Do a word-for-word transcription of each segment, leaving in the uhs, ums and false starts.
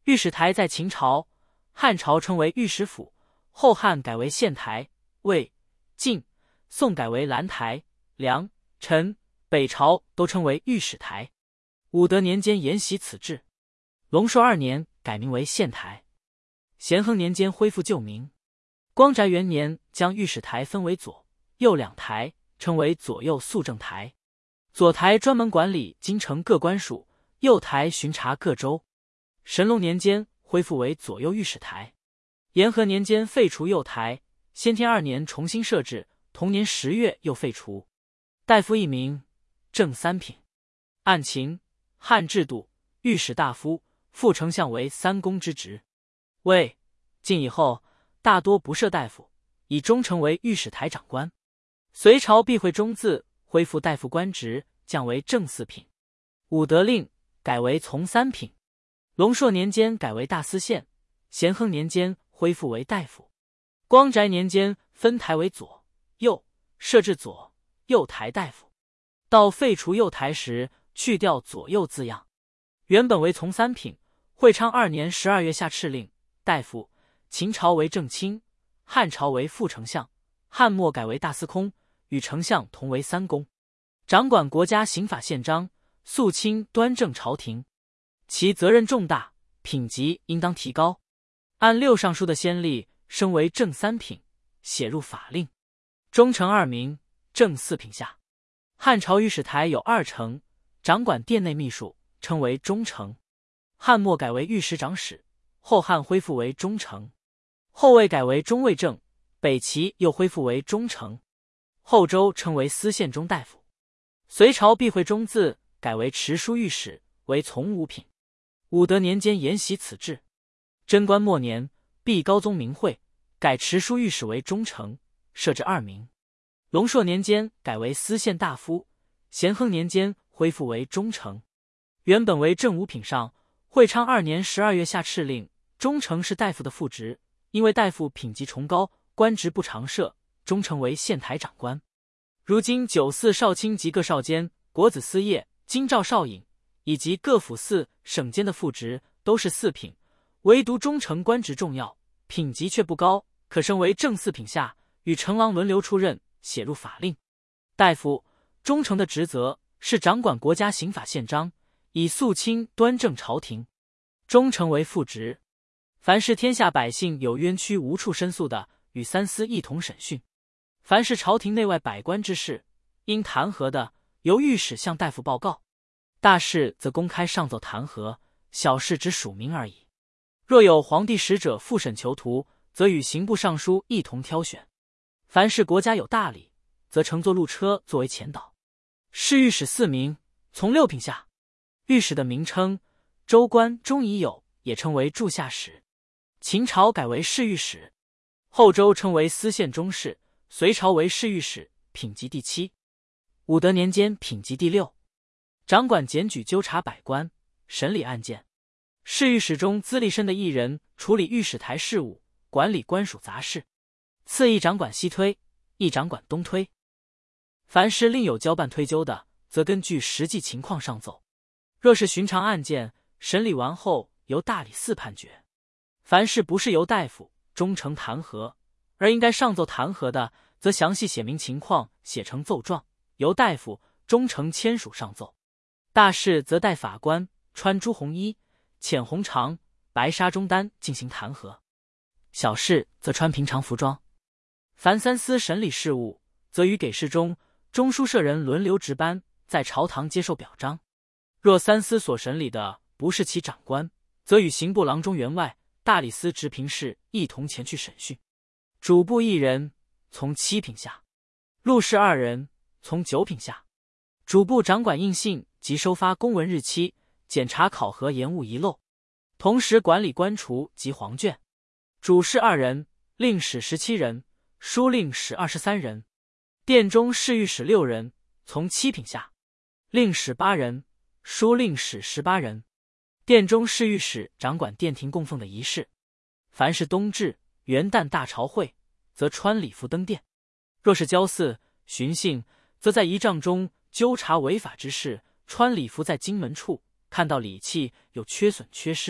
御史台在秦朝、汉朝称为御史府，后汉改为县台，魏、晋、宋改为兰台，梁、陈、北朝都称为御史台。武德年间沿袭此制，隆朔二年改名为县台。咸亨年间恢复旧名。光宅元年将御史台分为左、右两台，称为左右肃正台。左台专门管理京城各官署，右台巡查各州。神龙年间恢复为左右御史台。延和年间废除右台，先天二年重新设置，同年十月又废除。大夫一名，正三品。按秦、汉制度，御史大夫、副丞相为三公之职。魏、晋以后，大多不设大夫，以中丞为御史台长官。隋朝避讳中字，恢复大夫官职，降为正四品。武德令改为从三品。隆朔年间改为大司宪，咸亨年间恢复为大夫。光宅年间分台为左、右，设置左、右台大夫。到废除右台时，去掉左右字样，原本为从三品。会昌二年十二月下敕令，大夫。秦朝为正卿，汉朝为副丞相，汉末改为大司空，与丞相同为三公，掌管国家刑法宪章，肃清端正朝廷。其责任重大，品级应当提高。按六尚书的先例，升为正三品，写入法令。中丞二名，正四品下。汉朝御史台有二丞，掌管殿内秘书，称为中丞。汉末改为御史长史，后汉恢复为中丞。后魏改为中尉正，北齐又恢复为中丞。后周称为司宪中大夫。隋朝避讳中字，改为持书御史，为从五品。武德年间沿袭此制。贞观末年，避高宗明讳，改持书御史为中丞，设置二名。隆朔年间改为司宪大夫，咸亨年间恢复为中丞。原本为正五品上，会昌二年十二月下敕令，中丞是大夫的副职，因为大夫品级崇高，官职不常设，中丞为县台长官。如今九寺少卿及各少监、国子司业、京兆少尹以及各府寺、省监的副职都是四品，唯独中丞官职重要，品级却不高，可升为正四品下，与丞郎轮流出任，写入法令。大夫、中丞的职责是掌管国家刑法宪章，以肃清端正朝廷。中丞为副职。凡是天下百姓有冤屈无处申诉的，与三司一同审讯。凡是朝廷内外百官之事，应弹劾的，由御史向大夫报告。大事则公开上奏弹劾，小事只署名而已。若有皇帝使者复审囚徒，则与刑部尚书一同挑选。凡是国家有大礼，则乘坐路车作为前导。侍御史四名，从六品下。御史的名称，州官中已有，也称为柱下史。秦朝改为侍御史，后周称为司宪中士，隋朝为侍御史，品级第七。武德年间品级第六，掌管检举纠察百官，审理案件。侍御史中资历深的一人处理御史台事务，管理官署杂事。次一掌管西推，一掌管东推。凡是另有交办推究的，则根据实际情况上奏。若是寻常案件，审理完后由大理寺判决。凡是不是由大夫、中丞弹劾，而应该上奏弹劾的，则详细写明情况，写成奏状，由大夫、中丞签署上奏。大事则带法官穿朱红衣、浅红长、白纱中单进行弹劾，小事则穿平常服装。凡三司审理事务，则与给事中、中书舍人轮流值班，在朝堂接受表彰。若三司所审理的不是其长官，则与刑部郎中员外、大理司直评事一同前去审讯。主簿一人，从七品下；录事二人，从九品下。主簿掌管印信及收发公文日期，检查考核延误遗漏，同时管理官厨及黄卷。主事二人，令史十七人，书令史二十三人。殿中侍御史六人，从七品下；令史八人，书令史十八人。殿中侍御史掌管殿庭供奉的仪式，凡是冬至、元旦大朝会，则穿礼服登殿；若是郊祀、巡幸，则在仪仗中纠察违法之事，穿礼服在经门处，看到礼器有缺损缺失，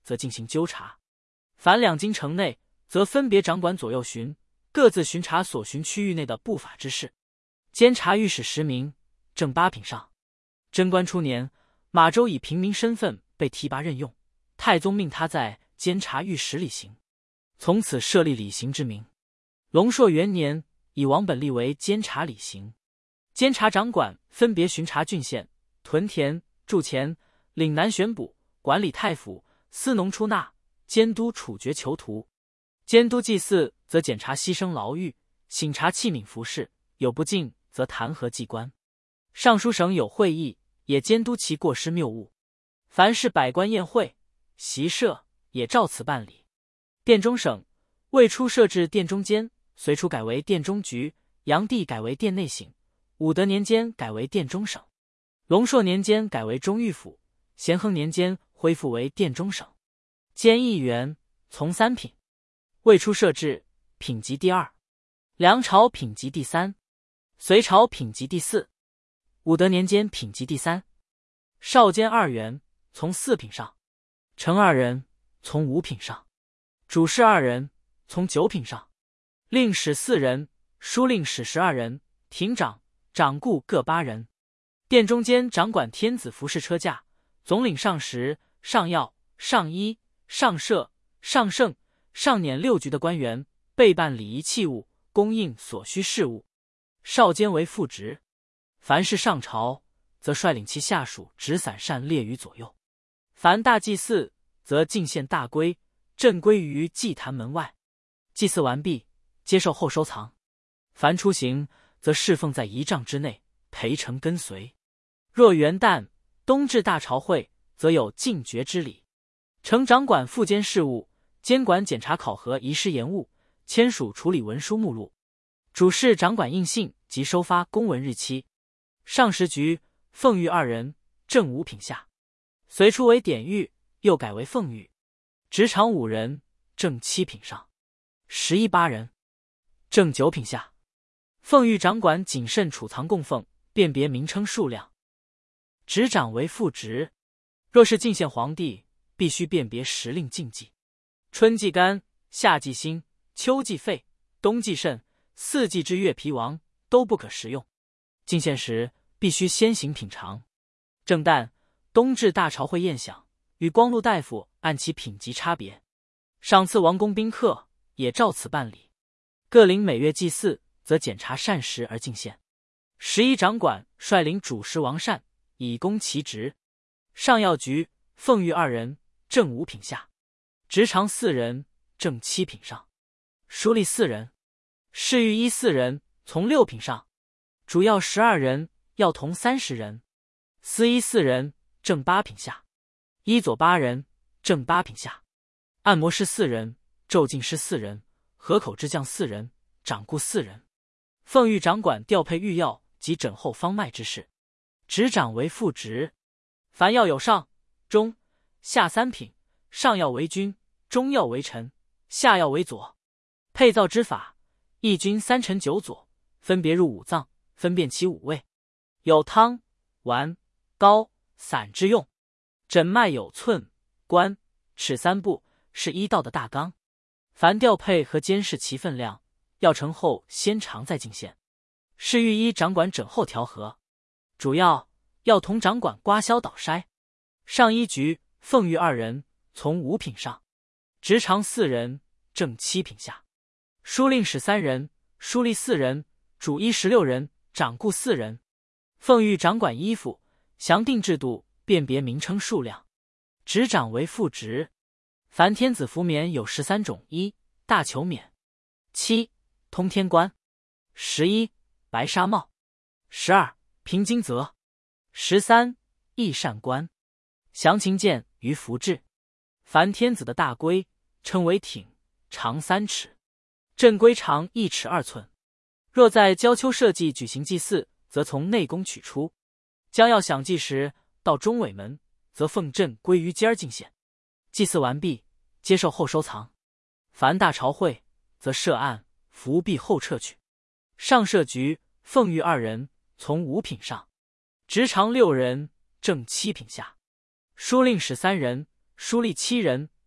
则进行纠察。凡两京城内，则分别掌管左右巡，各自巡查所巡区域内的不法之事。监察御史实名，正八品上。贞观初年，马周以平民身份被提拔任用，太宗命他在监察御史里行，从此设立礼行之名。隆朔元年，以王本立为监察礼行。监察掌管分别巡查郡县、屯田、驻前、岭南选捕，管理太府，司农出纳，监督处决囚徒。监督祭祀，则检查牺牲牢狱，省察器皿服饰，有不敬则弹劾记官。尚书省有会议，也监督其过失谬误。凡是百官宴会、席设，也照此办理。殿中省未初设置殿中监，隋初改为殿中局，炀帝改为殿内省，武德年间改为殿中省，隆朔年间改为中御府，咸亨年间恢复为殿中省。监议员从三品，魏初设置品级第二，梁朝品级第三，隋朝品级第四，武德年间品级第三。少监二员从四品上，丞二人从五品上，主事二人从九品上，令史四人，书令史十二人，廷长、长顾各八人。殿中监掌管天子服饰车驾，总领上食、上药、上衣、上舍、上圣、上辇六局的官员，备办礼仪器物，供应所需事务。少监为副职，凡是上朝，则率领其下属执伞扇列于左右。凡大祭祀，则进献大龟，镇归于祭坛门外。祭祀完毕，接受后收藏。凡出行，则侍奉在仪仗之内，陪臣跟随。若元旦、冬至大朝会，则有进爵之礼。丞掌管副监事务，监管检查考核遗失延误，签署处理文书目录。主事掌管印信及收发公文日期。上食局奉御二人，正五品下。隋初为典狱，又改为奉御。职场五人，正七品上。十一八人，正九品下。奉御掌管谨慎储藏供奉，辨别名称数量。执掌为副职，若是进献皇帝，必须辨别时令禁忌。春季甘，夏季辛，秋季沸，冬季肾，四季之月皮王都不可食用。进献时必须先行品尝。正旦、冬至大朝会宴享，与光禄大夫按其品级差别。赏赐王公宾客，也照此办理。各领每月祭祀，则检查膳食而进献。十一掌管率领主食王膳，以供其职。上药局奉御二人，正五品下。职常四人，正七品上。书吏四人，侍御医四人，从六品上。主要十二人，药童三十人。司医四人，正八品下。医佐八人，正八品下。按摩师四人，骤进师四人，河口之将四人，掌顾四人。奉御掌管调配御药及诊后方脉之事。执掌为副职。凡药有上、中、下三品，上药为君，中药为臣，下药为佐。配造之法，一君三臣九佐，分别入五脏，分辨其五味。有汤、丸、膏、散之用。诊脉有寸、关、尺三步，是医道的大纲。凡调配和监视其分量，药成后先尝再进献。侍御医掌管诊后调和。主要药童掌管刮消捣筛。上医局奉御二人，从五品上。职常四人，正七品下。书令史三人，书吏四人，主医十六人，掌顾四人。奉御掌管衣服，详定制度，辨别名称数量。执掌为副职。凡天子服冕有十三种：一、大裘冕；七、通天冠；十一、白纱帽；十二、平金泽；十三、翼扇冠。详情见于服制。凡天子的大龟，称为挺，长三尺；镇龟长一尺二寸。若在郊丘社稷举行祭祀，则从内宫取出；将要享祭时，到中尾门，则奉镇归于间进献。祭祀完毕，接受后收藏。凡大朝会，则设案伏壁后撤去。上设局奉御二人，从五品上。职常六人，正七品下。书令史三人，书吏七人，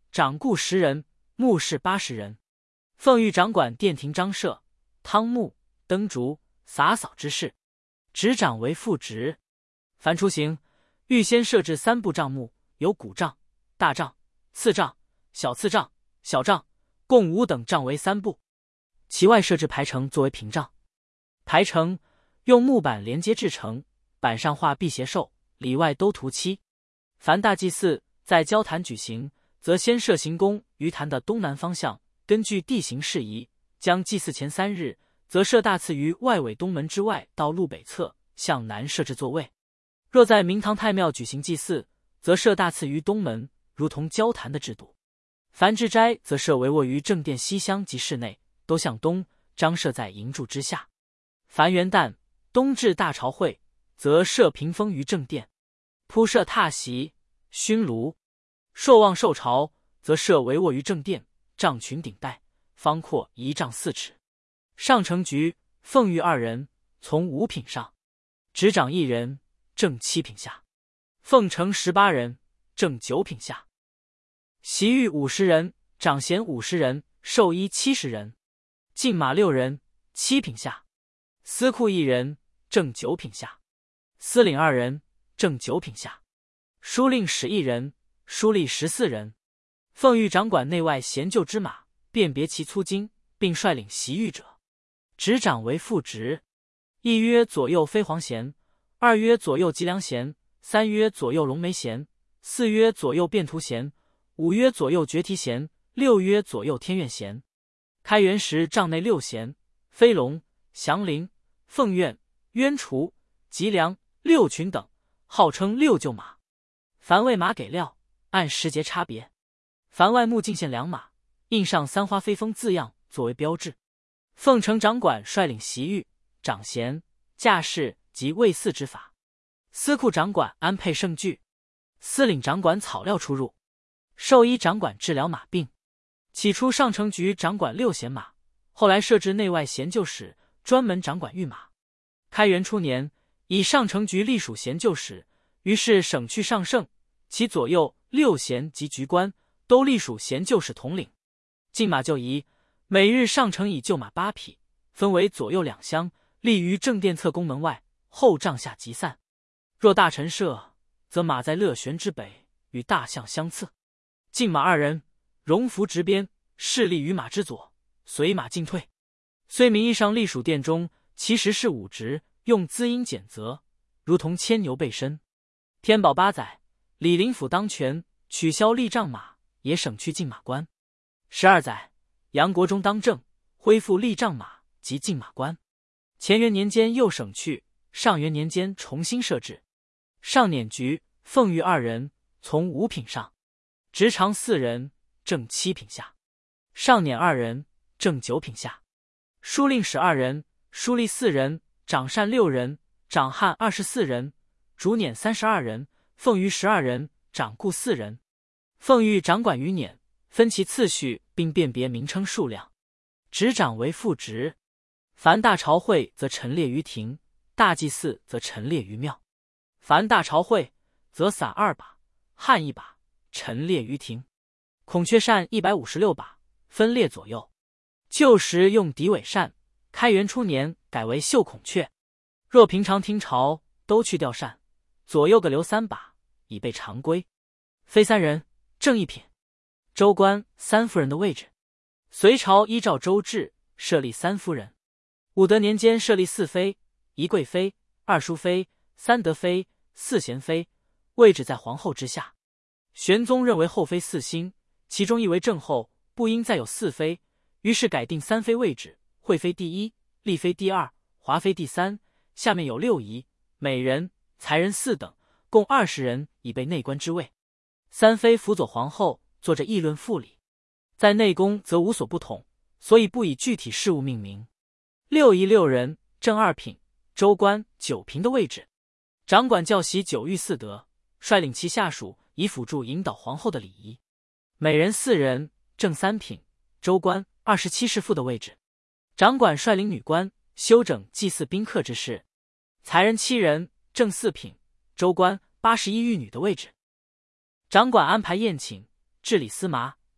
掌故十人，目视八十人。奉御掌管殿庭章设、汤沐、灯烛、洒扫之事，执掌为副职。凡出行，预先设置三部帐目，有古帐、大帐、次帐、小次帐、小帐，共五等帐为三部。其外设置排城作为屏障。排城用木板连接制成，板上画辟邪兽，里外都涂漆。凡大祭祀在交坛举行，则先设行宫于坛的东南方向，根据地形适宜，将祭祀前三日，则设大次于外围东门之外到路北侧，向南设置座位。若在明堂太庙举行祭祀，则设大次于东门，如同交坛的制度。凡置斋，则设帷幄于正殿西厢及室内，都向东，张设在营柱之下。凡元旦、冬至大朝会，则设屏风于正殿，铺设榻席、熏炉。朔望受朝，则设帷幄于正殿，帐群顶带，方阔一丈四尺。上承局、奉御二人，从五品上；执掌一人，正七品下；奉承十八人，正九品下；袭御五十人，掌衔五十人，授衣七十人；禁马六人，七品下；司库一人，正九品下；司领二人，正九品下；书令使一人，书吏十四人。奉御掌管内外衔就之马，辨别其粗精，并率领袭御者。执掌为副职。一曰左右飞黄衔，二曰左右脊梁衔，三曰左右龙眉衔，四曰左右变图衔，五曰左右绝蹄衔，六曰左右天苑衔。开元时帐内六衔：飞龙、祥林、凤苑、鸳雏、脊梁、六群等，号称六厩马。凡为马给料，按时节差别。凡外目进献良马，印上三花飞风字样作为标志。奉承掌管率领袭御、掌衔、驾事及卫祀之法。司库掌管安配盛具。司领掌管草料出入。授医掌管治疗马病。起初上承局掌管六衔马，后来设置内外衔就使，专门掌管御马。开元初年，以上承局隶属衔就使，于是省去上圣，其左右六衔及局官都隶属衔就使统领。进马就仪，每日上承以厩马八匹，分为左右两厢，立于正殿侧宫门外，后帐下集散。若大陈设，则马在乐旋之北，与大象相次。进马二人，戎服执鞭，侍立于马之左，随马进退。虽名义上隶属殿中，其实是武职，用资阴减责，如同牵牛背身。天宝八载，李林甫当权，取消立帐马，也省去进马官。十二载，杨国忠当政，恢复立帐马及进马官。乾元年间又省去，上元年间重新设置。上辇局、奉御二人，从五品上；执常四人，正七品下；上辇二人，正九品下；书令使二人，书吏四人，掌膳六人，掌翰二十四人，主辇三十二人，奉御十二人，掌故四人。奉御掌管于辇，分其次序，并辨别名称数量。执掌为副职。凡大朝会，则陈列于庭；大祭祀，则陈列于庙。凡大朝会，则撒二把，汉一把，陈列于庭。孔雀扇一百五十六把，分列左右。旧时用敌尾扇，开元初年改为绣孔雀。若平常听朝，都去吊扇，左右各留三把，以备常规。非三人，正一品。州官三夫人的位置。隋朝依照州制设立三夫人。武德年间设立四妃：一贵妃、二淑妃、三德妃、四贤妃，位置在皇后之下。玄宗认为后妃四星，其中一为正后，不应再有四妃，于是改定三妃位置：惠妃第一，丽妃第二，华妃第三，下面有六仪、美人、才人四等，共二十人，以备内官之位。三妃辅佐皇后，做着议论复理。在内宫则无所不统，所以不以具体事务命名。六仪六人，正二品，州官九品的位置，掌管教习九御四德，率领其下属以辅助引导皇后的礼仪。美人四人，正三品，州官二十七侍妇的位置，掌管率领女官修整祭祀宾客之事。才人七人，正四品，州官八十一御女的位置，掌管安排宴请、治理司麻、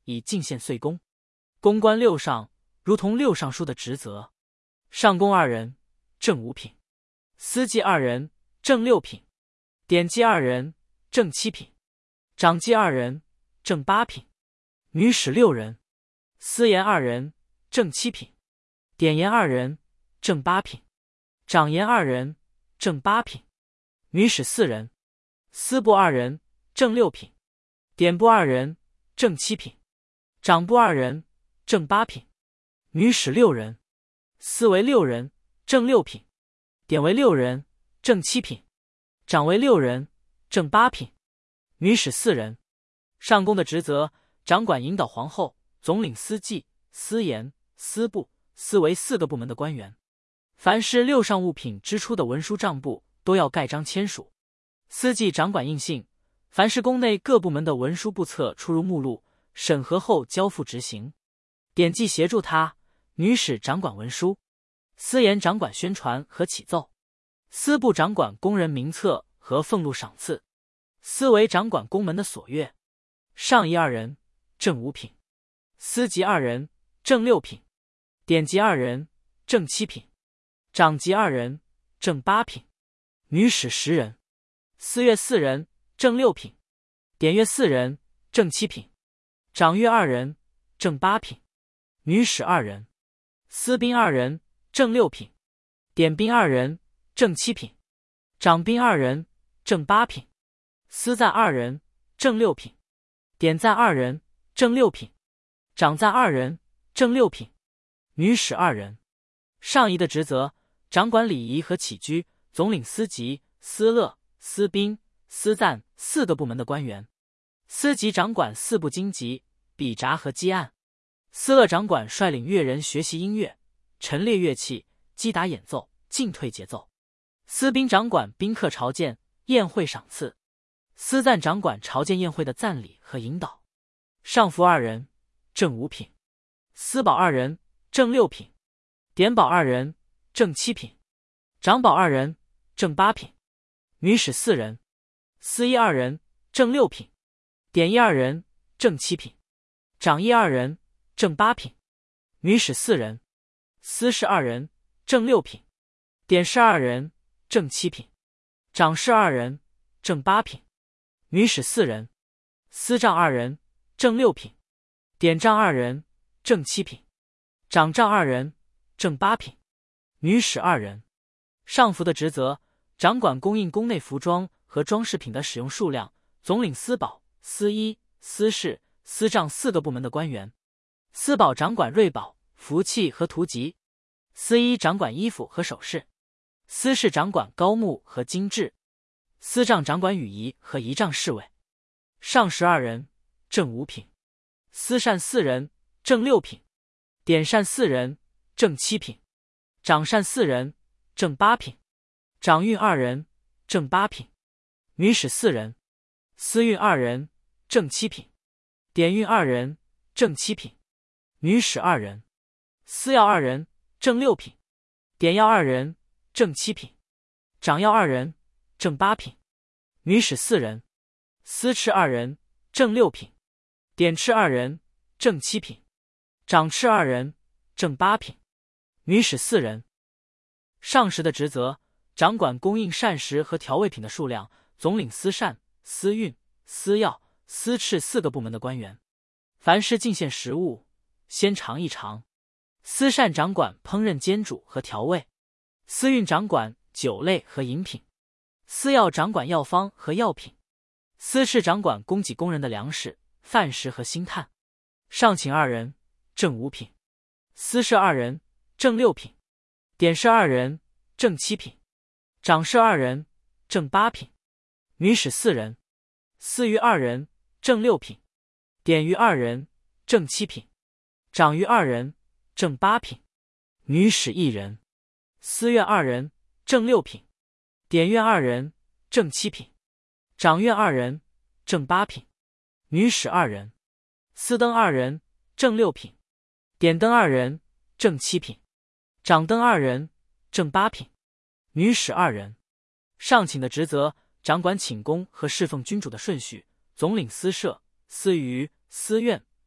以进献岁宫。宫官六上如同六尚书的职责。上宫二人，正五品；司祭二人，正六品；典记二人，正七品；长记二人，正八品；女史六人；司言二人，正七品；典言二人，正八品；长言二人，正八品；女史四人；司部二人，正六品；典部二人，正七品；长部二人，正八品；女史六人；司为六人，正六品；典为六人，正七品；长为六人，正八品；女史四人。上宫的职责，掌管引导皇后，总领司祭、司言、司部、司为四个部门的官员。凡是六上物品支出的文书账簿，都要盖章签署。司祭掌管印信，凡是宫内各部门的文书簿册出入目录，审核后交付执行。典记协助他，女史掌管文书，司言掌管宣传和起奏，司部掌管宫人名册和俸禄赏赐，司为掌管宫门的锁钥。上仪二人，正五品；司级二人，正六品；典级二人，正七品；长级二人，正八品；女史十人；司乐四人，正六品；典乐四人，正七品；长乐二人，正八品；女史二人；司兵二人，正六品；典兵二人，正七品；长兵二人，正八品；司赞二人，正六品；典赞二人，正六品；长赞二人，正六品；女史二人。上仪的职责，掌管礼仪和起居，总领司级、司乐、司兵、司赞四个部门的官员。司级掌管四部经籍、笔札和积案；司乐掌管率领乐人学习音乐、陈列乐器、击打演奏、进退节奏；司兵掌管宾客朝见、宴会赏赐；司赞掌管朝见宴会的赞礼和引导。上服二人，正五品；司保二人，正六品；典保二人，正七品；长保二人，正八品；女史四人；司仪二人，正六品；典仪二人，正七品；长仪二人，正八品；女史四人；司事二人，正六品；典事二人，正七品；长事二人，正八品；女史四人；司账二人，正六品；典账二人，正七品；长账二人，正八品；女史二人。上服的职责，掌管供应宫内服装和装饰品的使用数量，总领司保、司医、司事、司账四个部门的官员。司保掌管瑞宝、福器和图籍；司医掌管衣服和首饰；司事掌管高木和精致；司账掌管羽仪和仪仗侍卫。上十二人，正五品；司善四人，正六品；典善四人，正七品；长善四人，正八品；长运二人，正八品；女史四人；司运二人，正七品；典运二人，正七品；女史二人；司要二人，正六品；典要二人，正七品；长要二人，正八品；女史四人；司敕二人，正六品；典敕二人，正七品；长敕二人，正八品；女史四人。上士的职责，掌管供应膳食和调味品的数量，总领司膳、司运、司药、司敕四个部门的官员。凡是进献食物，先尝一尝。司膳掌管烹饪煎煮和调味，司运掌管酒类和饮品，司药掌管药方和药品，司敕掌管供给工人的粮食、饭食和薪炭。上寝二人，正五品；司事二人，正六品；典事二人，正七品；长事二人，正八品；女史四人；司余二人，正六品；典余二人，正七品；长余二人，正八品；女史一人；司院二人，正六品；典院二人，正七品；长院二人，正八品；女史二人；司灯二人，正六品；典灯二人，正七品；长灯二人，正八品；女史二人。上寝的职责，掌管寝宫和侍奉君主的顺序，总领司舍、司舆、司院、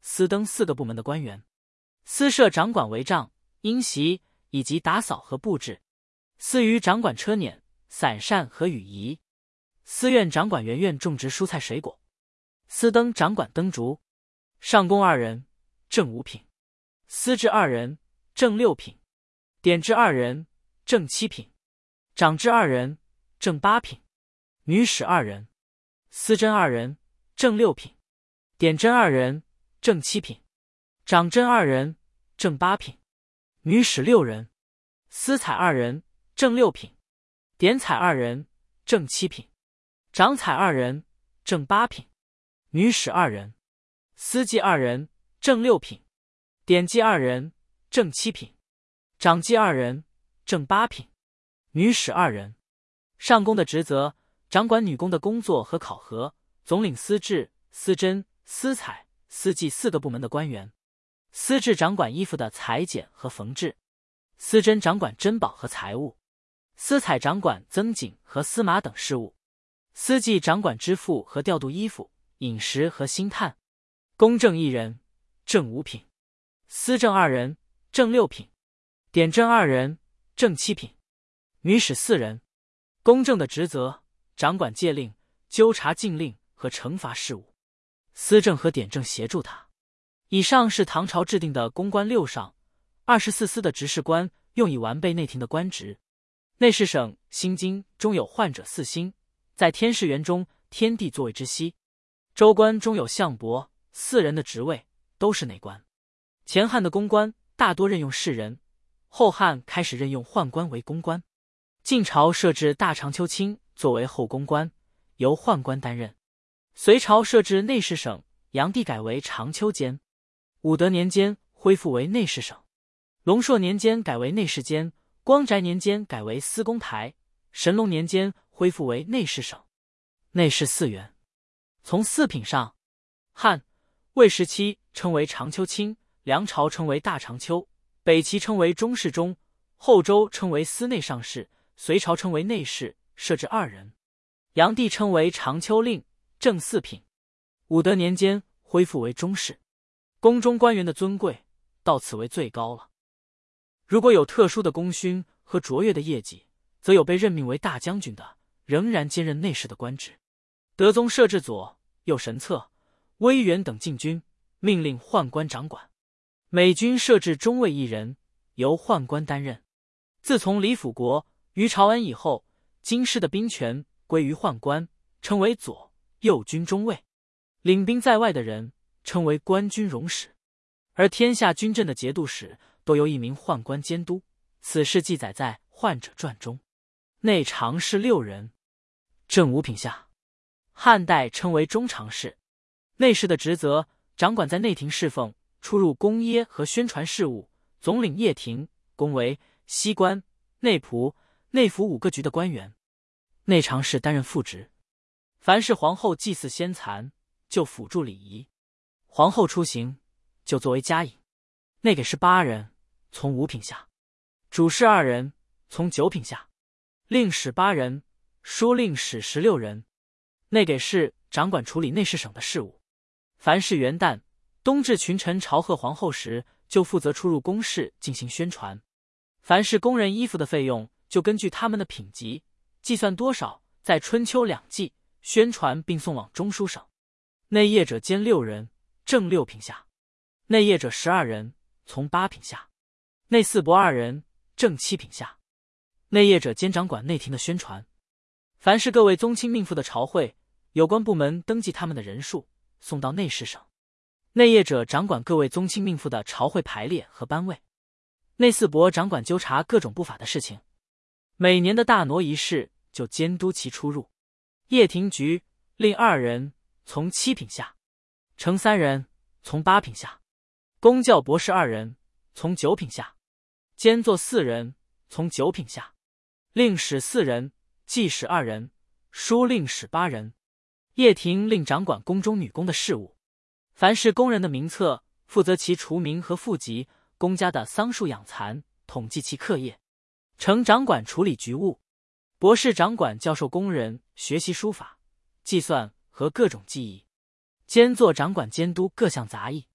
司登四个部门的官员。司设掌管帷帐、鹰席以及打扫和布置。司舆掌管车辇、伞扇和雨仪。司院掌管园院种植蔬菜水果。司灯掌管灯烛。上供二人，正五品；司制二人，正六品；典制二人，正七品；长制二人，正八品；女史二人。司侦二人，正六品；典侦二人，正七品；长侦二人，正八品；女史六人。司采二人，正六品；典采二人，正七品；长采二人，正八品；女史二人。司祭二人，正六品；典祭二人，正七品；长祭二人，正八品；女史二人。上供的职责，掌管女工的工作和考核，总领司制、司侦、司采、司祭四个部门的官员。司制掌管衣服的裁剪和缝制。司侦掌管珍宝和财物。司采掌管增锦和司马等事务。司祭掌管支付和调度衣服、饮食和薪炭。公正一人，正五品；司正二人，正六品；典正二人，正七品；女史四人。公正的职责，掌管戒令、纠察禁令和惩罚事务。司正和典正协助他。以上是唐朝制定的公官六上、二十四司的执事官，用以完备内廷的官职。内侍省心经中有患者四星，在天士元中，天地作为之息。州官中有相伯四人的职位，都是内官。前汉的公官大多任用士人，后汉开始任用宦官为公官。晋朝设置大长秋卿作为后公官，由宦官担任。隋朝设置内侍省，炀帝改为长秋监。武德年间恢复为内侍省。隆朔年间改为内侍监。光宅年间改为司公台。神龙年间恢复为内侍省。内侍四员，从四品上。汉、魏时期称为长秋卿，梁朝称为大长秋，北齐称为中侍中，后周称为司内上士，隋朝称为内侍，设置二人。炀帝称为长秋令，正四品。武德年间恢复为中士。宫中官员的尊贵到此为最高了。如果有特殊的功勋和卓越的业绩，则有被任命为大将军的，仍然兼任内侍的官职。德宗设置左右神策、威远等禁军，命令宦官掌管。美军设置中尉一人，由宦官担任。自从李辅国、于朝恩以后，京师的兵权归于宦官，称为左右军中尉。领兵在外的人称为官军容使，而天下军镇的节度使都由一名宦官监督。此事记载在《宦者传》中。内常侍六人，正五品下。汉代称为中常侍。内侍的职责，掌管在内廷侍奉、出入宫陎和宣传事务，总领掖庭、宫闱、西官、内仆、内府五个局的官员。内常侍担任副职。凡是皇后祭祀先蚕，就辅助礼仪；皇后出行，就作为家引。内给事八人，从五品下；主事二人，从九品下；令史八人，书令史十六人。内给事掌管处理内侍省的事务。凡是元旦、冬至群臣朝贺皇后时，就负责出入宫室进行宣传。凡是工人衣服的费用，就根据他们的品级计算多少，在春秋两季宣传并送往中书省。内业者兼六人，正六品下；内业者十二人，从八品下；内四伯二人，正七品下。内业者兼掌管内廷的宣传。凡是各位宗亲命妇的朝会，有关部门登记他们的人数，送到内侍省。内业者掌管各位宗亲命妇的朝会排列和班位。内四伯掌管纠察各种不法的事情。每年的大挪仪式就监督其出入。掖庭局令二人，从七品下；承三人，从八品下；公教博士二人，从九品下；监作四人，从九品下；令史四人，记史二人，书令史八人。掖庭令掌管宫中女工的事务。凡是工人的名册，负责其除名和户籍；公家的桑树养蚕，统计其课业。承掌管处理局务。博士掌管教授工人学习书法、计算和各种技艺。监作掌管监督各项杂役。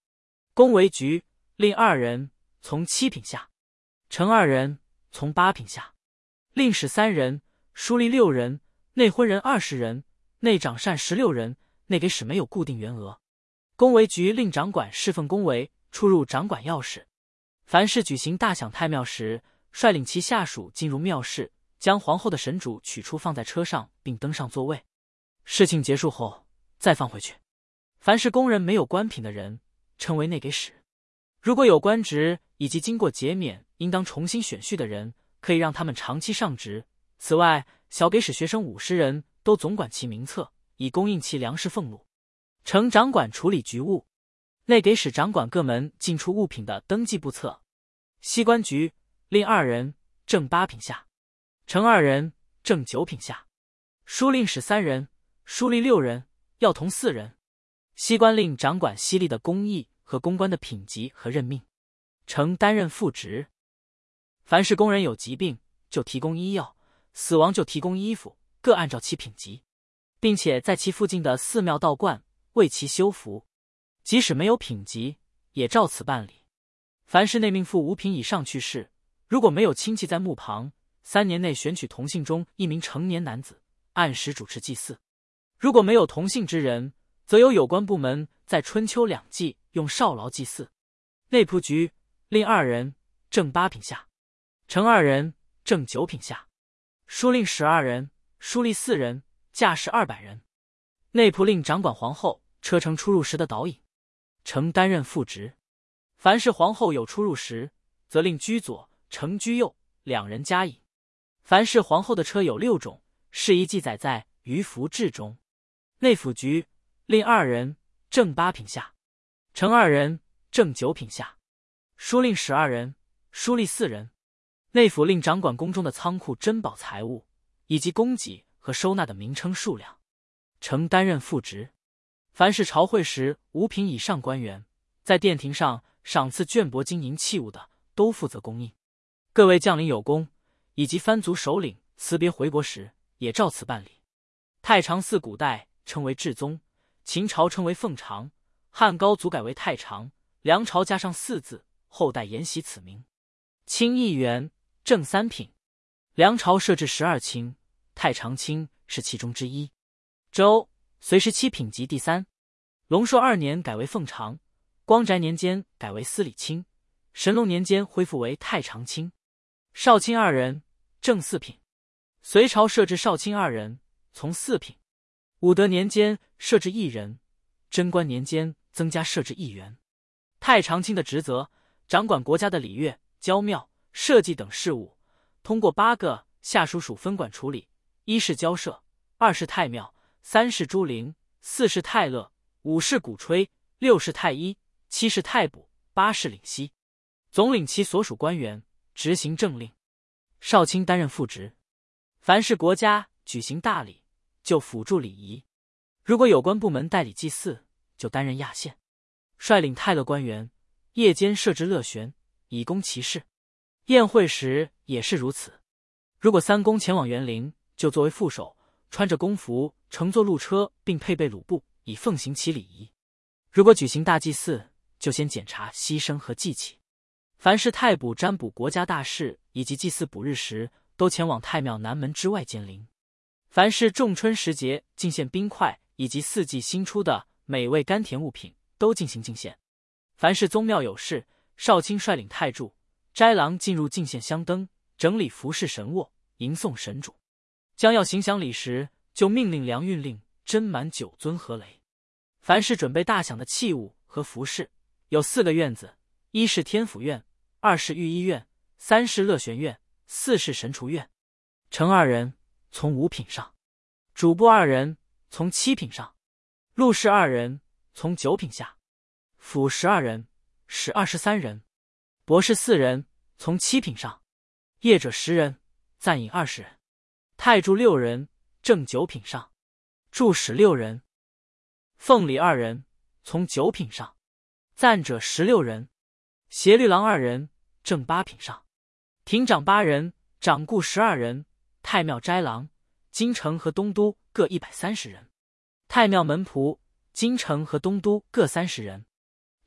宫为局，令二人，从七品下；臣二人，从八品下；令史三人，书吏六人，内昏人二十人，内掌膳十六人，内给史没有固定员额。宫为局令掌管侍奉宫闱，出入掌管要事。凡是举行大享太庙时，率领其下属进入庙室，将皇后的神主取出放在车上，并登上座位。事情结束后再放回去。凡是宫人没有官品的人，称为内给史。如果有官职以及经过减免应当重新选序的人，可以让他们长期上职。此外，小给史学生五十人都总管其名册，以供应其粮食俸禄。丞掌管处理局务，内给史掌管各门进出物品的登记簿册。西官局，令二人，正八品下；丞二人，正九品下；书令史三人，书吏六人，要同四人。西官令掌管西吏的公役和公官的品级和任命，丞担任副职。凡是工人有疾病，就提供医药；死亡就提供衣服，各按照其品级，并且在其附近的寺庙道观为其修福。即使没有品级，也照此办理。凡是内命妇五品以上去世，如果没有亲戚在墓旁，三年内选取同姓中一名成年男子，按时主持祭祀。如果没有同姓之人，则由有关部门在春秋两季用少劳祭祀。内仆局，令二人，正八品下；丞二人，正九品下；书令史二人，书吏四人，驾驶二百人。内仆令掌管皇后车乘出入时的导引，丞担任副职。凡是皇后有出入时，则令居左、丞居右两人加引。凡是皇后的车有六种，适宜记载在于服志中。内府局，令二人，正八品下；丞二人，正九品下；书令史二人，书吏四人。内府令掌管宫中的仓库珍宝财物，以及供给和收纳的名称数量，丞担任副职。凡是朝会时五品以上官员，在殿庭上赏赐绢帛金银器物的，都负责供应。各位将领有功，以及藩族首领辞别回国时，也照此办理。太常寺古代称为至宗，秦朝称为凤常，汉高祖改为太常，梁朝加上四字，后代沿袭此名。清议员，正三品。梁朝设置十二卿，太常卿是其中之一。周隋十七品级第三。隆朔二年改为凤常，光宅年间改为司礼卿，神龙年间恢复为太常卿。少卿二人，正四品。隋朝设置少卿二人，从四品。武德年间设置一人，贞观年间增加设置一员。太常卿的职责，掌管国家的礼乐、郊庙、社稷等事务，通过八个下属属分管处理：一是交社，二是太庙，三是诸陵，四是太乐，五是鼓吹，六是太医，七是太卜，八是领西。总领其所属官员，执行政令。少卿担任副职。凡是国家举行大礼，就辅助礼仪。如果有关部门代理祭祀，就担任亚县。率领太乐官员，夜间设置乐旋，以供其事。宴会时也是如此。如果三公前往园林，就作为副手，穿着公服，乘坐鹿车，并配备鲁布，以奉行其礼仪。如果举行大祭祀，就先检查牺牲和祭器。凡是太卜占卜国家大事以及祭祀卜日时，都前往太庙南门之外监灵。凡是仲春时节进献冰块以及四季新出的美味甘甜物品，都进行进献。凡是宗庙有事，少卿率领太柱、斋郎进入进献香灯，整理服侍神卧，迎送神主。将要行享礼时，就命令梁运令斟满酒樽和雷。凡是准备大享的器物和服饰，有四个院子：一是天府院，二是御医院，三是乐玄院，四是神厨院。丞二人，从五品上；主簿二人，从七品上；录事二人，从九品下；府十二人，史二十三人；博士四人，从七品上；业者十人，暂引二十人；太柱六人，正九品上；助使六人；奉礼二人，从九品上；赞者十六人；协律郎二人，正八品上；庭长八人，掌顾十二人；太庙斋郎、京城和东都各一百三十人；太庙门仆、京城和东都各三十人；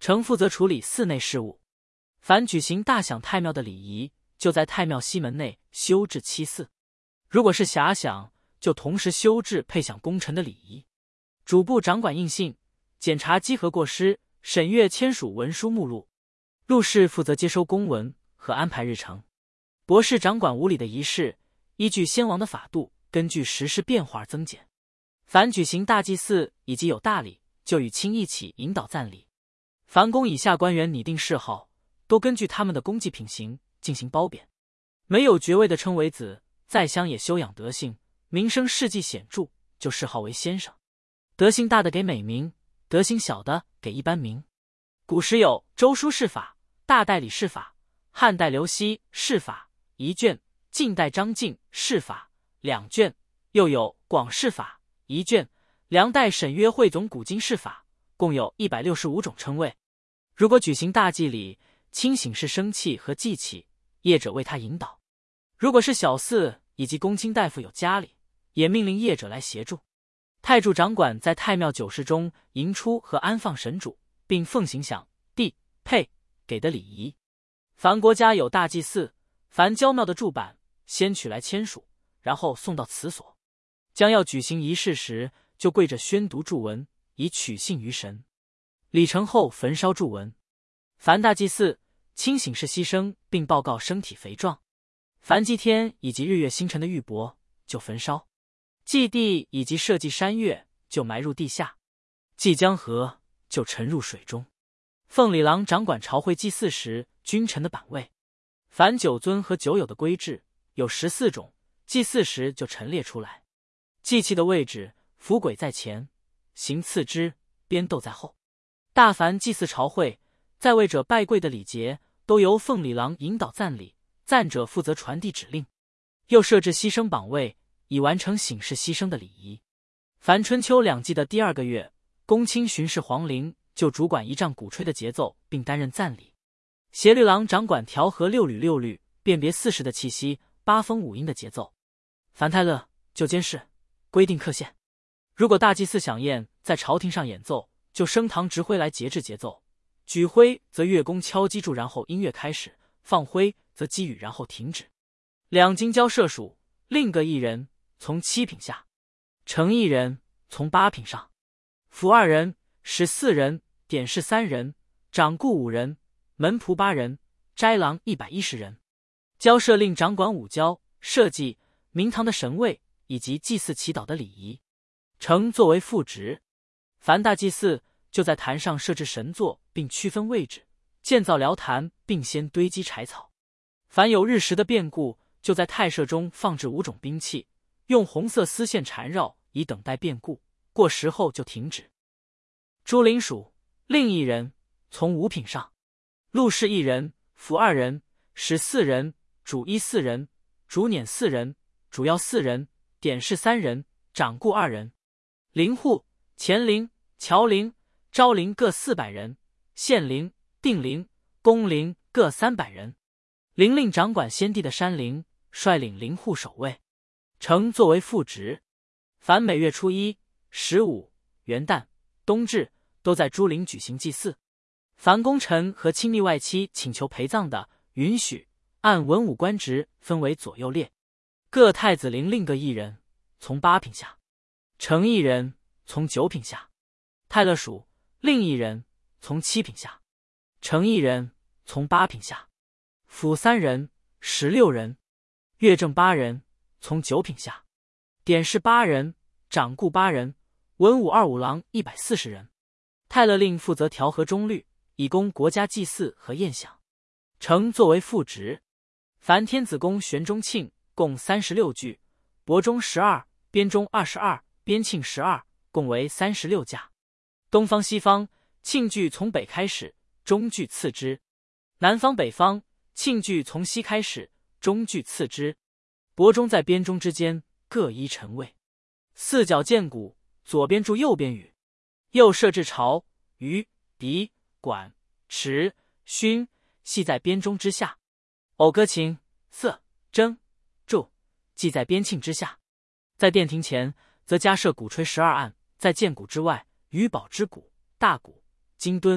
丞负责处理寺内事务。凡举行大享太庙的礼仪，就在太庙西门内修治七祀。如果是遐想，就同时修治配享功臣的礼仪。主簿掌管印信，检查稽核过失，审阅签署文书目录。录事负责接收公文和安排日程。博士掌管无礼的仪式，依据先王的法度，根据时事变化而增减。凡举行大祭祀以及有大礼，就与卿一起引导赞礼。凡宫以下官员拟定谥号，都根据他们的功绩品行进行褒贬。没有爵位的称为子，在乡也修养德性，名声事迹显著，就谥号为先生。德行大的给美名，德行小的给一般名。古时有周书释法、大代理释法，汉代刘熙释法一卷，晋代张晋释法两卷，又有广释法一卷，梁代沈约汇总古今释法，共有一百六十五种称谓。如果举行大祭礼，卿醒事生气和祭起，业者为他引导。如果是小祀以及公卿大夫有家里，也命令业者来协助。太柱掌管在太庙九事中迎出和安放神主，并奉行享、递、配、给的礼仪。凡国家有大祭祀，凡郊庙的柱板，先取来签署，然后送到祠所。将要举行仪式时，就跪着宣读祝文，以取信于神。礼成后焚烧祝文。凡大祭祀，清醒事牺牲，并报告身体肥壮。凡祭天以及日月星辰的玉帛，就焚烧。祭地以及社稷山岳，就埋入地下。祭江河，就沉入水中。奉礼郎掌管朝会祭祀时君臣的版位。凡酒樽和酒友的规制有十四种，祭祀时就陈列出来。祭器的位置，符簋在前，行次之，鞭斗在后。大凡祭祀朝会，在位者拜跪的礼节，都由奉礼郎引导赞礼，赞者负责传递指令。又设置牺牲榜位，以完成醒事牺牲的礼仪。凡春秋两季的第二个月，公卿巡视皇陵，就主管仪仗鼓吹的节奏，并担任赞礼。协律郎掌管调和六律六律，辨别四时的气息，八风五音的节奏。凡泰勒就监视，规定刻线。如果大祭祀响宴在朝廷上演奏，就升堂执挥来节制节奏。举挥则乐工敲击柱，然后音乐开始；放挥则击语，然后停止。两京交射属，另各一人，从七品下；丞一人，从八品上；府二人，使四人，典侍三人，掌顾五人，门仆八人，斋郎一百一十人。交涉令掌管五交、社稷、明堂的神位以及祭祀祈祷的礼仪。丞作为副职。凡大祭祀，就在坛上设置神座，并区分位置，建造疗坛，并先堆积柴草。凡有日食的变故，就在太社中放置五种兵器，用红色丝线缠绕，以等待变故。过时后就停止。朱陵属，另一人，从五品上；录事一人，府二人，使四人，主医四人，主辇四人，主要四人，典侍三人，掌顾二人。灵户、乾陵、乔陵、昭陵各四百人，县陵、定陵、公陵各三百人。陵令掌管先帝的山陵，率领灵户守卫。丞作为副职。凡每月初一、十五、元旦、冬至，都在朱陵举行祭祀。凡功臣和亲密外戚请求陪葬的，允许按文武官职分为左右列。各太子陵令各一人，从八品下；丞一人，从九品下；太勒属，另一人，从七品下；丞一人，从八品下；府三人，十六人；乐正八人，从九品下；典侍八人，掌顾八人；文武二五郎一百四十人。太勒令负责调和中律，以供国家祭祀和宴享。丞作为副职。凡天子宫玄中庆共三十六具，帛中十二，编中二十二，编庆十二，共为三十六架。东方西方，庆具从北开始，中具次之；南方北方，庆具从西开始，中具次之。帛中在编中之间，各依臣位。四角剑鼓，左边柱右边羽。右设置朝、舆、笛、管、池、埙，系在编中之下。偶歌琴、瑟、筝、柱，系在编磬之下。在殿庭前，则加设鼓吹十二案；在剑鼓之外，羽宝之鼓、大鼓、金墩、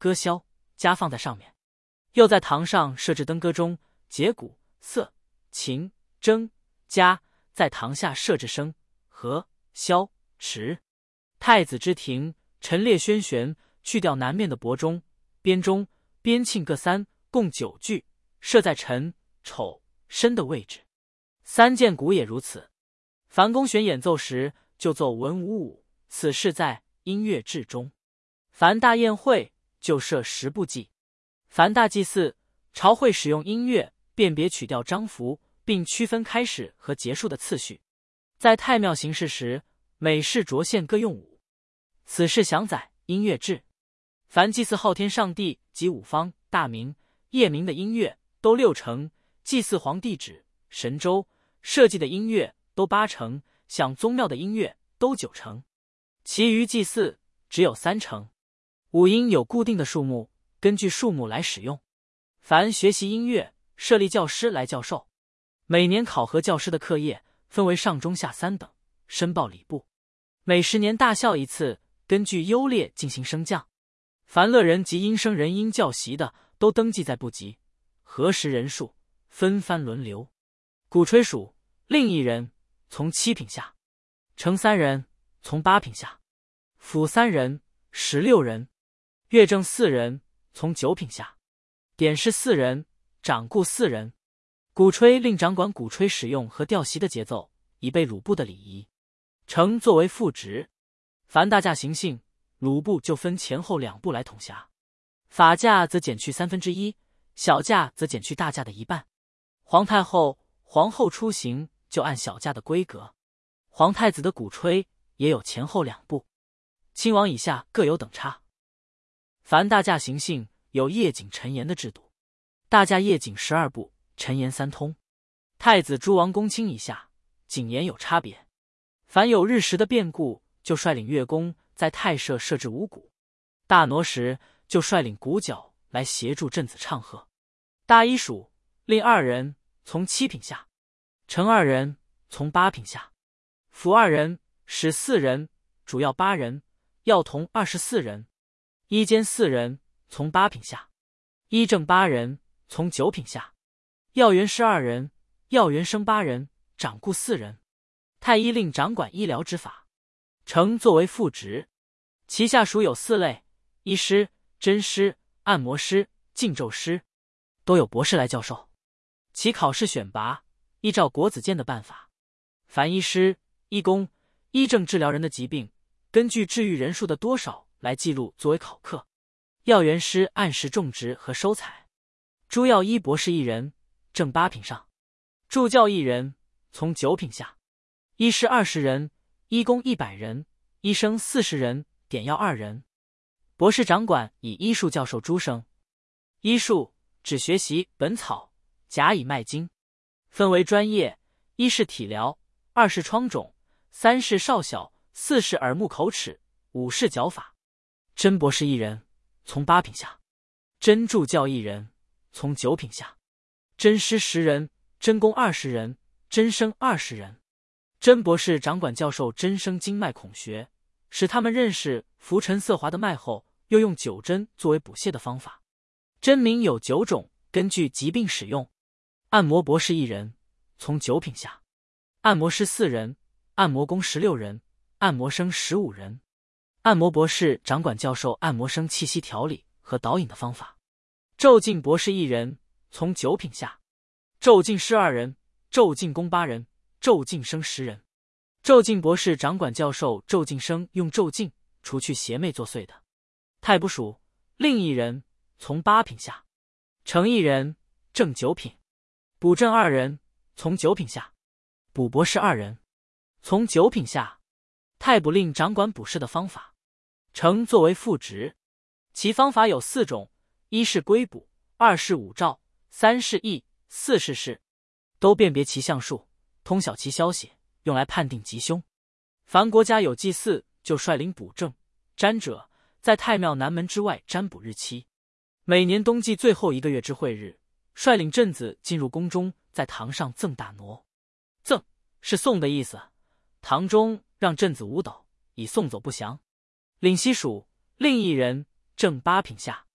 歌箫、家放在上面，又在堂上设置灯歌钟、节鼓、瑟、琴、筝、家，在堂下设置笙、和、箫、池。太子之庭陈列轩旋，去掉南面的伯钟、编钟、编磬各三，共九具，设在辰、丑、申的位置。三件鼓也如此。凡公选演奏时，就奏文武舞，此事在音乐志中。凡大宴会，就设十部祭。凡大祭祀，朝会使用音乐辨别曲调章符，并区分开始和结束的次序。在太庙行事时，每事着线各用舞。此事详载音乐志。凡祭祀昊天上帝及五方、大明、夜明的音乐都六成，祭祀皇帝旨、神州、社稷的音乐都八成，享宗庙的音乐都九成，其余祭祀只有三成。五音有固定的数目，根据数目来使用。凡学习音乐，设立教师来教授。每年考核教师的课业，分为上中下三等，申报礼部。每十年大校一次，根据优劣进行升降。凡乐人及应生人应教习的，都登记在部籍，核实人数，分番轮流。鼓吹属令一人，从七品下；程三人，从八品下；辅三人，十六人；乐正四人，从九品下；典士四人，掌故四人。鼓吹令掌管鼓吹使用和调习的节奏，以备鲁部的礼仪。程作为副职。凡大驾行幸，鲁部就分前后两部来统辖。法驾则减去三分之一，小驾则减去大驾的一半。皇太后、皇后出行就按小驾的规格。皇太子的鼓吹也有前后两部，亲王以下各有等差。凡大驾行幸有夜景陈言的制度，大驾夜景十二部，陈言三通。太子诸王公卿以下，景言有差别。凡有日食的变故，就率领乐工在太社设置五鼓。大挪时就率领鼓角来协助镇子唱和。大一属令二人，从七品下；程二人，从八品下；辅二人，使四人，主要八人，要同二十四人；一监四人，从八品下；一正八人，从九品下；要员师二人，要员生八人，掌故四人。太医令掌管医疗之法。程作为副职，其下属有四类：医师、针师、按摩师、静咒师，都有博士来教授。其考试选拔依照国子监的办法。凡医师、医工、医正治疗人的疾病，根据治愈人数的多少来记录作为考课。药园师按时种植和收采。诸药医博士一人，正八品上；助教一人，从九品下；医师二十人，医工一百人，医生四十人，点药二人。博士掌管以医术教授诸生。医术只学习本草，甲乙脉经，分为专业：一是体疗，二是疮肿，三是少小，四是耳目口齿，五是脚法。真博士一人，从八品下；真助教一人，从九品下；真师十人，真工二十人，真生二十人。真博士掌管教授真生经脉孔穴，使他们认识浮沉色滑的脉后，又用九针作为补泻的方法。针名有九种，根据疾病使用。按摩博士一人，从九品下；按摩师四人，按摩工十六人，按摩生十五人。按摩博士掌管教授按摩生气息调理和导引的方法。咒镜博士一人，从九品下；咒镜师二人，咒镜工八人，咒镜生十人。咒镜博士掌管教授咒镜生用咒镜除去邪魅作祟的。太卜属另一人，从八品下；程一人，正九品；卜正二人，从九品下；卜博士二人，从九品下。太卜令掌管卜筮的方法。程作为副职，其方法有四种：一是归卜，二是五照，三是易，四是事，都辨别其象数，通晓其消息，用来判定吉凶。凡国家有祭祀，就率领卜正、占者，在太庙南门之外占卜日期。每年冬季最后一个月之会日，率领镇子进入宫中，在堂上赠大挪。赠是送的意思，堂中让镇子舞蹈，以送走不祥。领西属另一人，正八品下；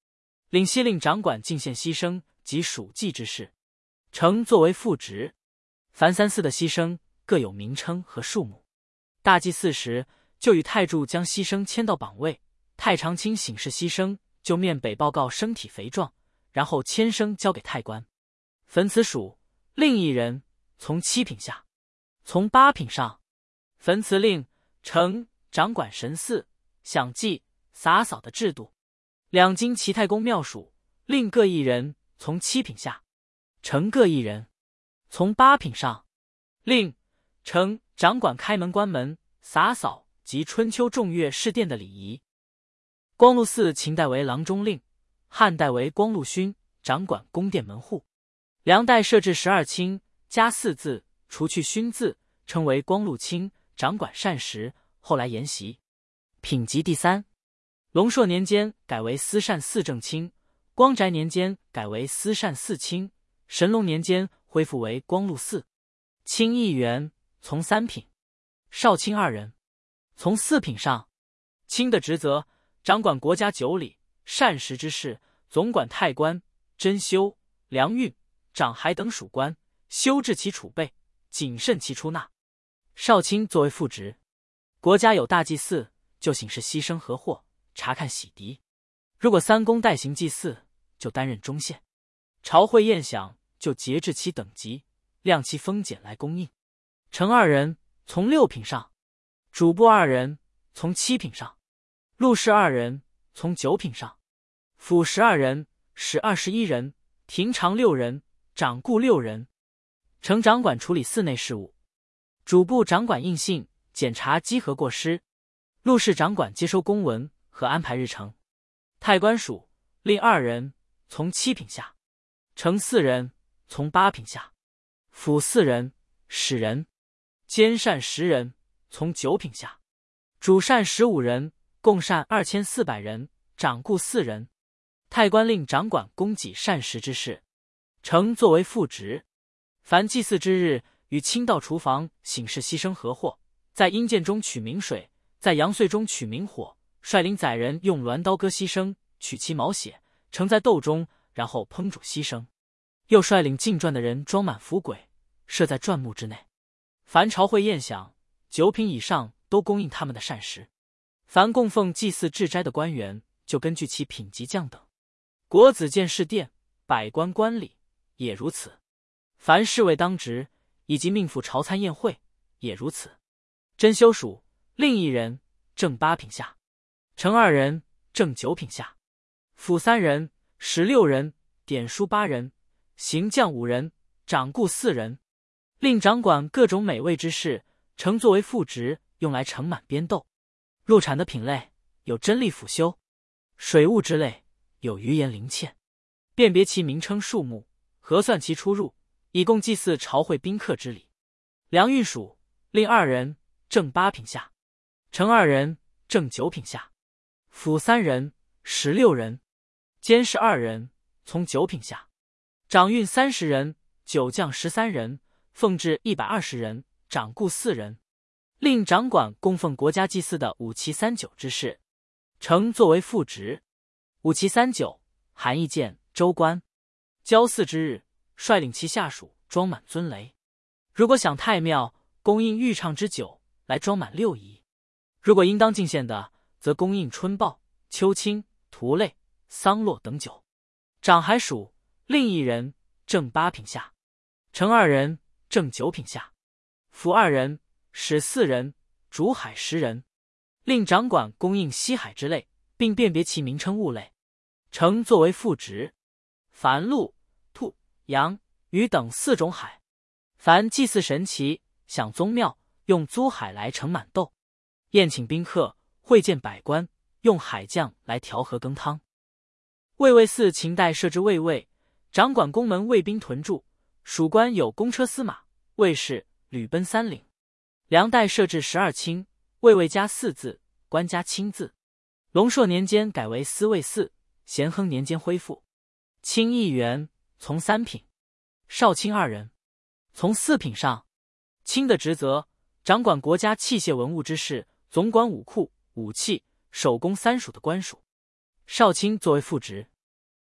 领西令掌管进献牺牲及属祭之事，承作为副职。凡三司的牺牲各有名称和数目。大祭祀时，就与太柱将牺牲迁到榜位，太常卿省视牺牲，就面北报告身体肥壮，然后迁生交给太官。焚此属另一人，从七品下，从八品上。焚祠令承掌管神祀、享祭、洒扫的制度。两京齐太公庙属另各一人，从七品下，承各一人，从八品上。令承掌管开门关门、洒扫及春秋众月事殿的礼仪。光禄寺秦代为郎中令，汉代为光禄勋，掌管宫殿门户。梁代设置十二卿，加四字，除去勋字，称为光禄卿，掌管膳食，后来沿袭。品级第三。隆朔年间改为司膳四正卿，光宅年间改为司膳四卿，神龙年间恢复为光禄寺。卿一员，从三品。少卿二人，从四品上。卿的职责，掌管国家酒礼、膳食之事，总管太官、珍馐、粮运、长骸等属官，修治其储备，谨慎其出纳。少卿作为副职，国家有大祭祀，就省视牺牲和祸，查看洗涤。如果三公代行祭祀，就担任中宪。朝会宴享，就节制其等级，量其封检来供应。承二人，从六品上。主簿二人，从七品上。录事二人，从九品上。府十二人，使二十一人，廷常六人，掌故六人。承掌管处理寺内事务。主簿掌管印信，检查稽核过失。录事掌管接收公文和安排日程。太官属令二人，从七品下。承四人，从八品下。府四人，使人。监膳十人，从九品下。主膳十五人，共膳二千四百人，掌故四人。太官令掌管供给膳食之事。承作为副职。凡祭祀之日，与卿到厨房省视牺牲和祸，在阴间中取明水，在阳岁中取明火，率领宰人用鸾刀割牺牲，取其毛血，盛在斗中，然后烹煮牺牲。又率领进馔的人装满符轨，设在馔木之内。凡朝会宴享，九品以上都供应他们的膳食。凡供奉祭祀治斋的官员，就根据其品级降等。国子监事殿、百官官吏也如此。凡侍卫当值以及命赴朝参宴会也如此。珍馐属另一人，正八品下。承二人，正九品下。府三人，使六人，典书八人，行将五人，掌故四人。令掌管各种美味之事，承作为副职，用来盛满编斗。入产的品类有真力辅修，水物之类有余言灵芡，辨别其名称数目，核算其出入，以供祭祀朝会宾客之礼。粮运属令二人，正八品下。承二人，正九品下。府三人，使六人。监事二人，从九品下。掌运三十人，酒匠十三人，奉制一百二十人，掌故四人。令掌管供奉国家祭祀的五七三九之事。承作为副职。五七三九，含义见州官。交祀之日，率领其下属装满尊雷。如果享太庙，供应御畅之酒来装满六仪。如果应当进献的，则供应春报、秋青、荼类、桑落等酒。掌骸属另一人，正八品下。承二人，正九品下。府二人，使四人，主海十人。令掌管供应西海之类，并辨别其名称物类。承作为副职。凡鹿、兔、羊、鱼等四种海。凡祭祀神祇、享宗庙，用租海来盛满斗。宴请宾客，会见百官，用海酱来调和羹汤。卫尉司秦代设置卫尉，掌管宫门卫兵屯驻，属官有公车司马、卫士、履奔三领。梁代设置十二卿，卫尉加四字，官加卿字。隆朔年间改为司卫四，咸亨年间恢复。卿一员，从三品。少卿二人，从四品上。卿的职责，掌管国家器械文物之事，总管武库、武器、手工三属的官属。少卿作为副职。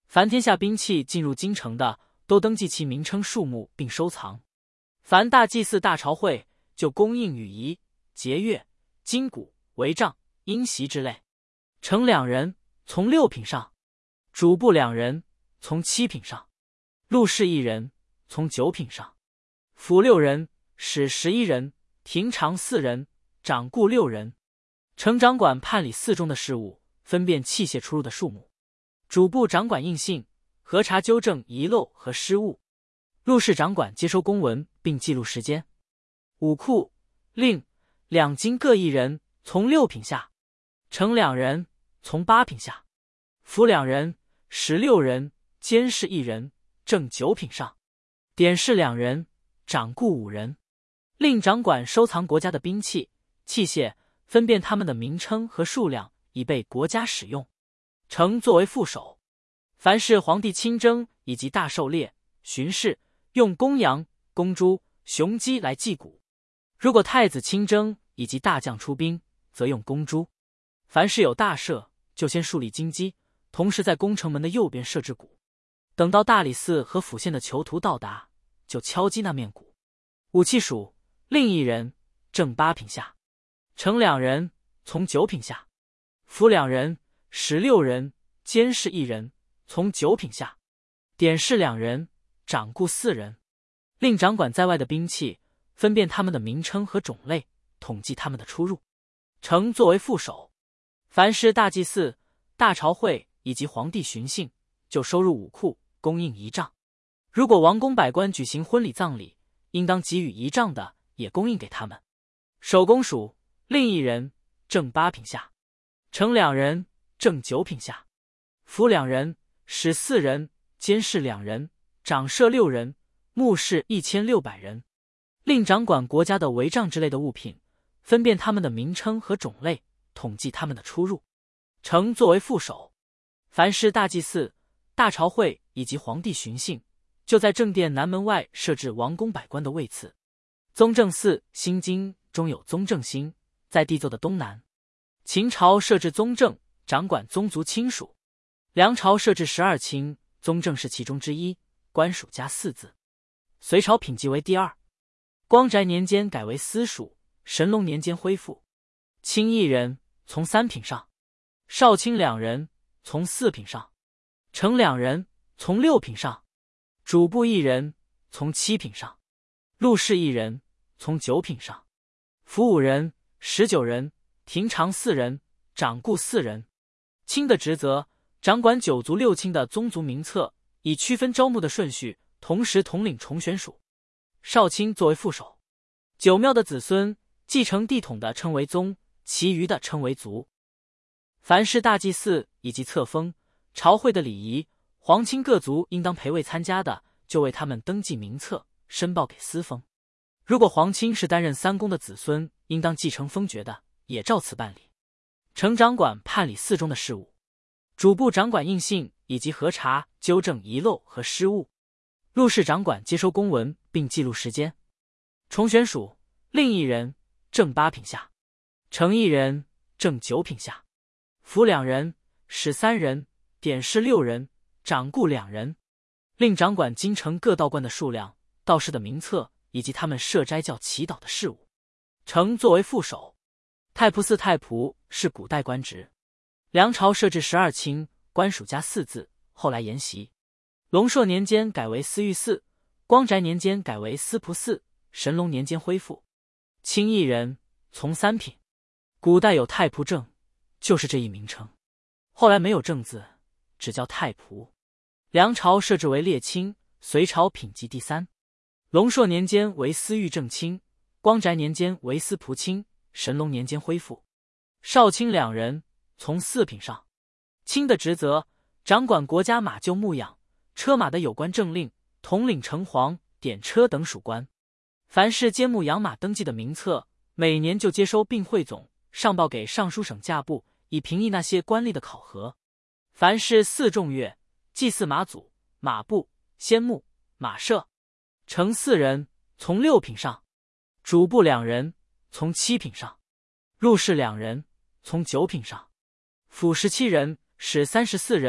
凡天下兵器进入京城的，都登记其名称数目并收藏。凡大祭祀大朝会，就供应羽仪、节钺、金鼓、帷帐、鹰席之类。丞两人，从六品上；主簿两人，从七品上；录事一人，从九品上；府六人，使十一人，廷常四人，掌故六人。丞掌管判理寺中的事务，分辨器械出入的数目；主簿掌管印信，核查纠正遗漏和失误；录事掌管接收公文并记录时间。武库、令、两京各一人，从六品下；丞两人，从八品下；府两人，使六人，监事一人，正九品上；典事两人，掌故五人。令掌管收藏国家的兵器、器械，分辨他们的名称和数量，以备国家使用。丞作为副手。凡是皇帝亲征以及大狩猎、巡视，用公羊、公猪、雄鸡来祭谷；如果太子亲征以及大将出兵，则用公猪。凡是有大赦，就先树立金鸡，同时在宫城门的右边设置鼓。等到大理寺和府县的囚徒到达，就敲击那面鼓。武器属令一人，正八品下；丞两人，从九品下；府两人，使六人，监事一人，从九品下；典事两人，掌故四人。令掌管在外的兵器，分辨他们的名称和种类，统计他们的出入。丞作为副手。凡是大祭祀、大朝会以及皇帝巡幸，就收入武库，供应仪仗。如果王公百官举行婚礼葬礼，应当给予仪仗的，也供应给他们。守宫属令一人，正八品下；丞两人，正九品下；府两人，使四人，监事两人，掌摄六人，目视一千六百人。令掌管国家的帷帐之类的物品，分辨他们的名称和种类，统计他们的出入。丞作为副手。凡是大祭祀、大朝会以及皇帝巡幸，就在正殿南门外设置王公百官的位次。宗正寺心经中有宗正星，在地奏的东南。秦朝设置宗正，掌管宗族亲属；梁朝设置十二卿，宗正是其中之一，官属加四字。隋朝品级为第二。光宅年间改为司属，神龙年间恢复。卿一人，从三品上；少卿两人，从四品上；丞两人，从六品上；主簿一人，从七品上；录事一人，从九品上；府五人，十九人，廷常四人，掌故四人。卿的职责，掌管九族六卿的宗族名册，以区分招募的顺序，同时统领重选属。少卿作为副手。九庙的子孙继承帝统的称为宗，其余的称为族。凡是大祭祀以及册封、朝会的礼仪，皇亲各族应当陪位参加的，就为他们登记名册，申报给司封。如果皇亲是担任三公的子孙，应当继承封爵的，也照此办理。丞掌管判理寺中的事务，主簿掌管印信以及核查纠正遗漏和失误，录事掌管接收公文并记录时间。重选属令一人，正八品下；丞一人，正九品下；府两人，使三人，典事六人，掌故两人。令掌管京城各道观的数量、道士的名册以及他们设斋教祈祷的事务。丞作为副手。太仆寺太仆是古代官职，梁朝设置十二卿，官属加四字，后来沿袭。隆朔年间改为司御寺，光宅年间改为司仆寺，神龙年间恢复。卿一人，从三品。古代有太仆正，就是这一名称，后来没有正字，只叫太仆。梁朝设置为列卿，隋朝品级第三。隆朔年间为司御正卿，光宅年间为司仆卿，神龙年间恢复。少卿两人，从四品上。卿的职责，掌管国家马厩牧养、车马的有关政令，统领城隍、典车等属官。凡是监牧养马登记的名册，每年就接收并汇总，上报给尚书省驾部，以评议那些官吏的考核。凡是四众乐、祭祀马祖、马步、先牧、马舍，丞四人，从六品上；主簿两人，从七品上；录事两人，从九品上；府十七人，使三十四人，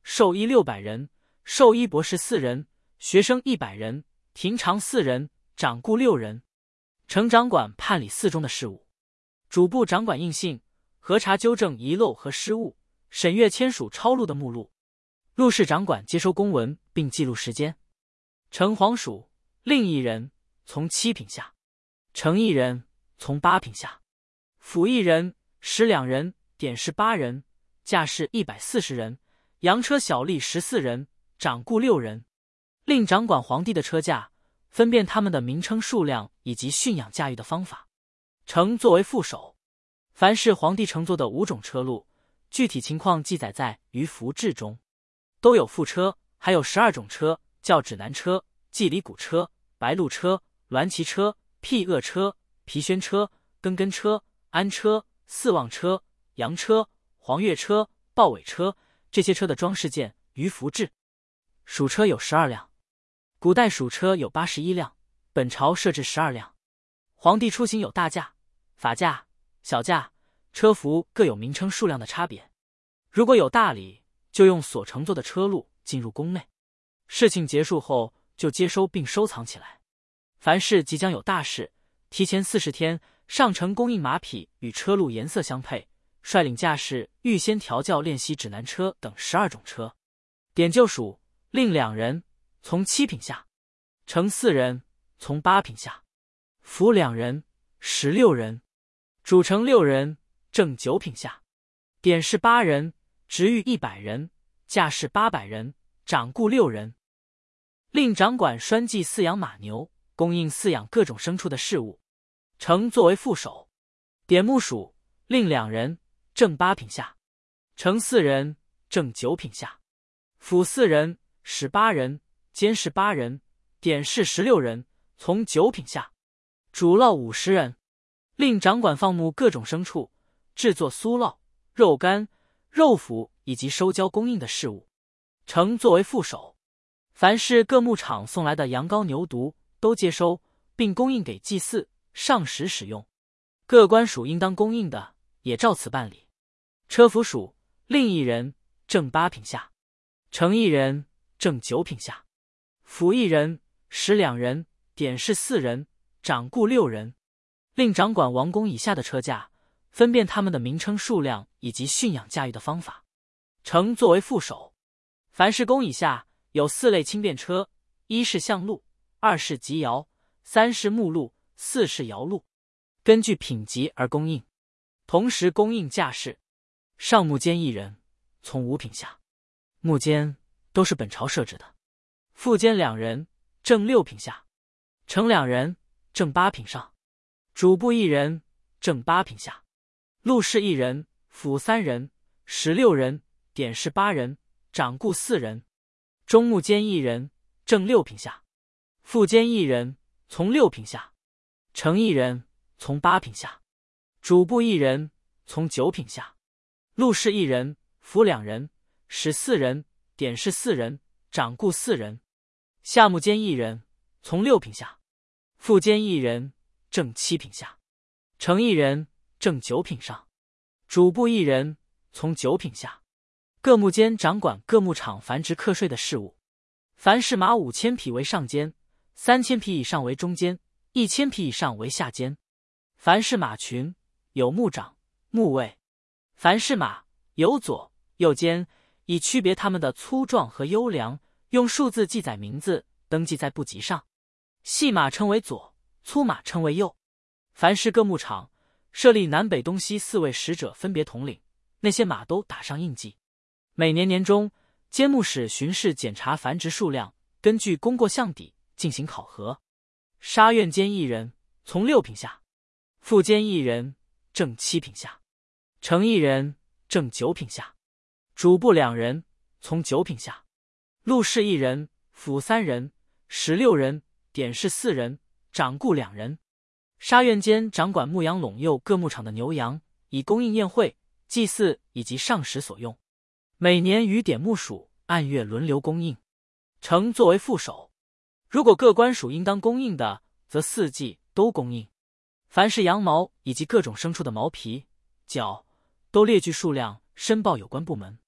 授医六百人，授医博士四人，学生一百人，廷常四人，掌故六人。丞掌管判理寺中的事务，主簿掌管印信，核查纠正遗漏和失误，审阅签署抄录的目录。录事掌管接收公文并记录时间。丞黄署令一人，从七品下；丞一人，从八品下；府一人，使两人，典士八人，驾士一百四十人，洋车小吏十四人，掌故六人。令掌管皇帝的车驾，分辨他们的名称数量以及驯养驾驭的方法。丞作为副手，凡是皇帝乘坐的五种车路，具体情况记载在于符志中，都有副车，还有十二种车，叫指南车、祭礼鼓车、白鹿车、鸾旗车、辟恶车、皮宣车、根根车、安车、四望车、羊车、黄月车、豹尾车，这些车的装饰件于符志。属车有十二辆，古代属车有八十一辆，本朝设置十二辆。皇帝出行有大驾、法驾、小驾，车服各有名称数量的差别。如果有大礼，就用所乘坐的车路进入宫内，事情结束后就接收并收藏起来。凡是即将有大事，提前四十天上呈供应马匹与车路颜色相配，率领驾士预先调教练习指南车等十二种车。典就署令两人，从七品下；丞四人，从八品下；府两人，使六人；主丞六人，正九品下；典士八人，职狱一百人，驾士八百人，掌故六人。令掌管拴系饲养马牛，供应饲养各种牲畜的事务。丞作为副手。典目署令两人，正八品下；丞四人，正九品下；府四人，使八人，监视八人，典士十六人，从九品下；主烙五十人。令掌管放牧各种牲畜，制作酥酪、肉干、肉脯以及收交供应的事务。丞作为副手。凡是各牧场送来的羊羔牛犊，都接收并供应给祭祀、上食使用。各官署应当供应的，也照此办理。车服署令一人，正八品下；丞一人，正九品下；府一人，使两人，典士四人，掌故六人。令掌管王宫以下的车驾，分辨他们的名称数量以及驯养驾驭的方法。丞作为副手。凡是宫以下有四类轻便车：一是象路，二是吉摇，三是木路，四是摇路，根据品级而供应。同时供应驾士。上幕监一人，从五品下；幕监都是本朝设置的。副监两人，正六品下；丞两人，正八品上；主簿一人，正八品下；录事一人，府三人，使六人，典士八人，掌故四人；中幕监一人，正六品下；副监一人，从六品下；丞一人，从八品下；主簿一人，从九品下；录事一人，府两人，使四人，典士四人，掌故四人；下幕监一人，从六品下；副监一人，正七品下；丞一人，正九品上；主簿一人，从九品下。各牧监掌管各牧场繁殖课税的事务。凡是马五千匹为上监，三千匹以上为中监，一千匹以上为下监。凡是马群，有牧长、牧卫。凡是马有左、右监，以区别他们的粗壮和优良，用数字记载名字，登记在簿籍上。细马称为左，粗马称为右。凡是各牧场设立南北东西四位使者，分别统领，那些马都打上印记。每年年中，监牧使巡视检查繁殖数量，根据功过项底进行考核。沙院监一人，从六品下；副监一人，正七品下；丞一人，正九品下；主簿两人，从九品下；录事一人，府三人，使六人，典士四人，掌故两人。沙院监掌管牧羊陇右各牧场的牛羊，以供应宴会、祭祀以及上食所用。每年与典牧署按月轮流供应。丞作为副手。如果各官署应当供应的，则四季都供应。凡是羊毛以及各种牲畜的毛皮、角，都列具数量，申报有关部门。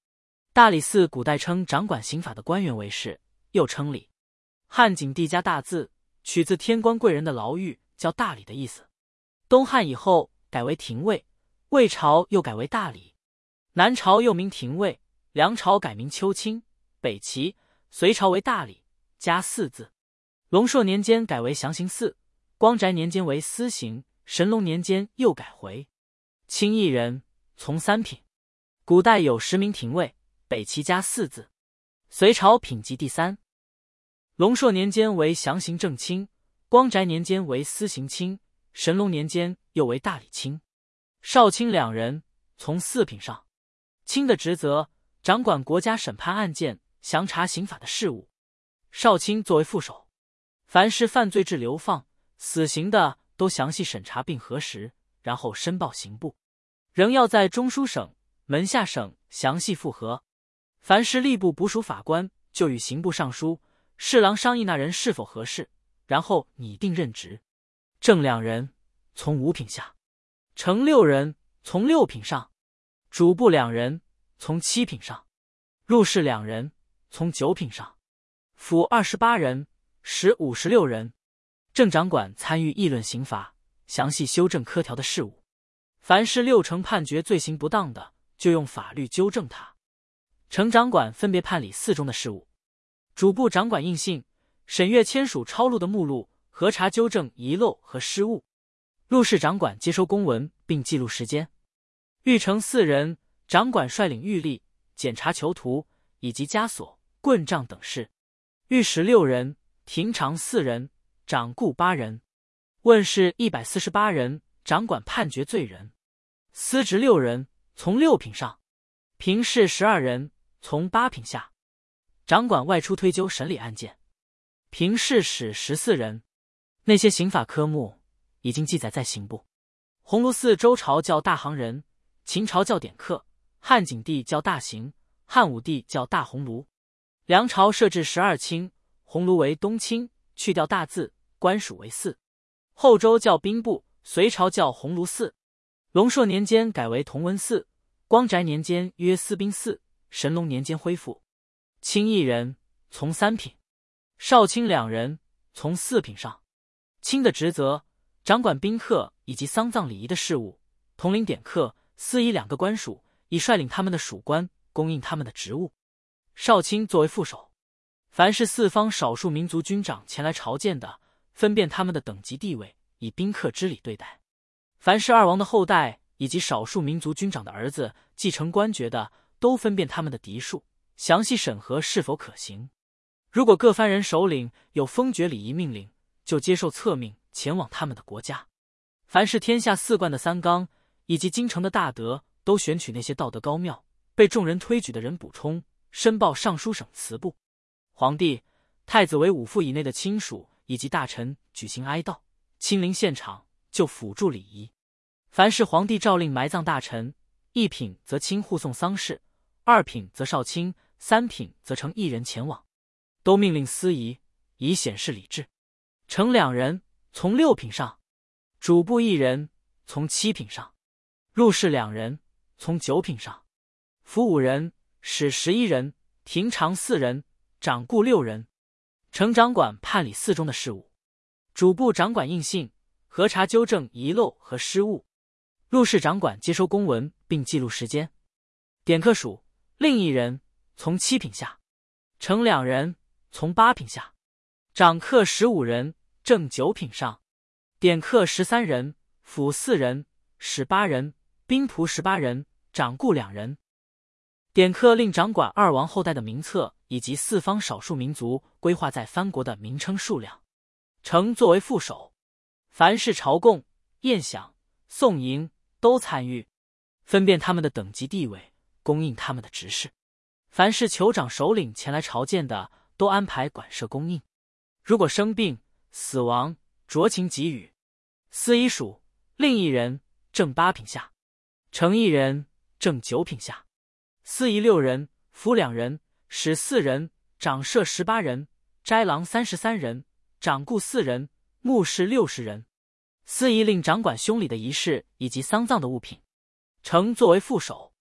大理寺古代称掌管刑法的官员为士，又称理。汉景帝加大字，取自天官贵人的牢狱，叫大理的意思。东汉以后改为廷尉，魏朝又改为大理，南朝又名廷尉，梁朝改名秋卿，北齐、隋朝为大理，加四字。龙朔年间改为详刑司，光宅年间为司刑，神龙年间又改回卿一人，从三品。古代有十名廷尉，北齐加四字，隋朝品级第三。龙朔年间为详刑正卿，光宅年间为司刑卿，神龙年间又为大理卿。少卿两人，从四品上。卿的职责，掌管国家审判案件，详查刑法的事务。少卿作为副手，凡是犯罪致流放、死刑的都详细审查并核实，然后申报刑部，仍要在中书省、门下省详细复核。凡是吏部捕属法官，就与刑部尚书、侍郎商议那人是否合适，然后拟定任职。正两人，从五品下；丞六人，从六品上；主簿两人，从七品上；入室两人，从九品上；府二十八人，使五十六人。正掌管参与议论刑法，详细修正科条的事务。凡是六成判决罪行不当的，就用法律纠正他。丞掌管分别判理四中的事务。主簿掌管印信，审阅签署抄录的目录，核查纠正遗漏和失误。入室掌管接收公文并记录时间。狱丞四人，掌管率领狱吏、检查囚徒以及枷锁、棍杖等事。御史六人，廷常四人，掌顾八人。问事一百四十八人，掌管判决罪人。司职六人，从六品上。评事十二人，从八品下，掌管外出推究审理案件。评事使十四人。那些刑法科目已经记载在刑部。鸿胪寺周朝叫大行人，秦朝叫典客，汉景帝叫大刑，汉武帝叫大鸿胪。梁朝设置十二卿，鸿胪为东卿，去掉大字，官属为寺。后周叫兵部，隋朝叫鸿胪寺。龙朔年间改为同文寺，光宅年间约司兵寺，神龙年间恢复。卿一人，从三品；少卿两人，从四品上。卿的职责，掌管宾客以及丧葬礼仪的事务，统领典客、司仪两个官署，以率领他们的属官，供应他们的职务。少卿作为副手，凡是四方少数民族军长前来朝见的，分辨他们的等级地位，以宾客之礼对待。凡是二王的后代以及少数民族军长的儿子继承官爵的，都分辨他们的嫡庶，详细审核是否可行。如果各藩人首领有封爵礼仪命令，就接受册命前往他们的国家。凡是天下四冠的三纲以及京城的大德，都选取那些道德高妙、被众人推举的人补充，申报尚书省祠部。皇帝、太子为五父以内的亲属以及大臣举行哀悼，亲临现场就辅助礼仪。凡是皇帝诏令埋葬大臣，一品则亲护送丧事，二品则少卿，三品则呈一人前往，都命令司仪，以显示礼制。丞两人，从六品上；主簿一人，从七品上；入室两人，从九品上；府五人，使十一人，廷常四人，掌顾六人。丞掌管判理四中的事务。主簿掌管印信，核查纠正遗漏和失误。入室掌管接收公文并记录时间。典客属另一人，从七品下；丞两人，从八品下；掌客十五人，正九品上；典客十三人，府四人，使八人，兵仆十八人，掌顾两人。典客令掌管二王后代的名册以及四方少数民族规划在藩国的名称数量。丞作为副手，凡是朝贡、宴享、送迎都参与，分辨他们的等级地位，供应他们的职事。凡是酋长首领前来朝见的，都安排管设供应。如果生病、死亡，酌情给予。司仪属另一人，正八品下；丞一人，正九品下；司仪六人，府两人，使四人，掌摄十八人，斋郎三十三人，掌顾四人，牧士六十人。司仪令掌管凶礼的仪式以及丧葬的物品。丞作为副手，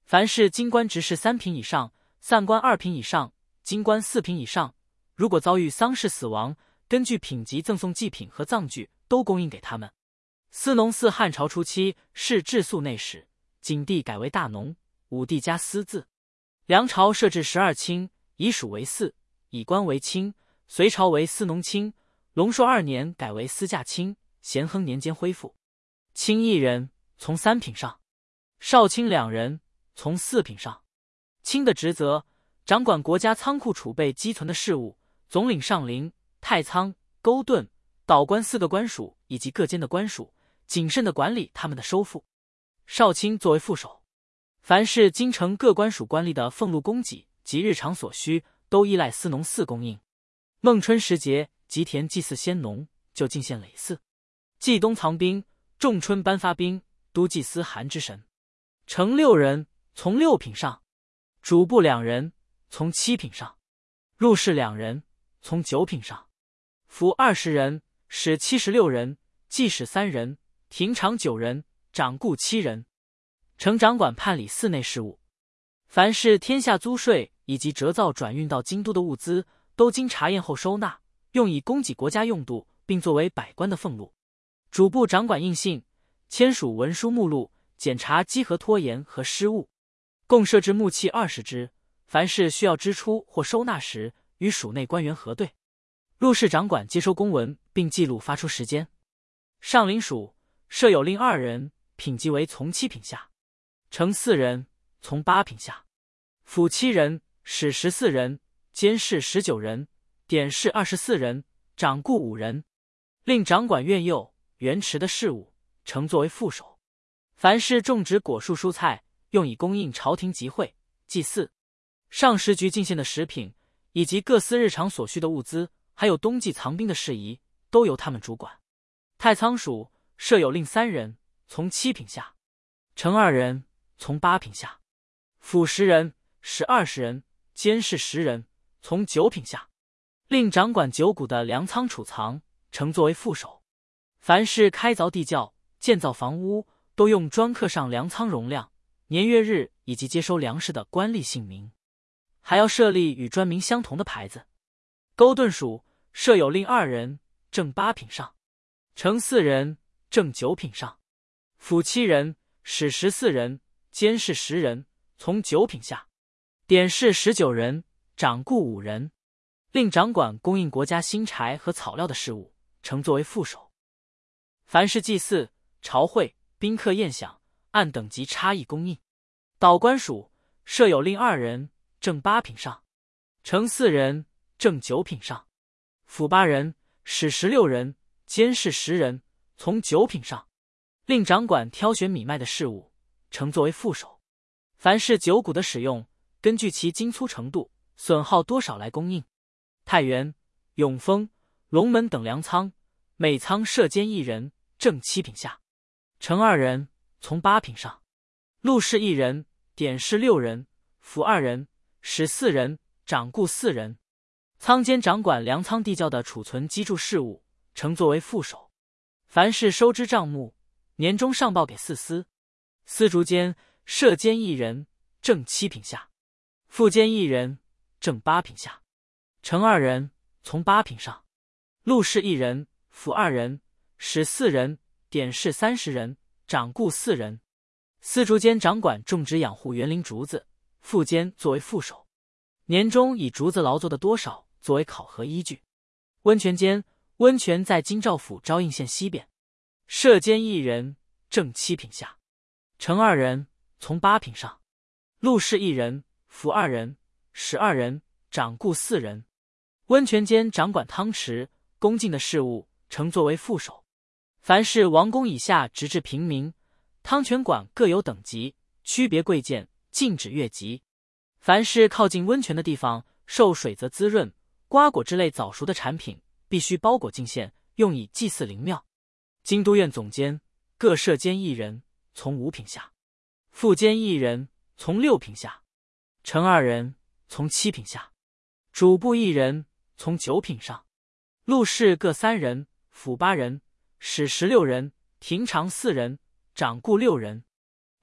凡是京官职事三品以上，散官二品以上，京官四品以上，如果遭遇丧事死亡，根据品级赠送祭品和葬具，都供应给他们。司农寺汉朝初期是治粟内史，景帝改为大农，武帝加司字。梁朝设置十二卿，以属为祀，以官为卿。隋朝为司农卿，隆朔二年改为司驾卿，咸亨年间恢复。卿一人，从三品上；少卿两人，从四品上。卿的职责，掌管国家仓库储备积存的事务，总领上林、太仓、沟顿、岛官四个官署以及各监的官署，谨慎地管理他们的收付。少卿作为副手，凡是京城各官署官吏的俸禄供给及日常所需，都依赖司农寺供应。孟春时节，吉田祭祀先农，就进献累祀。冀东藏兵，仲春颁发兵，都祭司韩之神。丞六人，从六品上；主簿两人，从七品上；入侍两人，从九品上；府二十人，使七十六人，记使三人，廷长九人，掌故七人。丞掌管判理寺内事务，凡是天下租税以及折造转运到京都的物资，都经查验后收纳，用以供给国家用度，并作为百官的俸禄。主簿掌管印信、签署文书目录，检查稽核拖延和失误。共设置木器二十支，凡是需要支出或收纳时，与署内官员核对。入侍掌管接收公文，并记录发出时间。上林署设有令二人，品级为从七品下；丞四人，从八品下；府七人，使十四人，监事十九人，典事二十四人，掌故五人。另掌管院囿、园池的事务，丞作为副手。凡是种植果树蔬菜，用以供应朝廷集会、祭祀、上食局进献的食品，以及各司日常所需的物资，还有冬季藏兵的事宜，都由他们主管。太仓署设有令三人，从七品下；丞二人，从八品下；府十人，使二十人，监事十人，从九品下。另掌管九谷的粮仓储藏，丞作为副手。凡是开凿地窖、建造房屋，都用专刻上粮仓容量、年月日以及接收粮食的官吏姓名，还要设立与专名相同的牌子。沟顿署设有令二人，正八品上；丞四人，正九品上；府七人，使十四人，监事十人，从九品下；典事十九人，掌故五人。另掌管供应国家薪柴和草料的事务，丞作为副手。凡是祭祀、朝会、宾客宴享，按等级差异供应。岛官署设有令二人，正八品上；丞四人，正九品上；府八人，使十六人，监事十人，从九品上。另掌管挑选米麦的事务，丞作为副手。凡是九谷的使用，根据其精粗程度、损耗多少来供应。太原、永丰、龙门等粮仓，每仓设监一人，正七品下；丞二人，从八品上；录事一人，典事六人，府二人，使四人，掌故四人。仓监掌管粮仓地窖的储存积贮事务，丞作为副手。凡是收支账目，年终上报给四司。司竹监设监一人，正七品下；副监一人，正八品下；丞二人，从八品上；录事一人，府二人，使四人，典事三十人，掌故四人。司竹监掌管种植养护园林竹子，副监作为副手。年终以竹子劳作的多少作为考核依据。温泉监温泉在京兆府昭应县西边，设监一人，正七品下；丞二人，从八品上；录事一人，府二人，使二人，掌故四人。温泉监掌管汤池、宫禁的事务，丞作为副手。凡是王公以下直至平民，汤泉馆各有等级，区别贵贱，禁止越级。凡是靠近温泉的地方，受水泽滋润，瓜果之类早熟的产品，必须包裹进献，用以祭祀灵庙。京都院总监各设监一人，从五品下；副监一人，从六品下；丞二人，从七品下；主簿一人，从九品上；录事各三人，府八人，使十六人，廷长四人，掌故六人。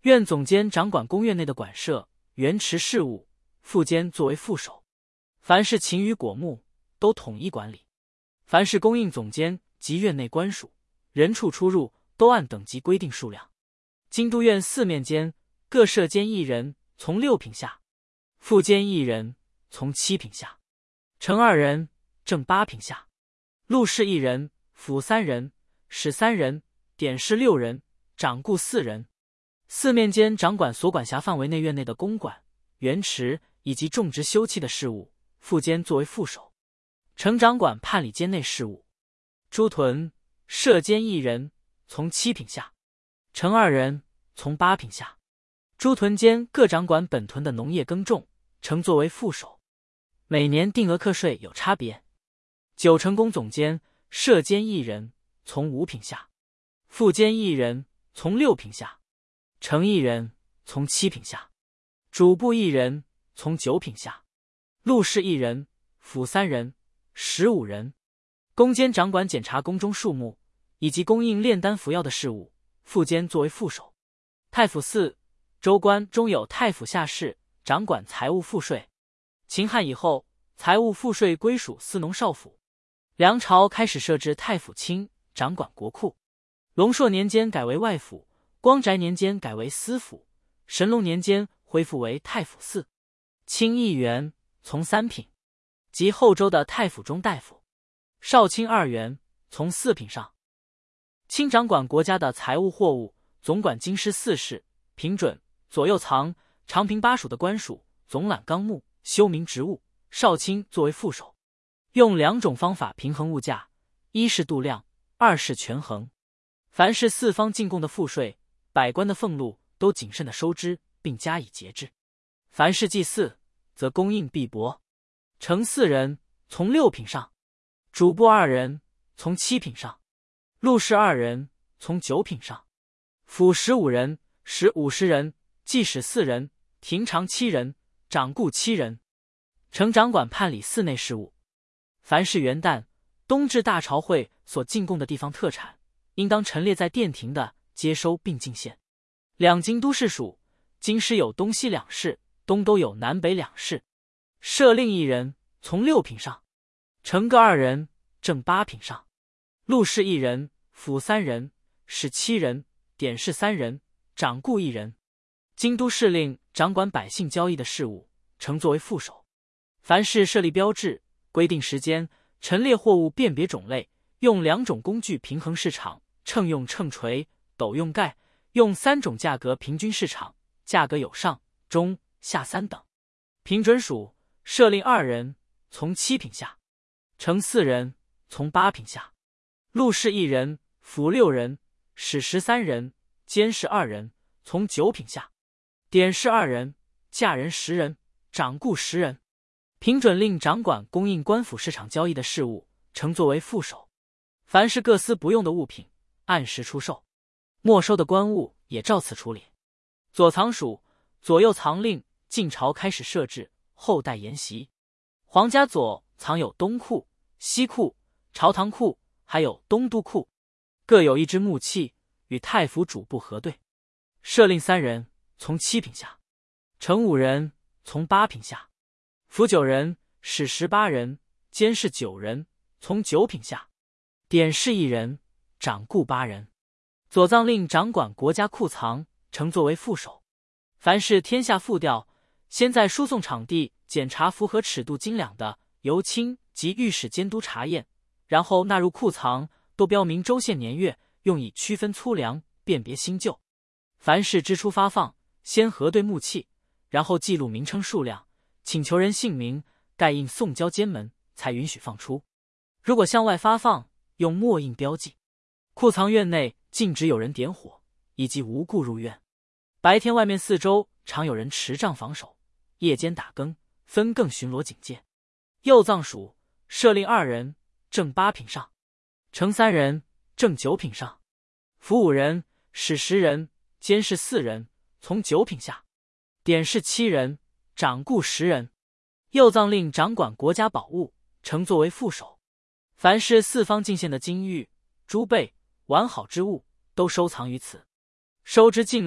院总监掌管宫院内的馆舍、园池事务，副监作为副手。凡是禽鱼果木都统一管理。凡是供应总监及院内官署，人畜出入都按等级规定数量。京都院四面监各设监一人，从六品下；副监一人，从七品下；丞二人，正八品下；录事一人，辅三人，使三人，典事六人，掌故四人。四面监掌管所管辖范围内院内的公馆、园池以及种植修葺的事务，副监作为副手。丞掌管判理监内事务。诸屯设监一人，从七品下；丞二人，从八品下。诸屯监各掌管本屯的农业耕种，丞作为副手。每年定额课税有差别。九成宫总监设监一人，从五品下；副监一人，从六品下；丞一人，从七品下；主簿一人，从九品下；录事一人，辅三人，十五人。宫监掌管检查宫中数目以及供应炼丹服药的事务，副监作为副手。太府寺、州官中有太府下士，掌管财务赋税。秦汉以后，财务赋税归属司农少府。梁朝开始设置太府卿，掌管国库。隆朔年间改为外府，光宅年间改为司府，神龙年间恢复为太府寺。卿一员，从三品，即后周的太府中大夫。少卿二员，从四品上。卿掌管国家的财务货物，总管京师四事，平准、左右藏、长平八署的官署，总揽纲目、修明职务。少卿作为副手。用两种方法平衡物价：一是度量，二是权衡。凡是四方进贡的赋税、百官的俸禄，都谨慎的收支，并加以节制。凡是祭祀，则供应必薄。丞四人，从六品上；主簿二人，从七品上；录事二人，从九品上；府十五人，使五十人，记使四人，廷常七人，掌故七人。丞掌管判理寺内事务。凡是元旦、冬至大朝会所进贡的地方特产，应当陈列在殿庭的，接收并进献。两京都市属，京师有东西两市，东都有南北两市。设令一人，从六品上；丞各二人，正八品上；录事一人，辅三人，使七人，典事三人，掌故一人。京都市令掌管百姓交易的事务，丞作为副手。凡是设立标志、规定时间、陈列货物辨别种类，用两种工具平衡市场：秤用秤锤，斗用盖，用三种价格平均市场，价格有上、中、下三等。平准署设令二人，从七品下；丞四人，从八品下；录事一人，辅六人，使十三人，监事二人，从九品下；典事二人，价人十人，掌故十人。平准令掌管供应官府市场交易的事务，丞作为副手。凡是各司不用的物品，按时出售；没收的官物也照此处理。左藏署、左右藏令晋朝开始设置，后代沿袭。皇家左藏有东库、西库、朝堂库，还有东都库，各有一支木器，与太府主簿核对。设令三人，从七品下；丞五人，从八品下；辅九人，使十八人，监事九人，从九品下；典事一人，掌故八人。左藏令掌管国家库藏，丞作为副手。凡是天下赋调，先在输送场地检查符合尺度斤两的，由卿及御史监督查验，然后纳入库藏，都标明州县年月，用以区分粗粮，辨别新旧。凡是支出发放，先核对木器，然后记录名称数量，请求人姓名，盖印送交监门，才允许放出。如果向外发放，用墨印标记。库藏院内禁止有人点火，以及无故入院。白天外面四周常有人持杖防守，夜间打更，分更巡逻警戒。右藏署设令二人，正八品上；丞三人，正九品上；辅五人，使十人，监事四人，从九品下；典事七人，掌故十人。右藏令掌管国家宝物，丞作为副手。凡是四方进献的金玉、珠贝、完好之物，都收藏于此。收支禁令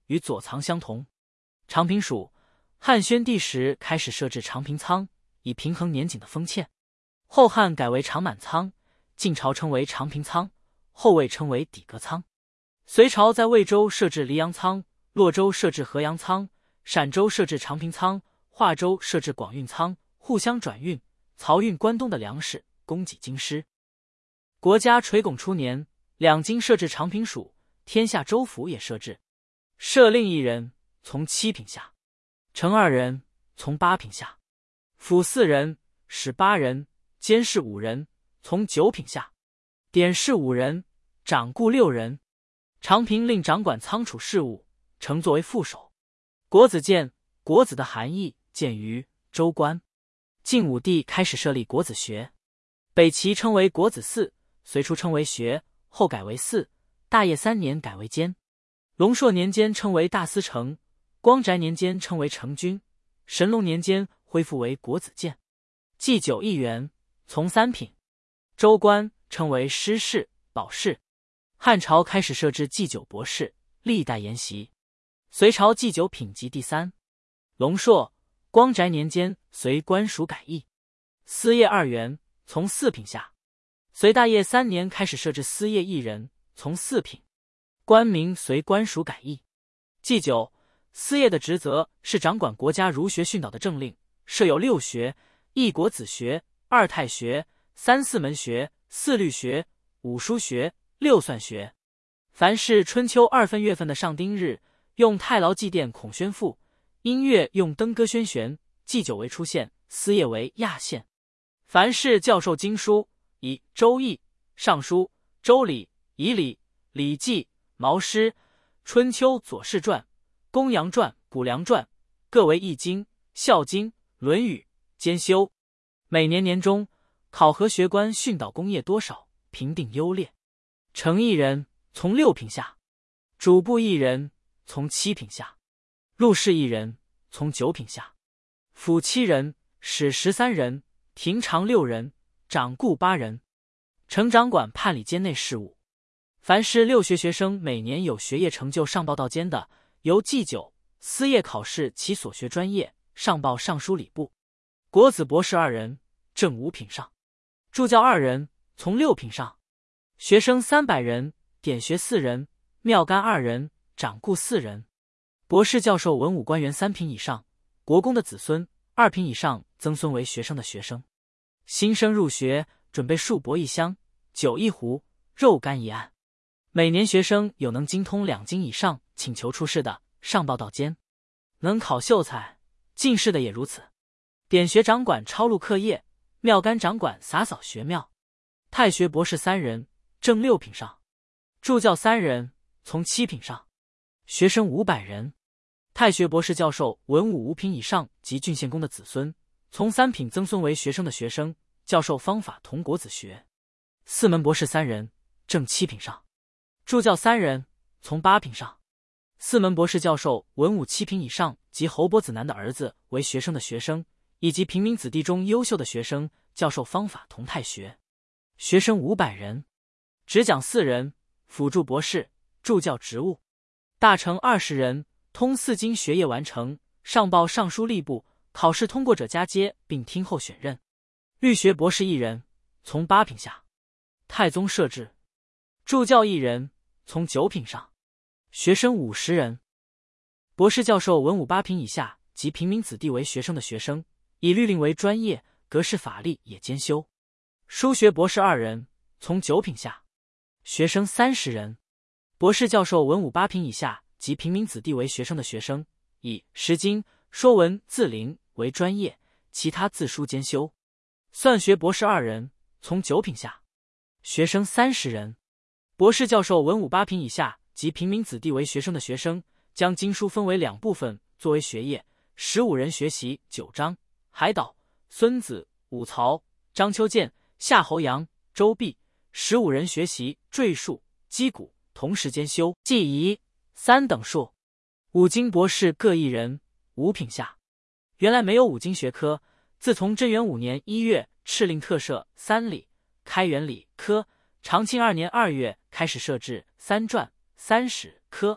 与左藏相同。长平署，汉宣帝时开始设置长平仓，以平衡年景的封建。后汉改为长满仓，晋朝称为长平仓，后魏称为底阁仓。隋朝在魏州设置黎阳仓，洛州设置河阳仓，陕州设置长平仓，华州设置广运仓，互相转运，漕运关东的粮食，供给京师。国家垂拱初年，两京设置长平署，天下州府也设置。设令一人，从七品下；丞二人，从八品下；府四人，使八人，监事五人，从九品下；典事五人，掌顾六人。长平令掌管仓储事务，称作为副手。国子监，国子的含义见于州官。晋武帝开始设立国子学，北齐称为国子寺，隋初称为学，后改为寺。大业三年改为监，隆朔年间称为大司城，光宅年间称为成军，神龙年间恢复为国子监。祭酒一员，从三品。州官称为师士、保士。汉朝开始设置祭酒博士，历代沿袭。隋朝祭酒品级第三。隆朔、光宅年间随官署改易。司业二员，从四品下。隋大业三年开始设置司业一人，从四品。官名随官署改易。祭酒、司业的职责是掌管国家儒学训导的政令，设有六学：一国子学、二太学、三四门学、四律学、五书学、六算学。凡是春秋二分月份的上丁日，用太牢祭奠孔宣父；音乐用登歌宣玄，祭酒为出县，司业为亚县。凡是教授经书，以周易、尚书、周礼、仪礼、礼记、毛诗、春秋左氏传、公羊传、谷梁传，各为易经、孝经、论语，兼修。每年年中考核学官训导功业多少，评定优劣。丞一人，从六品下；主簿一人，从七品下；录事一人，从九品下；府七人，史十三人，廷常六人，掌顾八人。丞掌管判理监内事务。凡是六学学生每年有学业成就上报到监的，由祭酒、司业考试其所学专业，上报尚书礼部。国子博士二人，正五品上；助教二人，从六品上。学生三百人，典学四人，妙干二人，掌顾四人。博士教授文武官员三品以上，国公的子孙，二品以上曾孙为学生的学生。新生入学，准备数帛一箱，酒一壶，肉干一案。每年学生有能精通两经以上请求出仕的，上报到监。能考秀才、进士的也如此。典学掌管抄录课业，妙干掌管洒扫学庙。太学博士三人，正六品上；助教三人，从七品上。学生五百人。太学博士教授文武五品以上及郡县公的子孙，从三品曾孙为学生的学生，教授方法同国子学。四门博士三人，正七品上；助教三人，从八品上。四门博士教授文武七品以上及侯伯子男的儿子为学生的学生，以及平民子弟中优秀的学生，教授方法同太学。学生五百人。执讲四人，辅助博士，助教职务。大成二十人，通四经学业完成，上报尚书吏部，考试通过者加阶，并听候选任。律学博士一人，从八品下。太宗设置。助教一人，从九品上。学生五十人。博士教授文武八品以下及平民子弟为学生的学生，以律令为专业，格式法例也兼修。书学博士二人，从九品下。学生三十人。博士教授文武八品以下及平民子弟为学生的学生，以诗经、说文、字灵为专业，其他字书兼修。算学博士二人，从九品下。学生三十人。博士教授文武八品以下及平民子弟为学生的学生，将经书分为两部分作为学业，十五人学习九章、海岛、孙子、武曹、章丘鉴、夏侯阳、周必；十五人学习赘述、击鼓，同时兼修记仪、三等数。五经博士各一人，五品下。原来没有五经学科，自从贞元五年一月敕令特设三礼，开元礼科；长庆二年二月开始设置三传、三史科，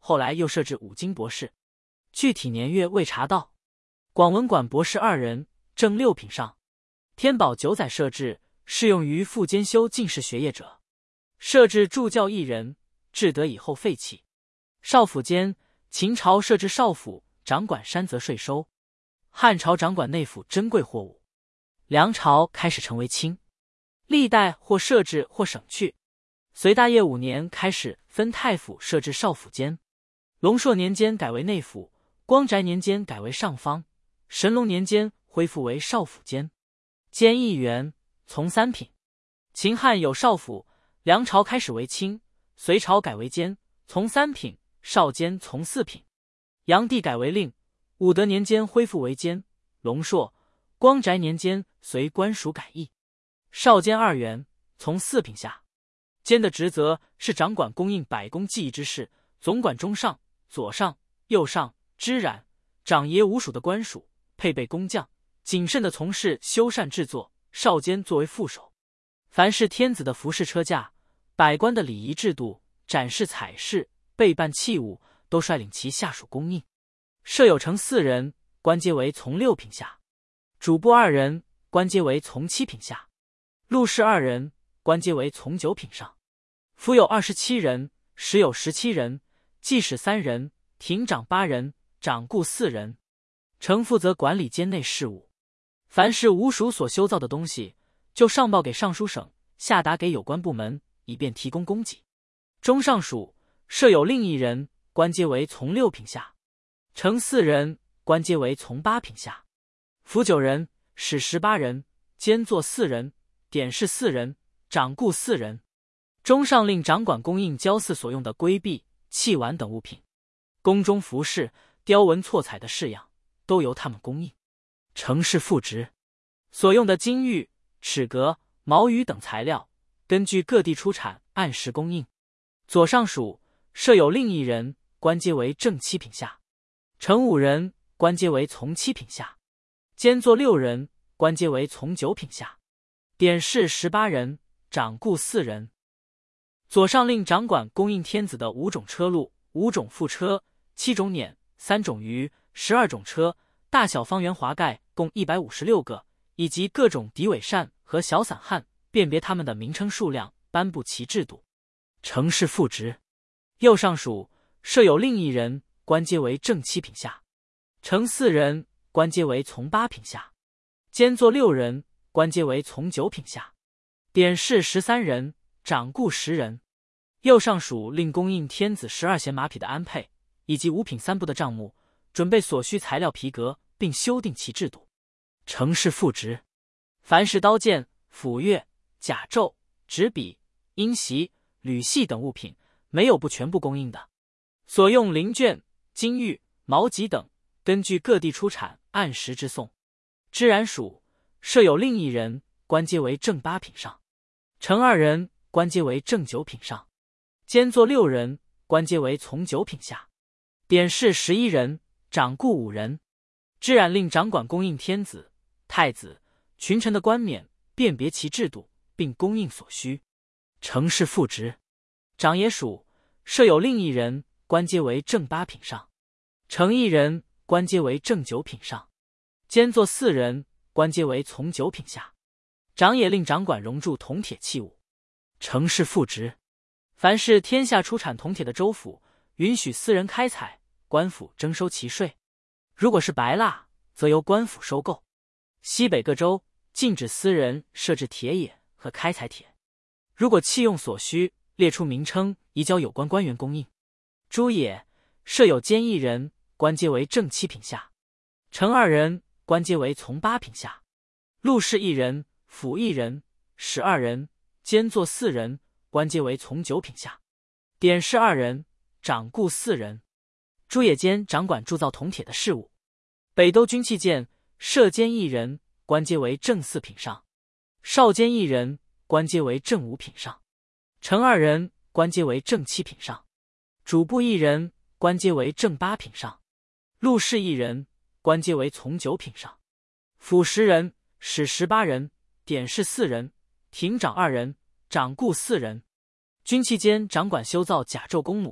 后来又设置五经博士，具体年月未查到。广文馆博士二人，正六品上。天宝九载设置，适用于复兼修进士学业者。设置助教一人，至德以后废弃。少府监，秦朝设置少府，掌管山泽税收；汉朝掌管内府珍贵货物；梁朝开始成为卿。历代或设置或省去。隋大业五年开始分太府设置少府监，隆朔年间改为内府，光宅年间改为上方，神龙年间恢复为少府监。监一员，从三品。秦汉有少府，梁朝开始为卿，隋朝改为监，从三品，少监从四品。炀帝改为令，武德年间恢复为监，隆朔、光宅年间随官属改易。少监二员，从四品下。监的职责是掌管供应百工技艺之事，总管中上、左上、右上、织染、长爷五属的官属，配备工匠，谨慎地从事修缮制作。少监作为副手。凡是天子的服饰车驾，百官的礼仪制度，展示彩饰，备办器物，都率领其下属供应。设有丞四人，官阶为从六品下；主簿二人，官阶为从七品下；录事二人，官阶为从九品上。府有二十七人，史有十七人，记史三人，廷长八人，掌顾四人。丞负责管理监内事务。凡是吴属所修造的东西，就上报给尚书省，下达给有关部门，以便提供供给。中上属设有另一人，官阶为从六品下；丞四人，官阶为从八品下；府九人，史十八人，监作四人，典侍四人，掌顾四人。中上令掌管供应郊祀所用的龟璧、器碗等物品，宫中服饰、雕纹错彩的式样，都由他们供应。丞事副职，所用的金玉、齿革、毛羽等材料，根据各地出产，按时供应。左上属设有另一人，官阶为正七品下；丞五人，官阶为从七品下；监作六人，官阶为从九品下；典侍十八人，掌顾四人。左上令掌管供应天子的五种车路、五种副车、七种辇、三种鱼、十二种车，大小方圆华盖共一百五十六个，以及各种敌伪扇和小散汉，辨别他们的名称数量，颁布其制度。丞事副职，右上属设有另一人，官阶为正七品下；丞四人，官阶为从八品下；监作六人，官阶为从九品下；典侍十三人，掌顾十人。右上属令供应天子十二衔马匹的安配，以及五品三部的账目，准备所需材料皮革，并修订其制度。丞事副职，凡是刀剑、斧钺、甲胄、纸笔、鹰席、铝器等物品，没有不全部供应的。所用绫绢、金玉、毛戟等，根据各地出产，按时之送。织染属设有另一人，官阶为正八品上；丞二人，官阶为正九品上；监作六人，官阶为从九品下；典侍十一人，掌顾五人。织染令掌管供应天子、太子、群臣的冠冕，辨别其制度，并供应所需。丞事副职，长野属设有另一人，官阶为正八品上；丞一人，官阶为正九品上；监作四人，官阶为从九品下。长野令掌管熔铸铜铁器物。丞事副职，凡是天下出产铜铁的州府，允许私人开采，官府征收其税。如果是白蜡，则由官府收购。西北各州禁止私人设置铁冶和开采铁。如果器用所需，列出名称，移交有关官员供应。诸冶设有监一人，官阶为正七品下；丞二人，官阶为从八品下；录事一人，府一人，史二人，监作四人，官阶为从九品下；典侍二人，掌顾四人。诸冶监掌管铸造铜铁的事务。北都军器监设监一人，官阶为正四品上；少监一人，官阶为正五品上；丞二人，官阶为正七品上；主簿一人，官阶为正八品上；录事一人，官阶为从九品上；府十人，史十八人，典侍四人，廷长二人，掌顾四人。军器监掌管修造甲胄弓弩，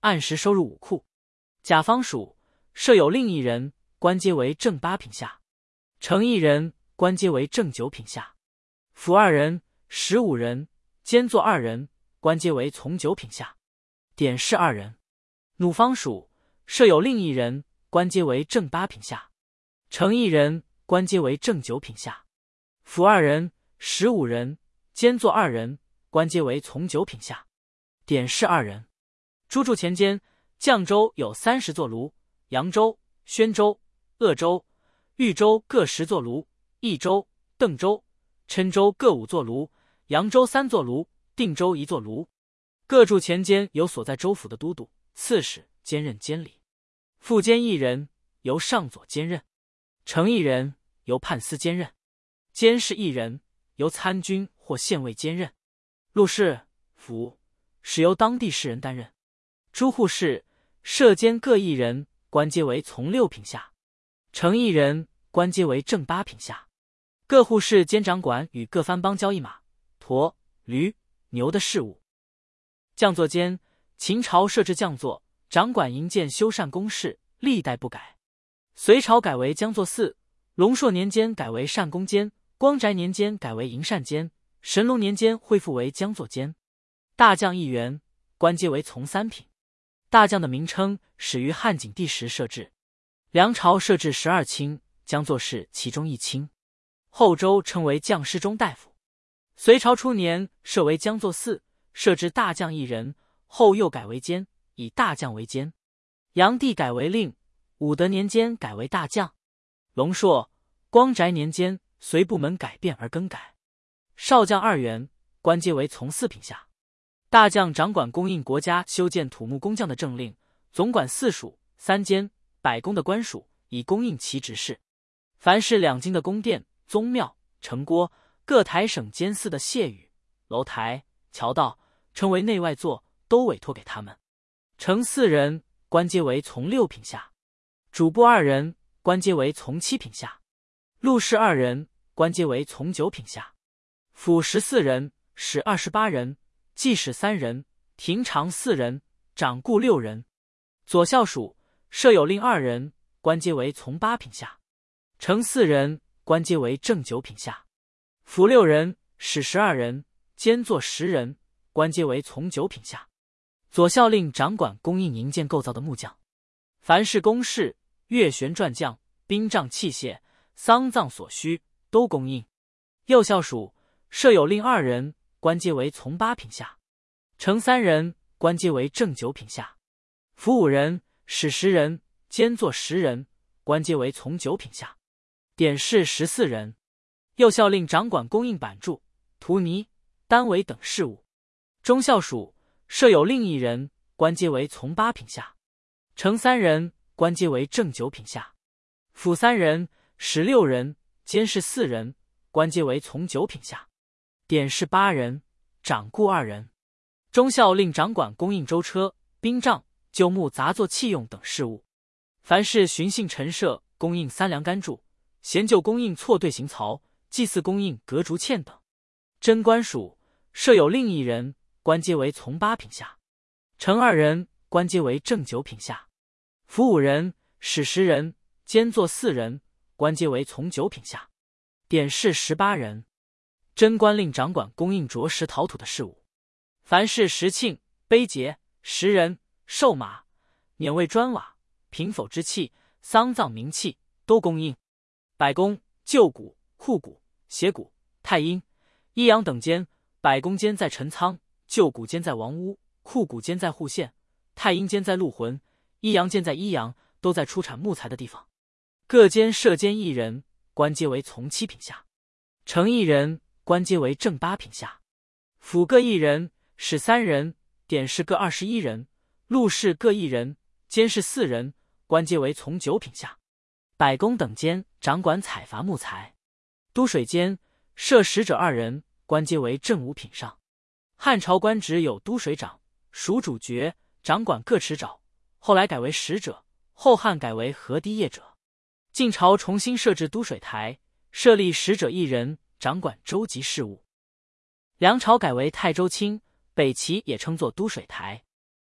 按时收入武库。甲方属设有令一人，官阶为正八品下；承一人，官阶为正九品下；辅二人、使五人，监作二人，官阶为从九品下；典侍二人。弩方属设有令一人，官阶为正八品下；承一人，官阶为正九品下；辅二人、使五人，监作二人，官阶为从九品下；典侍二人。诸处前监绛州有三十座炉，扬州、宣州、鄂州、豫州各十座炉，益州、邓州、郴州各五座炉，扬州三座炉，定州一座炉。各处前监有所在州府的都督、刺史兼任监理。副监一人，由上佐兼任；承一人，由判司兼任；监事一人，由参军或县尉兼任；录事、府使由当地士人担任；诸户事、设监各一人，官阶为从六品下；承一人，官阶为正八品下。各户事兼掌管与各藩邦交易马、驼、驴、牛的事务。将作监，秦朝设置将作，掌管营建修缮工事，历代不改。隋朝改为将作司，隆朔年间改为善功监，光宅年间改为营善监，神龙年间恢复为将作监。大将一员，官阶为从三品。大将的名称始于汉景帝时设置。梁朝设置十二卿，将作是其中一卿。后周称为将师中大夫。隋朝初年设为将作司，设置大将一人，后又改为监，以大将为监。炀帝改为令，武德年间改为大将。隆朔、光宅年间随部门改变而更改。少将二员，官阶为从四品下。大将掌管供应国家修建土木工匠的政令，总管四署、三监、百工的官署，以供应其职事。凡是两京的宫殿、宗庙、城郭、各台省监司的谢宇、楼台、桥道，称为内外座，都委托给他们。承四人，官阶为从六品下；主簿二人，官阶为从七品下；录事二人，官阶为从九品下；辅十四人，使二十八人，记使三人，廷常四人，掌顾六人。左校属设有令二人，官阶为从八品下；承四人，官阶为正九品下；辅六人，使十二人，监作十人，官阶为从九品下。左校令掌管供应营建构造的木匠，凡是工事、月旋转匠、兵杖器械、丧葬所需，都供应。右校属设有令二人，官阶为从八品下；承三人，官阶为正九品下；辅五人，使十人，监作十人，官阶为从九品下；典侍十四人。右校令掌管供应板柱、涂泥、单围等事务。中校属设有令一人，官阶为从八品下；承三人，官阶为正九品下；辅三人，使六人，监事四人，官阶为从九品下；典侍八人，掌顾二人。中校令掌管供应舟车、兵杖、旧木杂作器用等事务。凡是巡幸陈设供应三梁杆柱，贤就供应错对行槽，祭祀供应隔竹堑等。贞观属设有令一人，官阶为从八品下；承二人，官阶为正九品下；辅五人，使十人，监作四人，官阶为从九品下；典侍十八人。贞观令掌管供应着石陶土的事务。凡是石磬、碑碣、石人、寿马、碾位砖瓦、平否之器、丧葬冥器，都供应。百工、旧谷、库谷、斜谷、太阴、益阳等监，百工监在陈仓，旧谷监在王屋，库谷监在户县，太阴监在陆浑，益阳监在益阳，都在出产木材的地方。各监设监一人，官阶为从七品下；承一人，官阶为正八品下；辅各一人，使三人，典侍各二十一人，录事各一人，监事四人，官阶为从九品下。百工等监掌管采伐木材。都水监设使者二人，官阶为正五品上。汉朝官职有都水长，属主角，掌管各池沼，后来改为使者，后汉改为河堤业者。晋朝重新设置都水台，设立使者一人，掌管州级事务。梁朝改为泰州卿，北齐也称作都水台。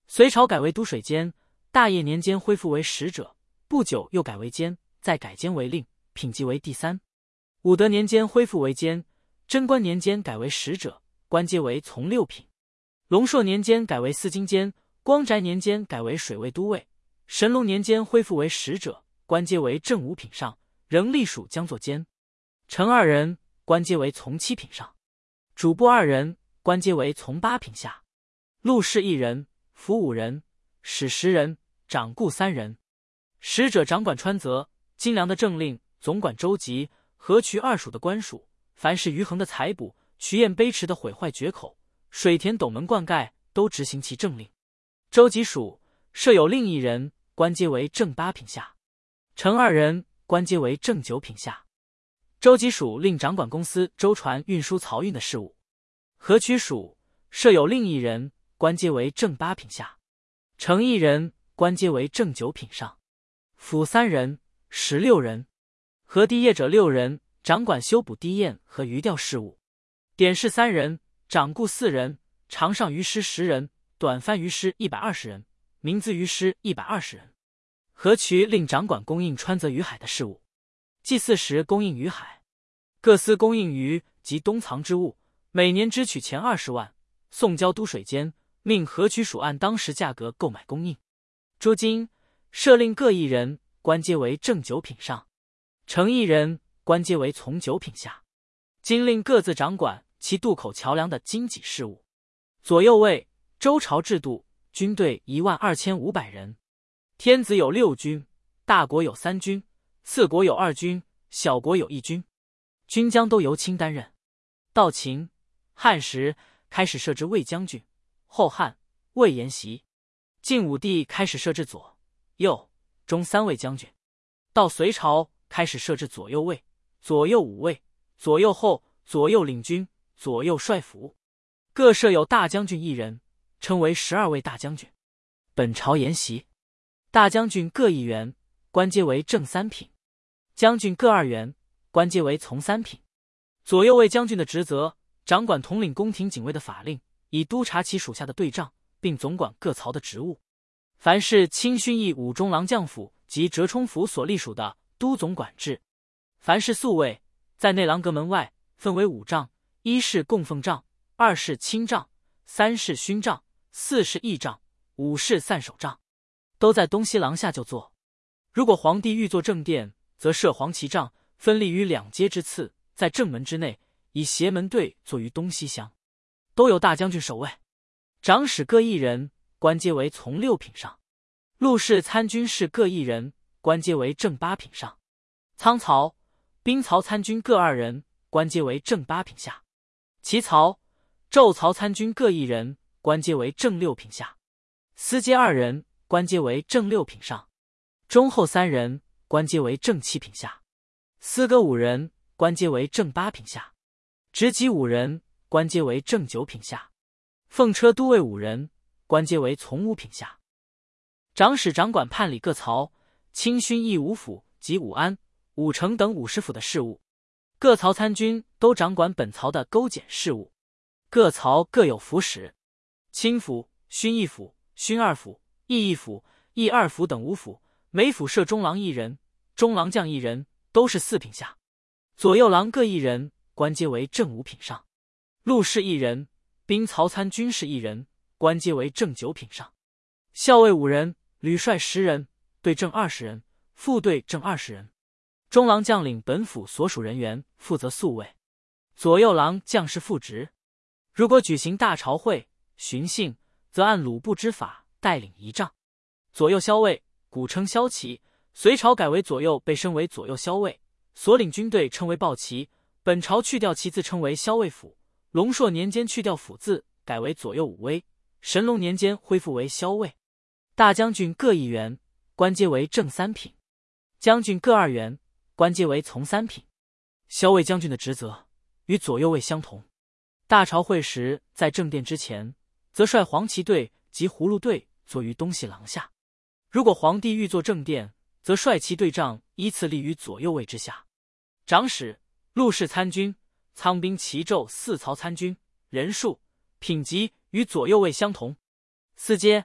隋朝改为都水监，大业年间恢复为使者，不久又改为监，再改监为令，品级为第三。武德年间恢复为监，贞观年间改为使者，官阶为从六品。隆朔年间改为司经监，光宅年间改为水卫都尉，神龙年间恢复为使者，官阶为正五品上，仍隶属将作监。陈二人，官阶为从七品上。主簿二人，官阶为从八品下。录事一人，府五人，史十人，掌故三人。使者掌管川泽、金梁的政令，总管州籍、河渠二属的官署，凡是余衡的采捕、渠堰碑池的毁坏决口、水田斗门灌溉，都执行其政令。州籍署设有另一人，官阶为正八品下。陈二人，官阶为正九品下。州籍署另掌管公司舟船运输漕运的事务。河渠署设有另一人，官阶为正八品下。程一人，官阶为正九品上。府三人，十六人。河堤业者六人，掌管修补堤堰和鱼钓事务。典士三人，掌故四人，长上渔师十人，短番渔师一百二十人，明资渔师一百二十人。河渠另掌管供应川泽鱼海的事务。祭祀时供应鱼海，各司供应鱼及东藏之物，每年支取钱二十万，送交都水监，命河渠署按当时价格购买供应。诸金设令各一人，官阶为正九品上。程一人，官阶为从九品下。今令各自掌管其渡口桥梁的经济事务。左右卫周朝制度，军队一万二千五百人。天子有六军，大国有三军，次国有二军，小国有一军。军将都由卿担任。到秦汉时开始设置卫将军，后汉魏延袭，晋武帝开始设置左、右、中三位将军。到隋朝开始设置左右卫、左右五卫、左右后、左右领军、左右帅府，各设有大将军一人，称为十二位大将军。本朝沿袭，大将军各一员，官阶为正三品；将军各二员，官阶为从三品。左右卫将军的职责，掌管统领宫廷警卫的法令，以督察其属下的对仗，并总管各曹的职务。凡是清勋役武中郎将府及折冲府所隶属的，都总管制。凡是宿卫，在内廊阁门外分为五帐：一是供奉帐，二是清帐，三是勋帐，四是义帐，五是散守帐，都在东西廊下就坐。如果皇帝欲作正殿，则设黄旗帐，分立于两阶之次，在正门之内，以斜门对坐于东西厢，都有大将军守卫。长史各一人，官阶为从六品上。录事参军士各一人，官阶为正八品上。仓曹、兵曹参军各二人，官阶为正八品下。齐曹、昼曹参军各一人，官阶为正六品下。司阶二人，官阶为正六品上。中后三人，官阶为正七品下。司阁五人，官阶为正八品下。执戟五人，官阶为正九品下。奉车都尉五人，官阶为从五品下。长史掌管判理各曹、清勋役五府及武安、武城等五十府的事务。各曹参军都掌管本曹的勾检事务。各曹各有府使。清府、勋一府、勋二府、役一府、役二府等五府，每府设中郎一人，中郎将一人，都是四品下。左右郎各一人，官阶为正五品上。录事一人，兵曹参军士一人，官阶为正九品上。校尉五人，旅帅十人，对正二十人，副对正二十人。中郎将领本府所属人员，负责宿卫。左右郎将士副职。如果举行大朝会、巡幸，则按鲁部之法带领仪仗。左右骁卫，古称骁骑，隋朝改为左右，被升为左右骁卫，所领军队称为豹骑。本朝去掉其字，称为骁卫府。隆朔年间去掉府字，改为左右武威。神龙年间恢复为骁卫。大将军各一员，官阶为正三品；将军各二员，官阶为从三品。骁卫将军的职责与左右卫相同。大朝会时，在正殿之前，则率黄旗队及葫芦队坐于东西廊下；如果皇帝欲作正殿，则率其队帐依次立于左右卫之下。长史、录事参军、仓兵骑胄四曹参军，人数、品级与左右卫相同。司阶、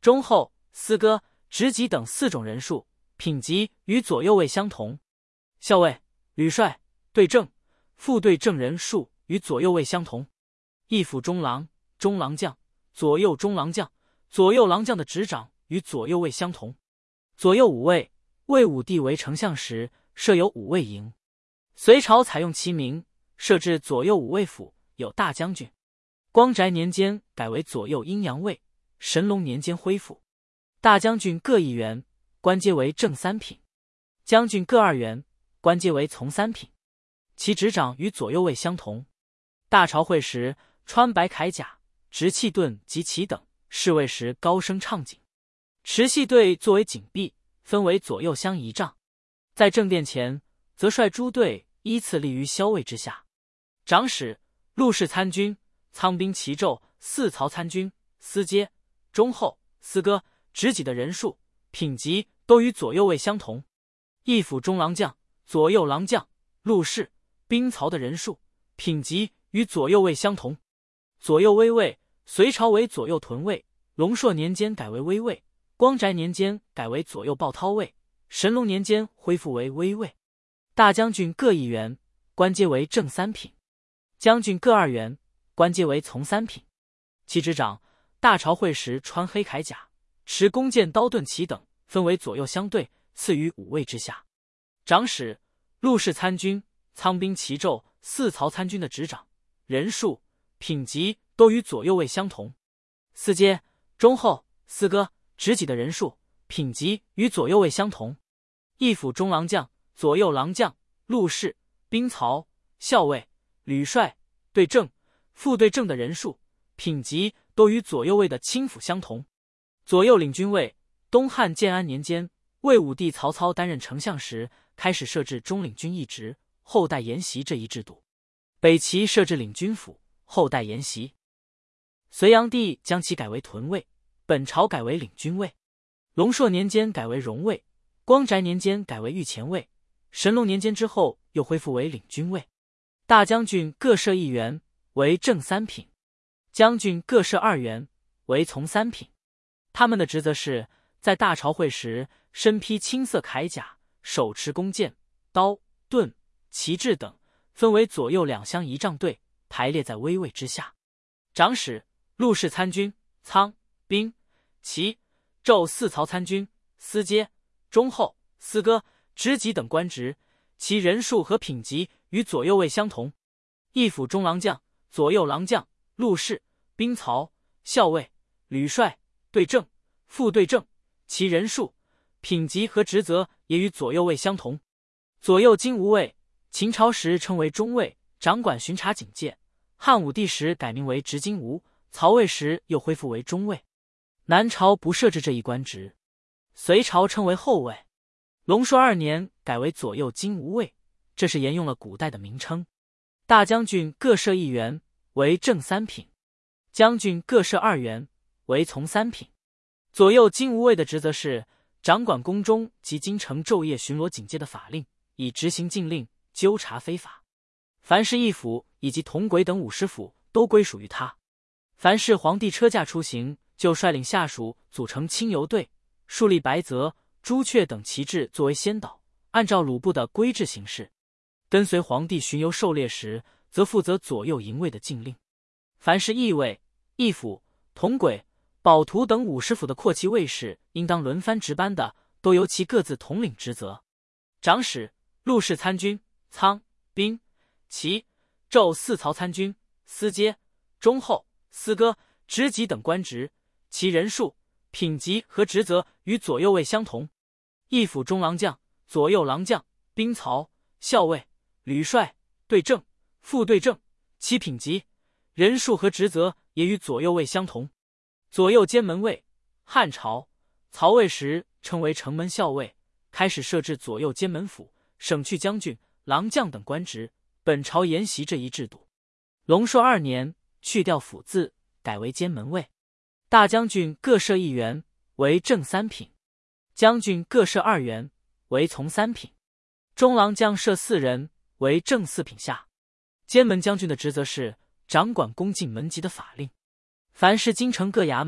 忠厚、司歌、职级等四种人数，品级与左右位相同。校尉、旅帅、队正、副队正人数与左右位相同。一府中郎、中郎将、左右中郎将、左右郎将的执掌与左右位相同。左右五位，魏武帝为丞相时设有五位营。隋朝采用其名，设置左右五位府，有大将军。光宅年间改为左右阴阳卫，神龙年间恢复。大将军各一员，官阶为正三品；将军各二员，官阶为从三品。其执掌与左右卫相同。大朝会时，穿白铠甲，执气盾及旗等，侍卫时高声唱景。持系队作为警壁，分为左右相一丈。在正殿前，则率诸队依次立于骁卫之下。长史、陆氏参军、仓兵骑胄、四曹参军、司阶、忠厚、司歌、执戟的人数、品级都与左右卫相同。一府中郎将、左右郎将、陆氏、兵曹的人数、品级与左右卫相同。左右威卫，隋朝为左右屯卫，龙朔年间改为威卫，光宅年间改为左右抱涛卫，神龙年间恢复为威卫。大将军各一员，官阶为正三品；将军各二员，官阶为从三品。其执掌，大朝会时穿黑铠甲，持弓箭刀盾旗等，分为左右相对，次于五位之下。长史、陆氏参军、仓兵骑胄、四曹参军的执掌、人数、品级都与左右卫相同。司阶、忠厚、司歌、执戟的人数、品级与左右卫相同。一府中郎将、左右郎将、陆氏、兵曹、校尉、旅帅、队正、副队正的人数、品级都与左右卫的轻辅相同。左右领军卫，东汉建安年间，魏武帝曹操担任丞相时，开始设置中领军一职，后代沿袭这一制度。北齐设置领军府，后代沿袭。隋炀帝将其改为屯卫，本朝改为领军卫。龙朔年间改为荣卫，光宅年间改为御前卫，神龙年间之后又恢复为领军卫。大将军各设一员，为正三品；将军各设二员，为从三品。他们的职责是在大朝会时，身披青色铠甲，手持弓箭、刀、盾、旗帜等，分为左右两相一丈队，排列在威卫之下。长史、陆氏参军、仓、兵、骑、胄四曹参军、司阶、忠厚、司歌、执戟等官职，其人数和品级与左右卫相同。一府中郎将、左右郎将、陆氏、兵曹、校尉、旅帅、队正、副队正，其人数、品级和职责也与左右卫相同。左右金吾卫，秦朝时称为中卫，掌管巡查警戒；汉武帝时改名为执金吾，曹魏时又恢复为中卫。南朝不设置这一官职，隋朝称为后卫。龙朔二年改为左右金吾卫，这是沿用了古代的名称。大将军各设一员，为正三品；将军各设二员，为从三品。左右金吾卫的职责是掌管宫中及京城昼夜巡逻警戒的法令，以执行禁令，纠察非法。凡是义府以及铜轨等五十府都归属于他。凡是皇帝车驾出行，就率领下属组成轻游队，树立白泽、朱雀等旗帜作为先导，按照鲁部的规制行事。跟随皇帝巡游狩猎时，则负责左右营卫的禁令。凡是义卫、义府、铜轨、保图等五十府的扩骑卫士，应当轮番值班的，都由其各自统领职责。长史、陆氏参军、仓、兵、骑、胄四曹参军、司阶、忠厚、司歌、执戟等官职，其人数、品级和职责与左右卫相同。一府中郎将、左右郎将、兵曹、校尉、旅帅、队正、副队正，其品级、人数和职责也与左右卫相同。左右监门卫，汉朝、曹魏时称为城门校尉，开始设置左右监门府，省去将军、郎将等官职，本朝沿袭这一制度。龙朔二年去掉府字，改为监门卫。大将军各设一员，为正三品；将军各设二员，为从三品。中郎将设四人，为正四品下。监门将军的职责是掌管宫禁门籍的法令。凡是京城各衙门应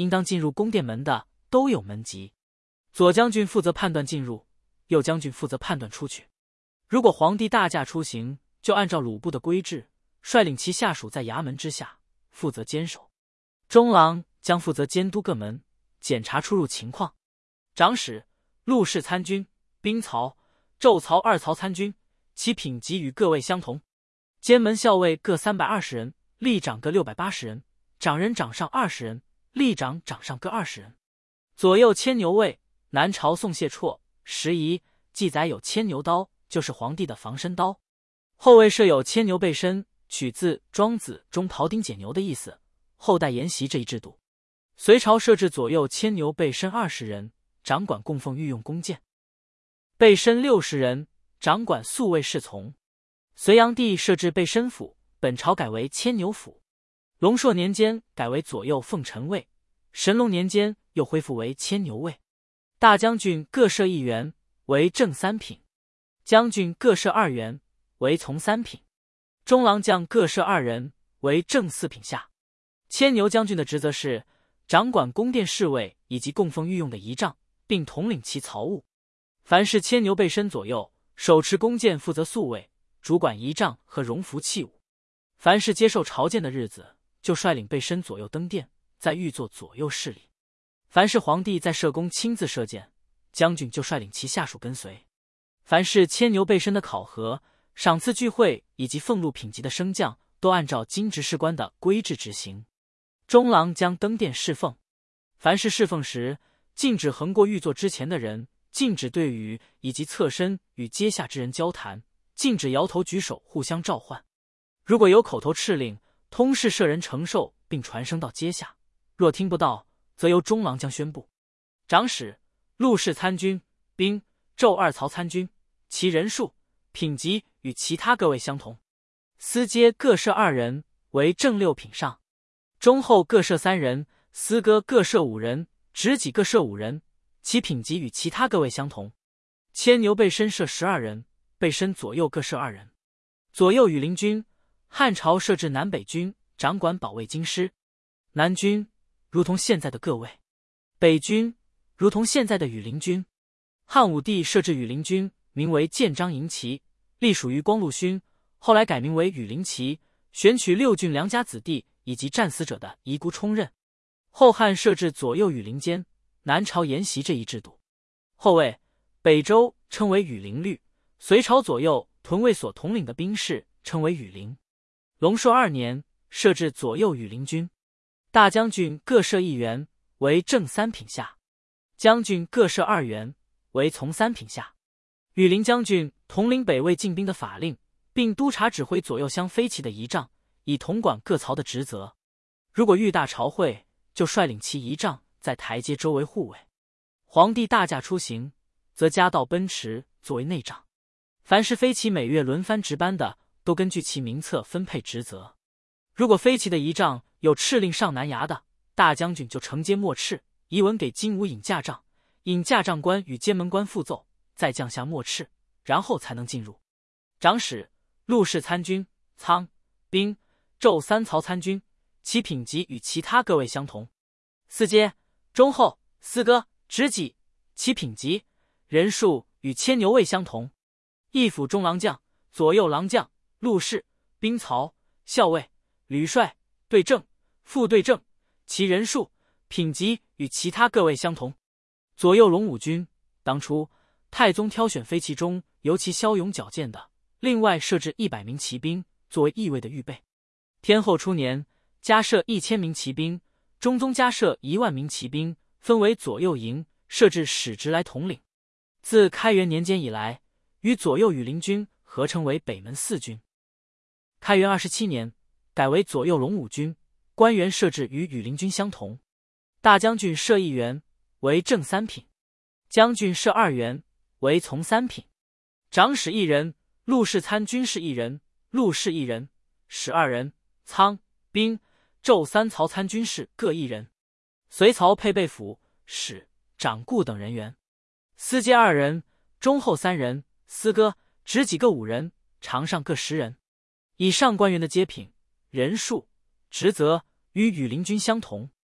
应当进入宫殿门的都有门籍。左将军负责判断进入，右将军负责判断出去。如果皇帝大驾出行，就按照鲁部的规制，率领其下属在衙门之下，负责坚守。中郎将负责监督各门，检查出入情况。长史、陆氏参军、兵曹、骤曹二曹参军，其品级与各位相同。监门校尉各三百二十人，吏长各六百八十人，长人长上二十人，吏长长上各二十人。左右牵牛卫，南朝宋谢绰、时仪记载有牵牛刀，就是皇帝的防身刀。后卫设有牵牛背身，取自《庄子》中庖丁解牛的意思，后代沿袭这一制度。隋朝设置左右牵牛背身二十人，掌管供奉御用弓箭；背身六十人，掌管宿卫侍从。隋炀帝设置背身府，本朝改为牵牛府。隆朔年间改为左右奉臣卫，神龙年间又恢复为牵牛卫。大将军各设一员，为正三品；将军各设二员，为从三品；中郎将各设二人，为正四品下。牵牛将军的职责是掌管宫殿侍卫以及供奉御用的仪仗，并统领其曹务。凡是牵牛背身左右，手持弓箭，负责宿卫，主管仪仗和戎服器物。凡是接受朝见的日子，就率领背身左右登殿，在御座左右侍礼。凡是皇帝在射宫亲自射箭，将军就率领其下属跟随。凡是牵牛背身的考核、赏赐聚会以及俸禄品级的升降，都按照京职士官的规制执行。中郎将登殿侍奉，凡是侍奉时，禁止横过御座之前的人，禁止对语以及侧身与阶下之人交谈，禁止摇头举手互相召唤。如果有口头敕令，通事舍人承受并传声到阶下，若听不到，则由中郎将宣布。长史、陆氏参军、兵、胄二曹参军，其人数、品级与其他各位相同。司阶各设二人，为正六品上；中后各设三人，司歌各设五人，职己各设五人，其品级与其他各位相同。牵牛背身设十二人，背身左右各设二人。左右羽林军，汉朝设置南北军，掌管保卫京师。南军如同现在的各卫，北军如同现在的羽林军。汉武帝设置羽林军，名为建章营骑，隶属于光禄勋，后来改名为羽林骑，选取六郡良家子弟以及战死者的遗孤充任。后汉设置左右羽林监，南朝沿袭这一制度。后卫、北周称为羽林律，隋朝左右屯卫所统领的兵士称为羽林。隆朔二年设置左右羽林军，大将军各设一员，为正三品下；将军各设二员，为从三品下。羽林将军统领北魏进兵的法令，并督察指挥左右相飞骑的仪仗，以统管各曹的职责。如果遇大朝会，就率领其仪仗在台阶周围护卫。皇帝大驾出行，则夹道奔驰作为内帐。凡是飞骑每月轮番值班的，都根据其名册分配职责。如果飞骑的仪仗有敕令上南衙的，大将军就承接墨敕，移文给金吾引驾帐，引驾帐官与监门官复奏，再降下墨敕，然后才能进入。长史、陆氏参军、仓、兵、胄三曹参军，其品级与其他各位相同。司阶、中后、司歌、职己，其品级、人数与牵牛卫相同。一府中郎将、左右郎将、陆氏、兵曹、校尉、旅帅、对正、副对正，其人数、品级与其他各位相同。左右龙武军，当初太宗挑选飞骑中尤其骁勇矫健的，另外设置一百名骑兵作为义卫的预备。天后初年，加设一千名骑兵，中宗加设一万名骑兵，分为左右营，设置使职来统领。自开元年间以来，与左右羽林军合称为北门四军。开元二十七年，改为左右龙武军，官员设置与羽林军相同。大将军设一员，为正三品；将军设二员，为从三品；长史一人，陆氏参军士一人，陆氏一人，使二人，仓、兵、胄三曹参军士各一人。随曹配备府、使、长顾等人员。司阶二人，中后三人，司歌、职己各五人，常上各十人。以上官员的阶品、人数、职责与羽林军相同。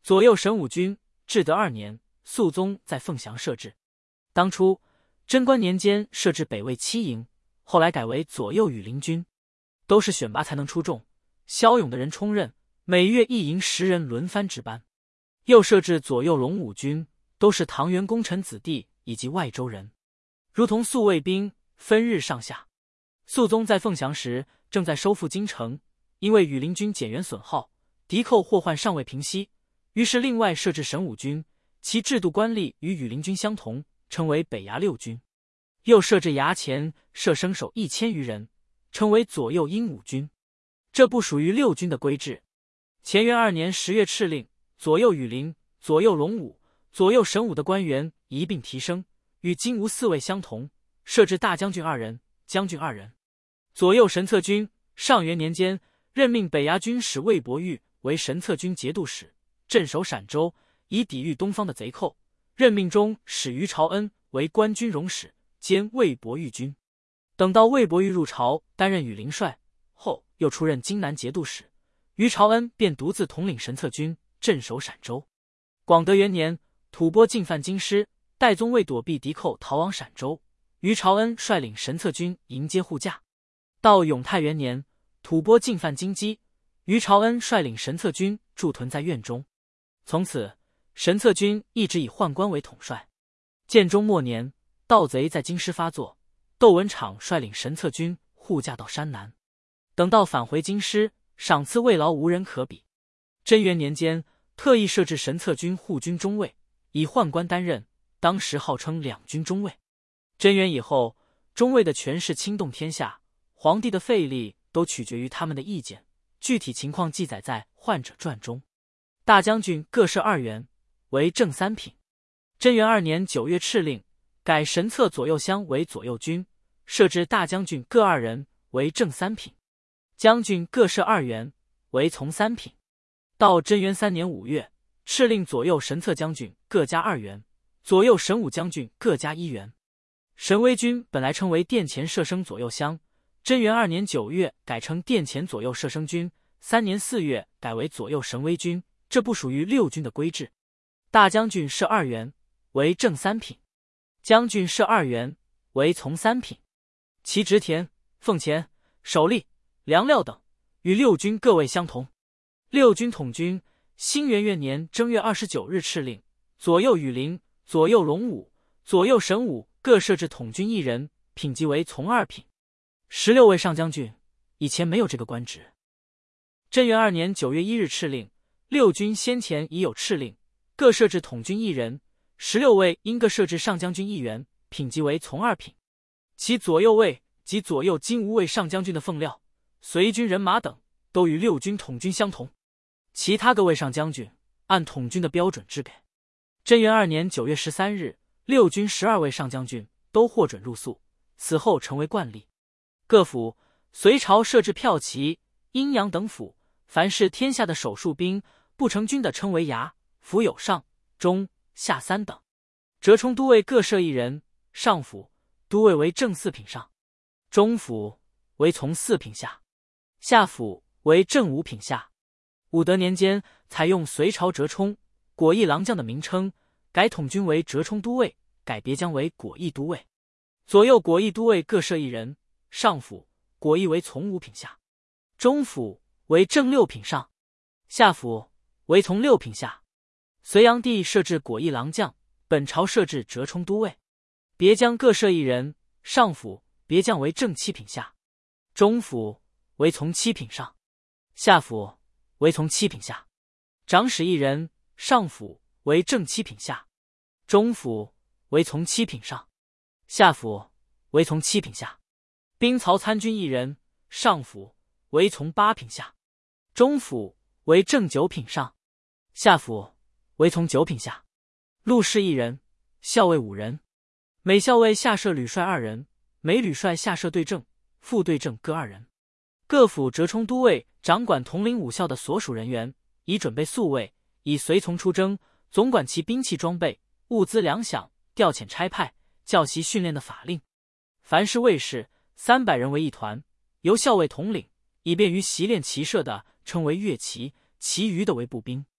左右神武军至德二年，肃宗在凤翔设置。当初贞观年间设置北魏七营，后来改为左右羽林军，都是选拔才能出众、骁勇的人充任，每月一营十人轮番值班。又设置左右龙武军，都是唐元功臣子弟以及外州人，如同宿卫兵，分日上下。肃宗在凤翔时正在收复京城，因为羽林军减员损耗，敌寇祸患尚未平息，于是另外设置神武军，其制度官吏与羽林军相同，称为北衙六军。又设置衙前设生手一千余人，称为左右鹦武军，这不属于六军的规制。乾元二年十月敕令，左右羽林、左右龙武、左右神武的官员一并提升，与金吾四卫相同，设置大将军二人、将军二人。左右神策军，上元年间任命北衙军使魏伯玉为神策军节度使，镇守陕州，以抵御东方的贼寇。任命中使于朝恩为官军容使，兼魏伯玉军。等到魏伯玉入朝担任羽林帅后，又出任荆南节度使，于朝恩便独自统领神策军，镇守陕州。广德元年，吐蕃进犯京师，代宗为躲避敌寇逃往陕州，于朝恩率领神策军迎接护驾。到永泰元年，吐蕃进犯京畿，于朝恩率领神策军驻屯在院中。从此神策军一直以宦官为统帅。建中末年，盗贼在京师发作，窦文昶率领神策军护驾到山南。等到返回京师，赏赐慰劳无人可比。贞元年间，特意设置神策军护军中尉，以宦官担任，当时号称两军中尉。贞元以后，中尉的权势轻动天下，皇帝的废立都取决于他们的意见，具体情况记载在《宦者传》中。大将军各设二员，为正三品。贞元二年九月敕令，改神策左右乡为左右军，设置大将军各二人，为正三品。将军各设二员，为从三品。到贞元三年五月，敕令左右神策将军各加二员，左右神武将军各加一员。神威军本来称为殿前射生左右乡，贞元二年九月改称殿前左右射生军，三年四月改为左右神威军，这不属于六军的规制。大将军设二员，为正三品；将军设二员，为从三品。其植田、俸钱、首吏、粮料等与六军各位相同。六军统军，兴元元年正月二十九日敕令，左右羽林、左右龙武、左右神武各设置统军一人，品级为从二品。十六位上将军，以前没有这个官职。贞元二年九月一日敕令，六军先前已有敕令，各设置统军一人，十六位应各设置上将军一员，品级为从二品。其左右卫及左右金吾卫上将军的俸料、随军人马等，都与六军统军相同。其他各位上将军按统军的标准支给。贞元二年九月十三日，六军十二位上将军都获准入宿，此后成为惯例。各府隋朝设置骠骑、阴阳等府，凡是天下的守戍兵不成军的，称为衙，府有上、中、下三等。折冲都尉各设一人，上府都尉为正四品上，中府为从四品下，下府为正五品下。武德年间采用隋朝折冲、果毅郎将的名称，改统军为折冲都尉，改别将为果毅都尉。左右果毅都尉各设一人，上府果毅为从五品下，中府为正六品上，下府为从六品下。隋炀帝设置果毅郎将，本朝设置折冲都尉。别将各设一人，上府别将为正七品下，中府为从七品上，下府为从七品下。长史一人，上府为正七品下，中府为从七品上，下府为从七品下。兵曹参军一人，上府为从八品下，中府为正九品上，下府为从九品下。陆氏一人，校尉五人，每校尉下设旅帅二人，每旅帅下设对正、副对正各二人。各府折冲都尉掌管统领武校的所属人员，以准备宿卫，以随从出征，总管其兵器装备、物资粮饷、调遣差派、教习训练的法令。凡是卫士三百人为一团，由校尉统领，以便于习练骑射的称为乐骑，其余的为步兵。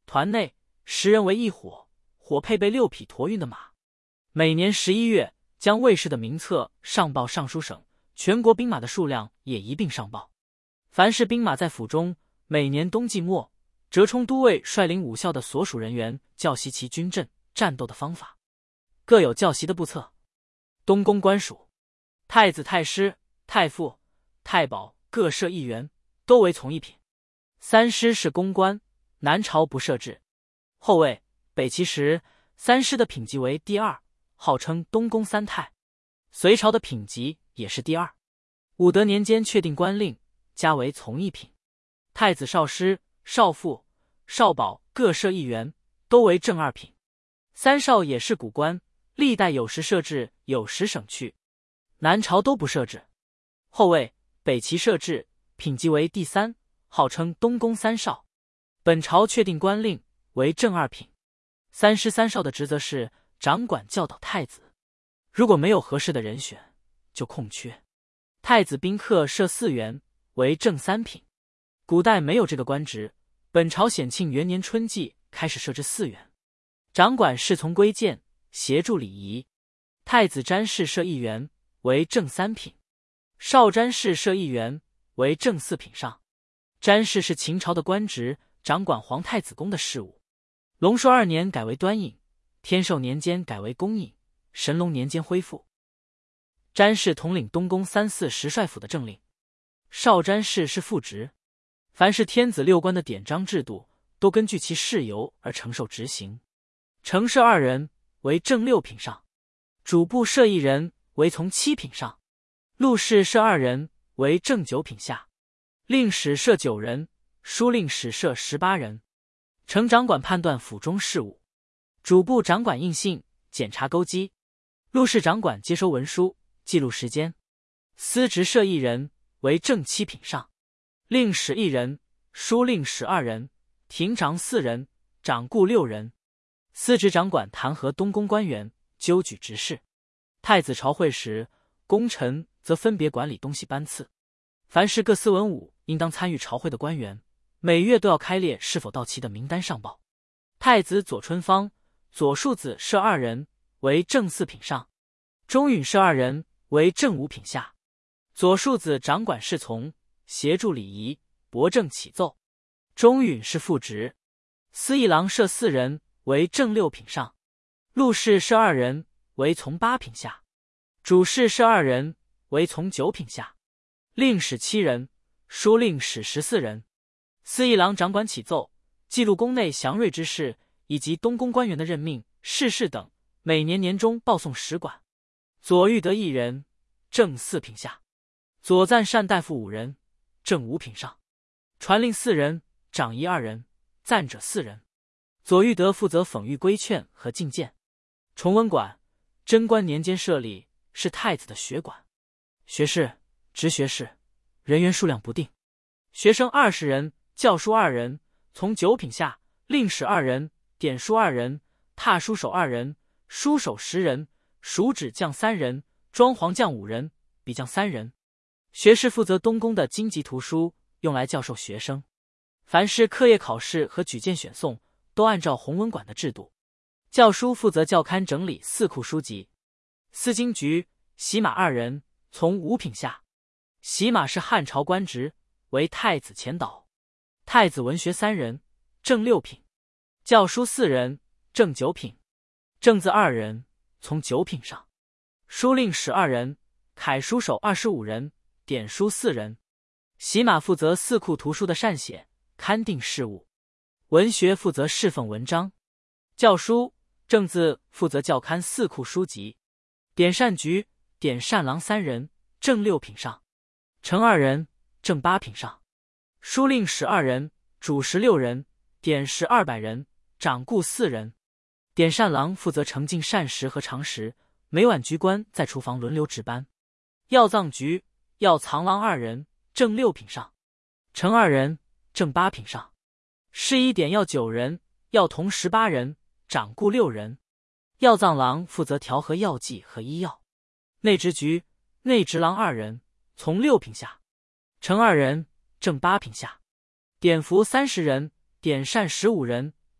团内十人为一伙，伙配备六匹驮运的马。每年十一月，将卫士的名册上报尚书省，全国兵马的数量也一并上报。凡是兵马在府中，每年冬季末，折冲都尉率领武校的所属人员教习其军阵战斗的方法，各有教习的部册。东宫官属，太子、太师、太傅、太保各设一员，都为从一品。三师是公官，南朝不设置。后魏、北齐时，三师的品级为第二，号称东宫三太。隋朝的品级也是第二。武德年间确定官令，加为从一品。太子、少师、少傅、少保各设一员，都为正二品。三少也是古官，历代有时设置，有时省去。南朝都不设置。后魏、北齐设置，品级为第三，号称东宫三少。本朝确定官令为正二品。三师三少的职责是掌管教导太子，如果没有合适的人选，就空缺。太子宾客设四员，为正三品。古代没有这个官职，本朝显庆元年春季开始设置四员，掌管侍从规谏，协助礼仪。太子詹事设一员，为正三品。少詹事设一员，为正四品上。詹事是秦朝的官职，掌管皇太子宫的事务。隆朔二年改为端尹，天寿年间改为公尹，神龙年间恢复。詹事统领东宫三四十帅府的政令。少詹事是副职，凡是天子六官的典章制度，都根据其事由而承受执行。承设二人，为正六品上。主簿设一人，为从七品上。录事设二人，为正九品下。令史设九人，书令史设十八人。丞掌管判断府中事务，主簿掌管印信，检查勾稽。录事掌管接收文书，记录时间。司职设一人，为正七品上。令史一人，书令史二人，廷长四人，掌顾六人。司职掌管弹劾东宫官员，纠举职事。太子朝会时，功臣则分别管理东西班次。凡是各司文武应当参与朝会的官员，每月都要开列是否到齐的名单上报。太子左春芳、左庶子设二人，为正四品上。中允设二人，为正五品下。左庶子掌管侍从，协助礼仪，驳正启奏。中允是副职。司议郎设四人，为正六品上。录事设二人，为从八品下。主事设二人，为从九品下。令史七人，书令史十四人。司议郎掌管启奏，记录宫内祥瑞之事，以及东宫官员的任命、事事等，每年年中报送使馆。左御德一人，正四品下。左赞善大夫五人，正五品上。传令四人，长仪二人，赞者四人。左御德负责讽谕规劝和进谏。崇文馆，贞观年间设立，是太子的学馆。学士、直学士，人员数量不定。学生二十人，教书二人，从九品下。令史二人，典书二人，踏书手二人，书手十人，蜀纸匠三人，装潢匠五人，笔匠三人。学士负责东宫的经籍图书，用来教授学生。凡是课业考试和举荐选送，都按照弘文馆的制度。教书负责校勘整理四库书籍。司经局洗马二人，从五品下。洗马是汉朝官职，为太子前导。太子文学三人，正六品。教书四人，正九品。正字二人，从九品上。书令史二人，楷书手二十五人，典书四人。洗马负责四库图书的善写、勘定事务。文学负责侍奉文章。教书、正字负责校勘四库书籍。典善局典善郎三人，正六品上。丞二人，正八品上。书令史二人，主十六人，典史二百人，掌顾四人。典善郎负责盛进膳食和常食，每晚局官在厨房轮流值班。药藏局药藏郎二人，正六品上。丞二人，正八品上。侍医典药九人，药童十八人，掌顾六人。药藏郎负责调和药剂和医药。内职局内职郎二人，从六品下。丞二人，正八品下。典服三十人，典善十五人，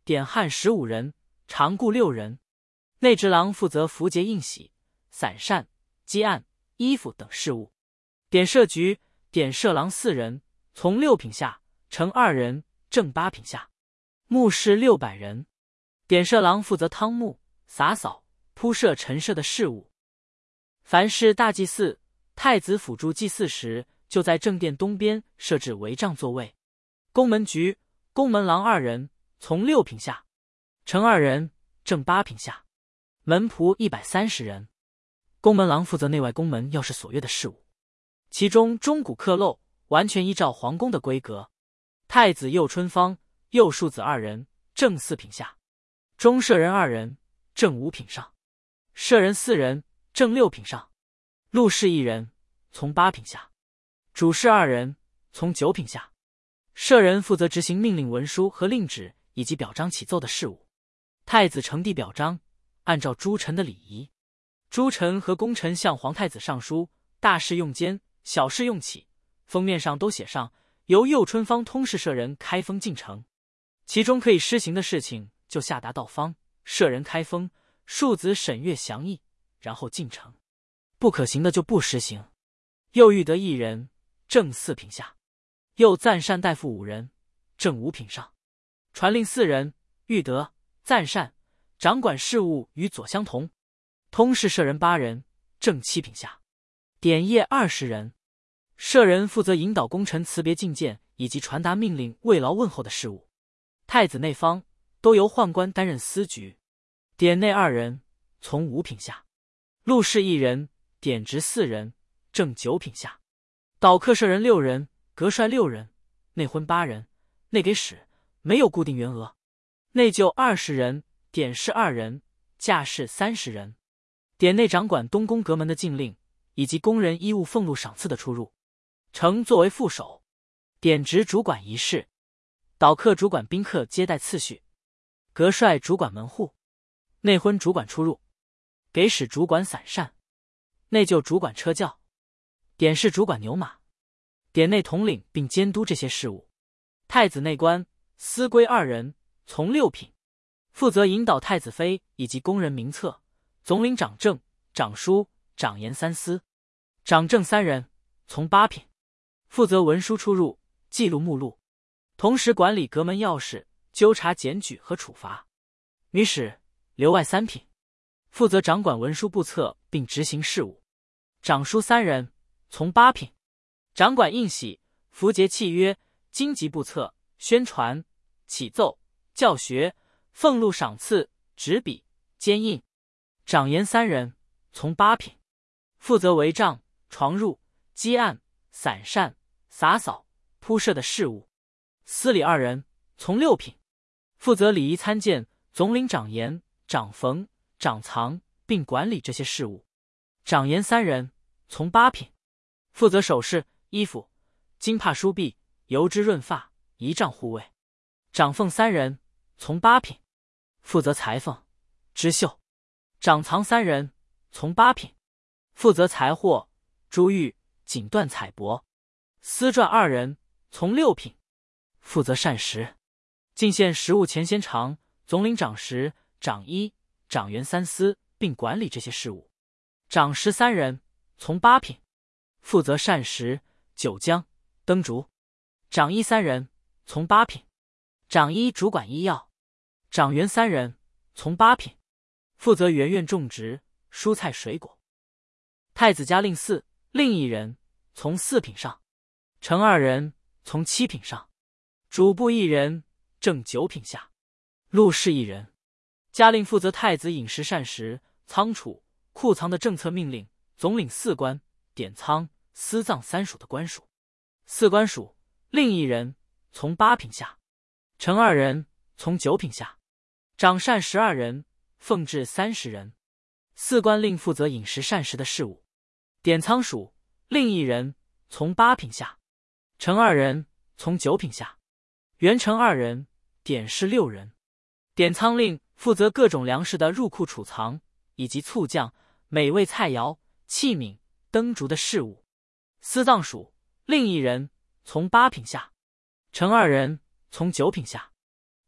典汉十五人，常雇六人。内直郎负责符节应喜、散善、积案、衣服等事务。典摄局、典摄郎四人，从六品下，承二人，正八品下。目视六百人。典摄郎负责汤沐、洒扫、铺设陈设的事务。凡是大祭祀、太子辅助祭祀时，就在正殿东边设置帷帐座位。宫门局、宫门郎二人，从六品下，承二人，正八品下。门仆一百三十人。宫门郎负责内外宫门钥匙锁钥的事务，其中钟鼓刻漏完全依照皇宫的规格。太子右春芳、右庶子二人，正四品下。中舍人二人，正五品上。舍人四人，正六品上。录事一人，从八品下。主事二人，从九品下。舍人负责执行命令文书和令旨以及表彰启奏的事务。太子呈递表彰，按照诸臣的礼仪，诸臣和功臣向皇太子上书，大事用笺，小事用启，封面上都写上由右春芳通事舍人开封进呈。其中可以施行的事情就下达到方，舍人开封，庶子审阅详议，然后进呈。不可行的就不施行。右御德一人，正四品下。右赞善大夫五人，正五品上。传令四人，御德、赞善，掌管事务与左相同。通事舍人八人，正七品下。典业二十人。舍人负责引导功臣辞别觐见以及传达命令、慰劳问候的事务。太子内方都由宦官担任司局。典内二人，从五品下。录事一人，典职四人，正九品下。导客舍人六人，阁帅六人，内婚八人，内给使没有固定员额。内就二十人，典侍二人，驾侍三十人。典内掌管东宫阁门的禁令以及宫人衣物俸禄赏赐的出入。承作为副手。典职主管仪式。导客主管宾客接待次序。阁帅主管门户。内婚主管出入。给使主管散善。内就主管车轿。典侍主管牛马。典内统领并监督这些事务。太子内官、司规二人，从六品，负责引导太子妃以及宫人名册。总领掌政、掌书、掌言三司。掌政三人，从八品，负责文书出入，记录目录，同时管理阁门钥匙，纠察检举和处罚。女史、留外三品，负责掌管文书簿册并执行事务。掌书三人，从八品，掌管印玺、符节契约、经籍簿册、宣传、启奏、教学、俸禄赏赐、执笔、监印。掌言三人，从八品，负责帷帐、床褥、积案、散善、洒扫、铺设的事务。司礼二人，从六品，负责礼仪参见、总领掌言、掌缝、掌藏并管理这些事务。掌言三人，从八品，负责首饰、衣服、金帕梳篦、油脂润发、仪仗护卫。掌缝三人，从八品，负责裁缝、织绣。掌藏三人，从八品，负责财货、珠玉、锦缎彩帛。司传二人，从六品，负责膳食。进献食物前先尝，总领掌食、掌衣、掌员三司，并管理这些事务。掌食三人，从八品，负责膳食、酒浆、灯烛。掌医三人，从八品，掌医主管医药。掌员三人，从八品，负责园院种植、蔬菜水果。太子家令四，另一人，从四品上。承二人，从七品上。主簿一人，正九品下。录事一人。家令负责太子饮食膳食、仓储、库藏的政策命令，总领四官、典仓、司葬三署的官署。四官署，另一人，从八品下。承二人，从九品下。掌膳十二人，奉制三十人。四官令负责饮食膳食的事务。典仓署，另一人，从八品下。承二人，从九品下。元承二人，典侍六人。典仓令负责各种粮食的入库储藏，以及醋酱、美味菜肴、器皿、灯烛的事务。司葬署，另一人，从八品下。承二人，从九品下。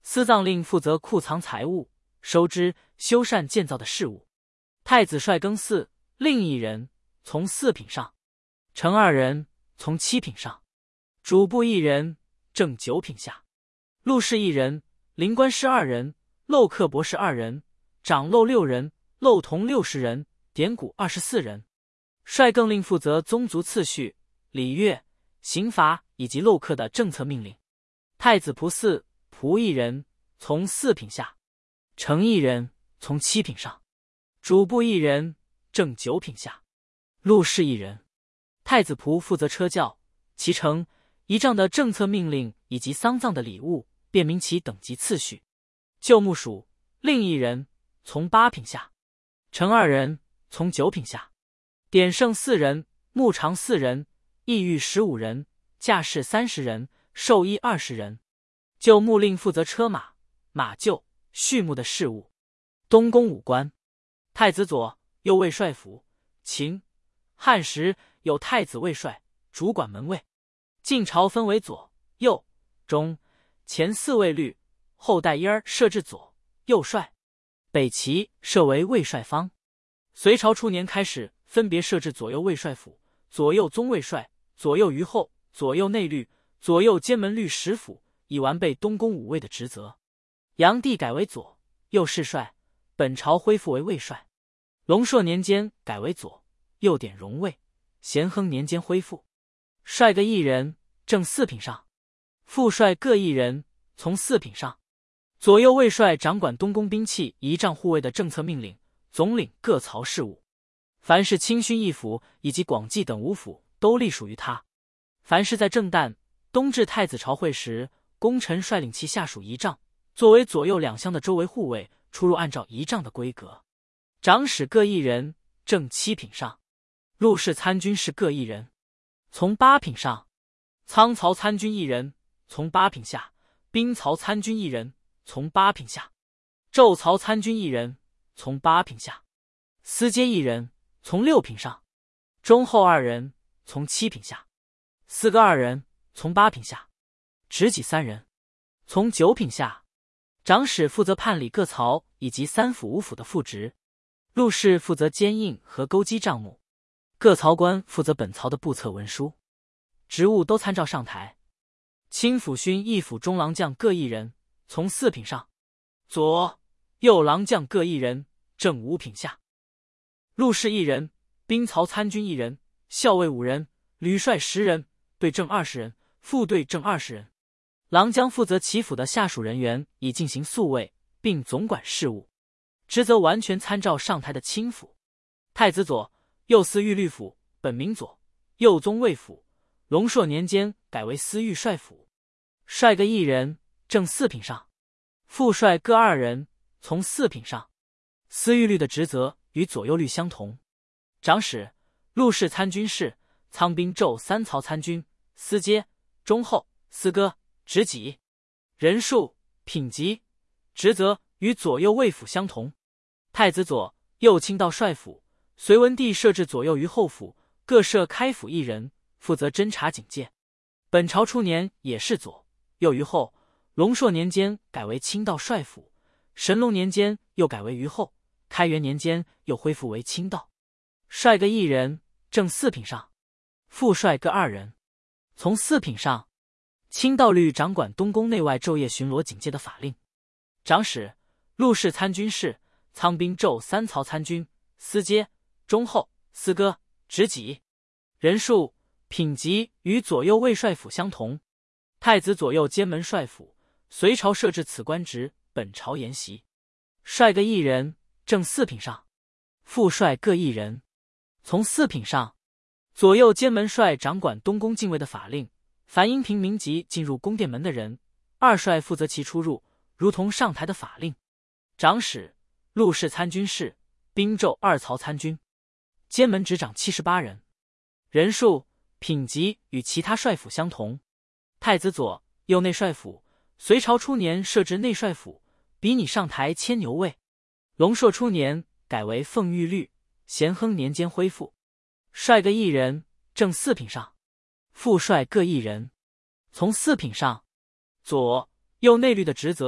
司葬令负责库藏财物、收支、修缮建造的事务。太子率更四，令一人，从四品上；臣二人，从七品上；主簿一人，正九品下；录事一人，灵官侍二人，漏刻博士二人，长漏六人，漏同六十人，典古二十四人。率更令负责宗族次序、礼乐、刑罚以及漏刻的政策命令。太子仆四，仆一人，从四品下；丞一人，从七品上；主簿一人，正九品下；录事一人。太子仆负责车轿、骑乘、仪仗的政策命令以及丧葬的礼物，辨明其等级次序。旧木署另一人，从八品下；臣二人，从九品下；典圣四人，牧长四人，议御十五人，驾侍三十人，授医二十人。旧牧令负责车马、马厩、畜牧的事务。东宫五官，太子左右卫帅府。秦汉时有太子卫帅，主管门卫。晋朝分为左、右、中、前四卫律，后代因儿设置左、右帅。北齐设为卫帅方。隋朝初年开始分别设置左右卫帅府、左右宗卫帅、左右虞候、左右内律、左右监门律十府，以完备东宫五卫的职责。炀帝改为左右侍帅，本朝恢复为卫帅。隆朔年间改为左右典荣卫，咸亨年间恢复。帅各一人，正四品上；副帅各一人，从四品上。左右卫帅掌管东宫兵器、仪仗护卫的政策命令，总领各曹事务。凡是清勋一府以及广济等五府，都隶属于他。凡是在正旦、冬至太子朝会时，功臣率领其下属仪仗，作为左右两厢的周围护卫，出入按照仪仗的规格。长史各一人，正七品上；录事参军事各一人，从八品上；仓曹参军一人，从八品下；兵曹参军一人，从八品下；骤曹参军一人，从八品下；司阶一人，从六品上；中后二人，从七品下；四个二人，从八品下；执戟三人，从九品下。长史负责判理各曹以及三府五府的副职，录事负责监印和勾稽账目，各曹官负责本曹的簿册文书，职务都参照上台。卿府勋一府中郎将各一人，从四品上；左右郎将各一人，正五品下；录事一人，兵曹参军一人，校尉五人，旅帅十人，对正二十人，副对正二十人。郎将负责其府的下属人员，以进行宿卫，并总管事务，职责完全参照上台的卿府。太子左右司御律府，本名左右宗卫府，隆朔年间改为司御帅府。帅各一人，正四品上；副帅各二人，从四品上。司御律的职责与左右律相同。长史、录事参军事、仓兵胄三曹参军、司阶、中后、司歌、执戟。人数、品级、职责与左右卫府相同。太子左右卿道帅府，隋文帝设置左右虞候府，各设开府一人，负责侦察警戒。本朝初年也是左右虞候，隆朔年间改为卿道帅府，神龙年间又改为虞候，开元年间又恢复为卿道。帅各一人，正四品上；副帅各二人，从四品上。卿道律掌管东宫内外昼夜巡逻警戒的法令。长史、录事参军事、仓兵胄三曹参军、司阶、中后、司歌、执戟。人数、品级与左右卫帅府相同。太子左右监门帅府，隋朝设置此官职，本朝沿袭。帅各一人，正四品上；副帅各一人，从四品上。左右监门帅掌管东宫禁卫的法令。凡因凭名籍进入宫殿门的人，二帅负责其出入，如同上台的法令。长史、录事参军事、兵胄二曹参军。监门执掌七十八人，人数、品级与其他帅府相同。太子左右内帅府，隋朝初年设置内帅府，比拟上台牵牛卫。隆朔初年改为奉御律，咸亨年间恢复。帅各一人，正四品上；副帅各一人，从四品上。左右内律的职责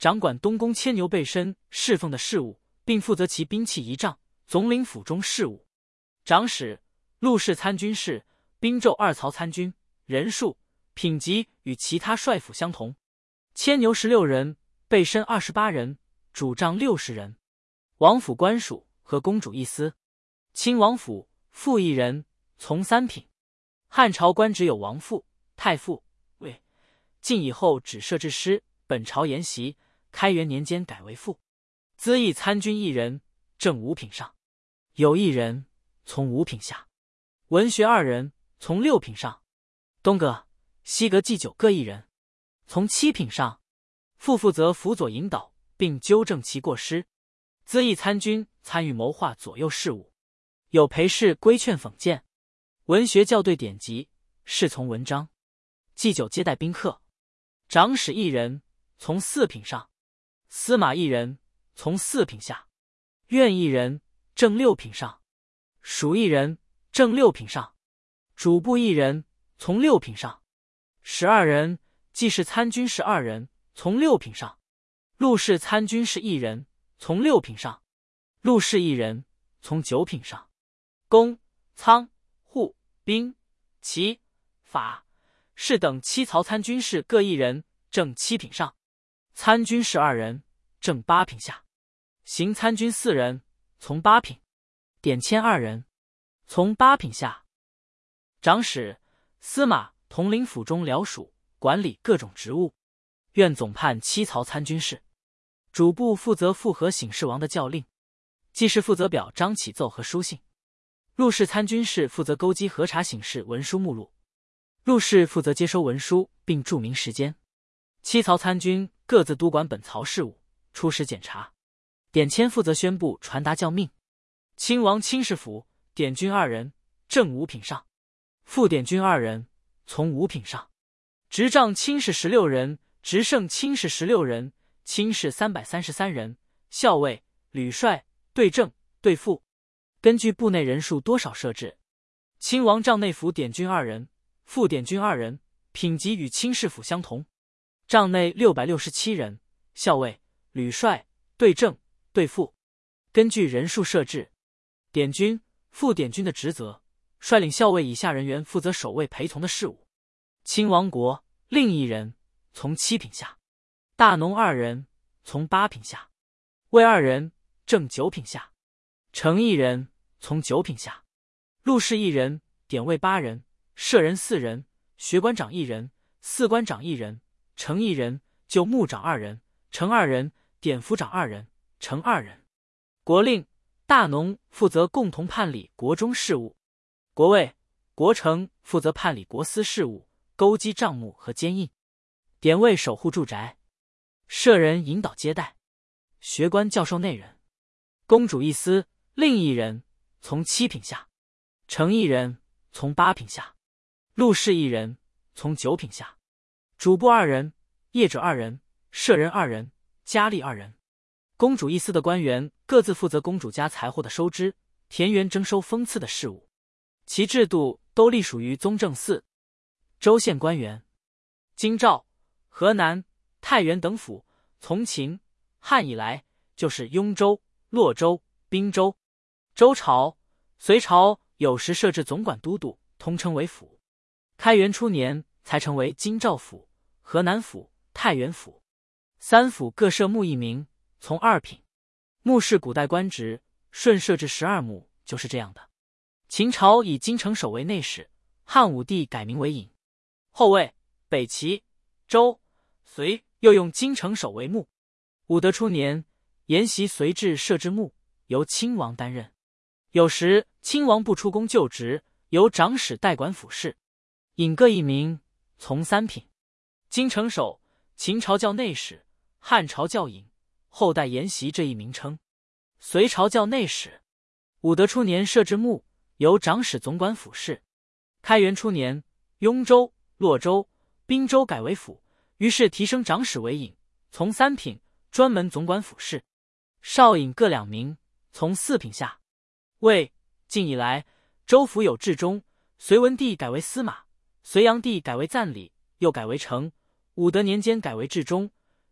掌管东宫牵牛备身侍奉的事务，并负责其兵器仪仗，总领府中事务。长史、陆氏参军事、兵胄二曹参军，人数、品级与其他帅府相同。牵牛十六人，备身二十八人，主帐六十人。王府官属和公主一司。亲王府副一人，从三品。汉朝官职有王父、太傅、尉，晋以后只设置师。本朝沿袭，开元年间改为副。资议参军一人，正五品上。有一人，从五品下。文学二人，从六品上。东阁、西阁祭酒各一人，从七品上。副负责辅佐引导，并纠正其过失。资议参军参与谋划左右事务，有陪侍规劝讽谏。文学校对典籍，侍从文章。祭酒接待宾客。长史一人，从四品上。司马一人，从四品下。院一人，正六品上。属一人，正六品上。主簿一人，从六品上。十二人，记事参军是二人，从六品上。陆氏参军是一人，从六品上。陆氏一人，从九品上。公、仓、户、兵、骑、法、士等七曹参军事各一人，正七品上。参军事二人，正八品下。行参军四人，从八品。典签二人，从八品下。长史、司马统领府中僚属，管理各种职务。院总判七曹参军事。主簿负责复核醒事王的校令。记事负责表彰启奏和书信。陆氏参军事负责勾稽核查醒事文书目录。陆氏负责接收文书并注明时间。七曹参军各自督管本曹事务，出使检查。典签负责宣布传达教命。亲王亲事府典军二人，正五品上。副典军二人，从五品上。执仗亲事十六人，执胜亲事十六人，亲事三百三十三人。校尉、旅帅、对正、对副，根据部内人数多少设置。亲王帐内府典军二人，副典军二人，品级与亲事府相同。帐内六百六十七人，校尉、旅帅、对正、对副，根据人数设置。典军、副典军的职责，率领校尉以下人员负责守卫陪从的事务。亲王国另一人，从七品下。大农二人，从八品下。尉二人，正九品下。丞一人，从九品下。陆氏一人，典尉八人，舍人四人，学官长一人，司官长一人，丞一人，就牧长二人，丞二人，典府长二人，丞二人。国令、大农负责共同判理国中事务。国尉、国丞负责判理国司事务，勾稽账目和监印。典尉守护住宅。舍人引导接待。学官教授内人。公主一司另一人，从七品下。丞一人，从八品下。陆氏一人，从九品下。主簿二人，业者二人，舍人二人，佳丽二人。公主一司的官员各自负责公主家财货的收支、田园征收封赐的事务，其制度都隶属于宗正司。州县官员。京兆、河南、太原等府，从秦、汉以来就是雍州、洛州、滨州。周朝、隋朝有时设置总管都督，通称为府。开元初年才成为京兆府、河南府、太原府。三府各设牧一名，从二品。牧是古代官职，顺设置十二牧就是这样的。秦朝以京城守为内史，汉武帝改名为尹。后魏、北齐、周、隋又用京城守为牧。武德初年沿袭隋制设置牧，由亲王担任。有时亲王不出宫就职，由长史代管府事。尹各一名，从三品。京城守，秦朝叫内史，汉朝叫尹，后代沿袭这一名称。隋朝叫内史。武德初年设置牧，由长史总管府事。开元初年，雍州、洛州、滨州改为府，于是提升长史为尹，从三品，专门总管府事。少尹各两名，从四品下。魏、晋以来，州府有治中，隋文帝改为司马，隋炀帝改为赞理，又改为丞。武德年间改为治中，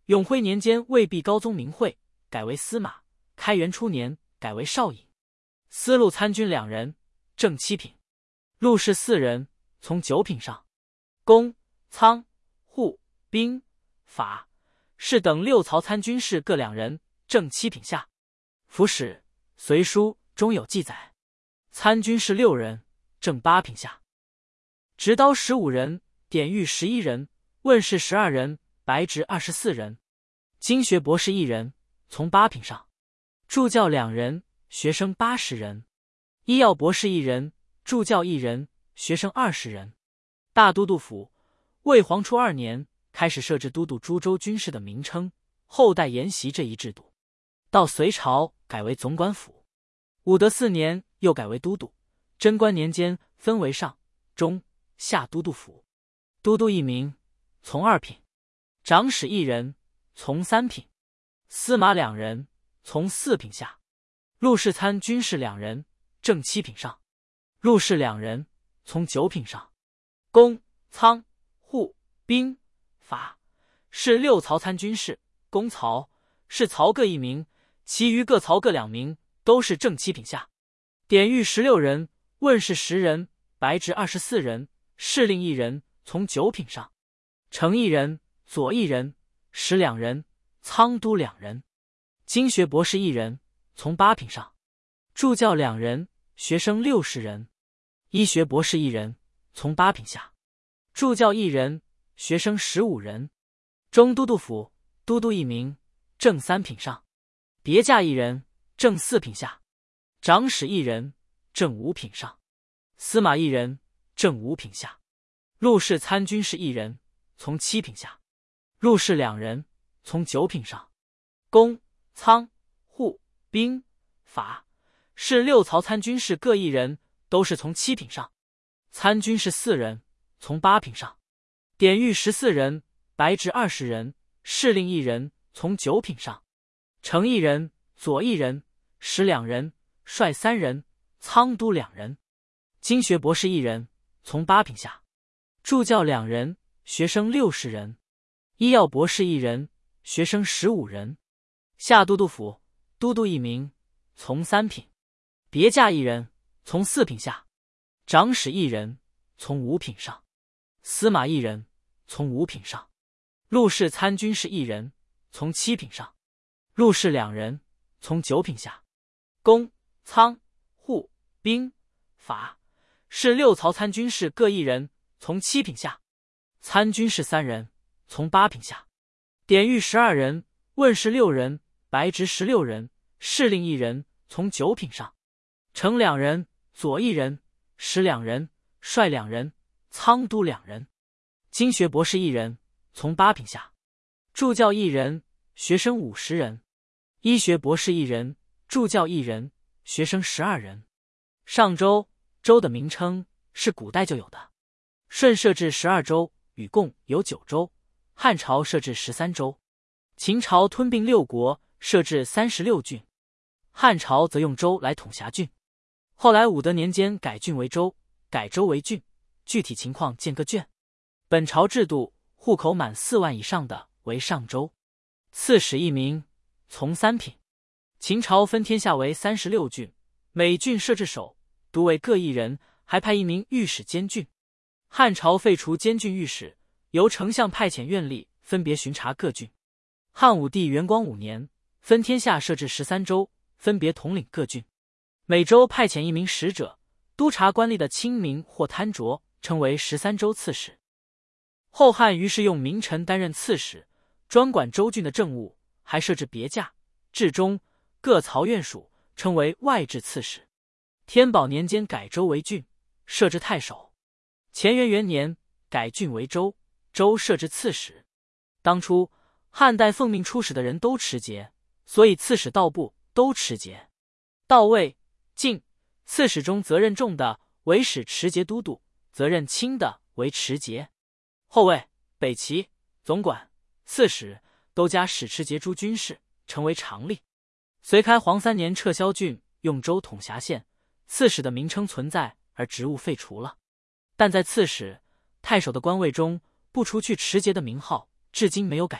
永徽年间魏毕高宗名讳，改为司马；开元初年改为少尹。司路参军两人，正七品；陆氏四人，从九品上。公、仓、户、兵、法、士等六曹参军士各两人，正七品下。府史、隋书中有记载，参军士六人，正八品下。执刀十五人，典狱十一人，问事十二人，白职二十四人。经学博士一人，从八品上。助教两人，学生八十人。医药博士一人，助教一人，学生二十人。大都督府，魏黄初二年开始设置都督诸州军事的名称，后代沿袭这一制度。到隋朝改为总管府。武德四年又改为都督。贞观年间分为上、中、下都督府。都督一名，从二品；长史一人，从三品；司马两人，从四品下；陆氏参军士两人，正七品上；陆氏两人，从九品上。公、仓、户、兵、法、士六曹参军士，公曹、士曹各一名，其余各曹各两名，都是正七品下。典狱十六人，问事十人，白职二十四人，侍令一人，从九品上。丞一人，左一人，史两人，仓都两人。经学博士一人，从八品上。助教两人，学生六十人。医学博士一人，从八品下。助教一人，学生十五人。中都督府，都督一名，正三品上。别驾一人，正四品下。长史一人，正五品上。司马一人，正五品下。陆氏参军士一人，从七品下。陆氏两人，从九品上。公、仓、户、兵、法、士六曹参军士各一人，都是从七品上。参军士四人，从八品上。典狱十四人，白职二十人，侍令一人，从九品上。丞一人，左一人，史两人，帅三人，仓都两人。经学博士一人，从八品下。助教两人，学生六十人。医药博士一人，学生十五人。下都督府，都督一名，从三品。别驾一人，从四品下。长史一人，从五品上。司马一人，从五品上。陆氏参军士一人，从七品上。陆氏两人，从九品下。公、仓、户、兵、法、士六曹参军士各一人，从七品下。参军士三人，从八品下。典狱十二人，问事六人，白职十六人，侍令一人，从九品上。丞两人，左一人，史两人，帅两人，仓都两人。经学博士一人，从八品下。助教一人，学生五十人。医学博士一人，助教一人，学生十二人。上州，州的名称是古代就有的。舜设置十二州，禹共有九州；汉朝设置十三州；秦朝吞并六国，设置三十六郡；汉朝则用州来统辖郡。后来武德年间改郡为州，改州为郡，具体情况见各卷。本朝制度，户口满四万以上的为上州。刺史一名，从三品。秦朝分天下为三十六郡，每郡设置守，都尉各一人，还派一名御史监郡。汉朝废除监郡御史，由丞相派遣院吏分别巡查各郡。汉武帝元光五年，分天下设置十三州，分别统领各郡。每州派遣一名使者，督察官吏的清明或贪浊，称为十三州刺史。后汉于是用名臣担任刺史，专管州郡的政务，还设置别驾、治中各曹院属，称为外治刺史。天宝年间改州为郡，设置太守。乾元元年改郡为州，州设置刺史。当初汉代奉命出使的人都持节，所以刺史道部都持节。道尉、进、刺史中责任重的为使持节都督，责任轻的为持节。后尉、北齐、总管、刺史都加使持节诸军事，成为常例。隋开皇三年撤销郡，用州统辖县，刺史的名称存在，而职务废除了。但在刺史、太守的官位中，不除去持节的名号，至今没有改变，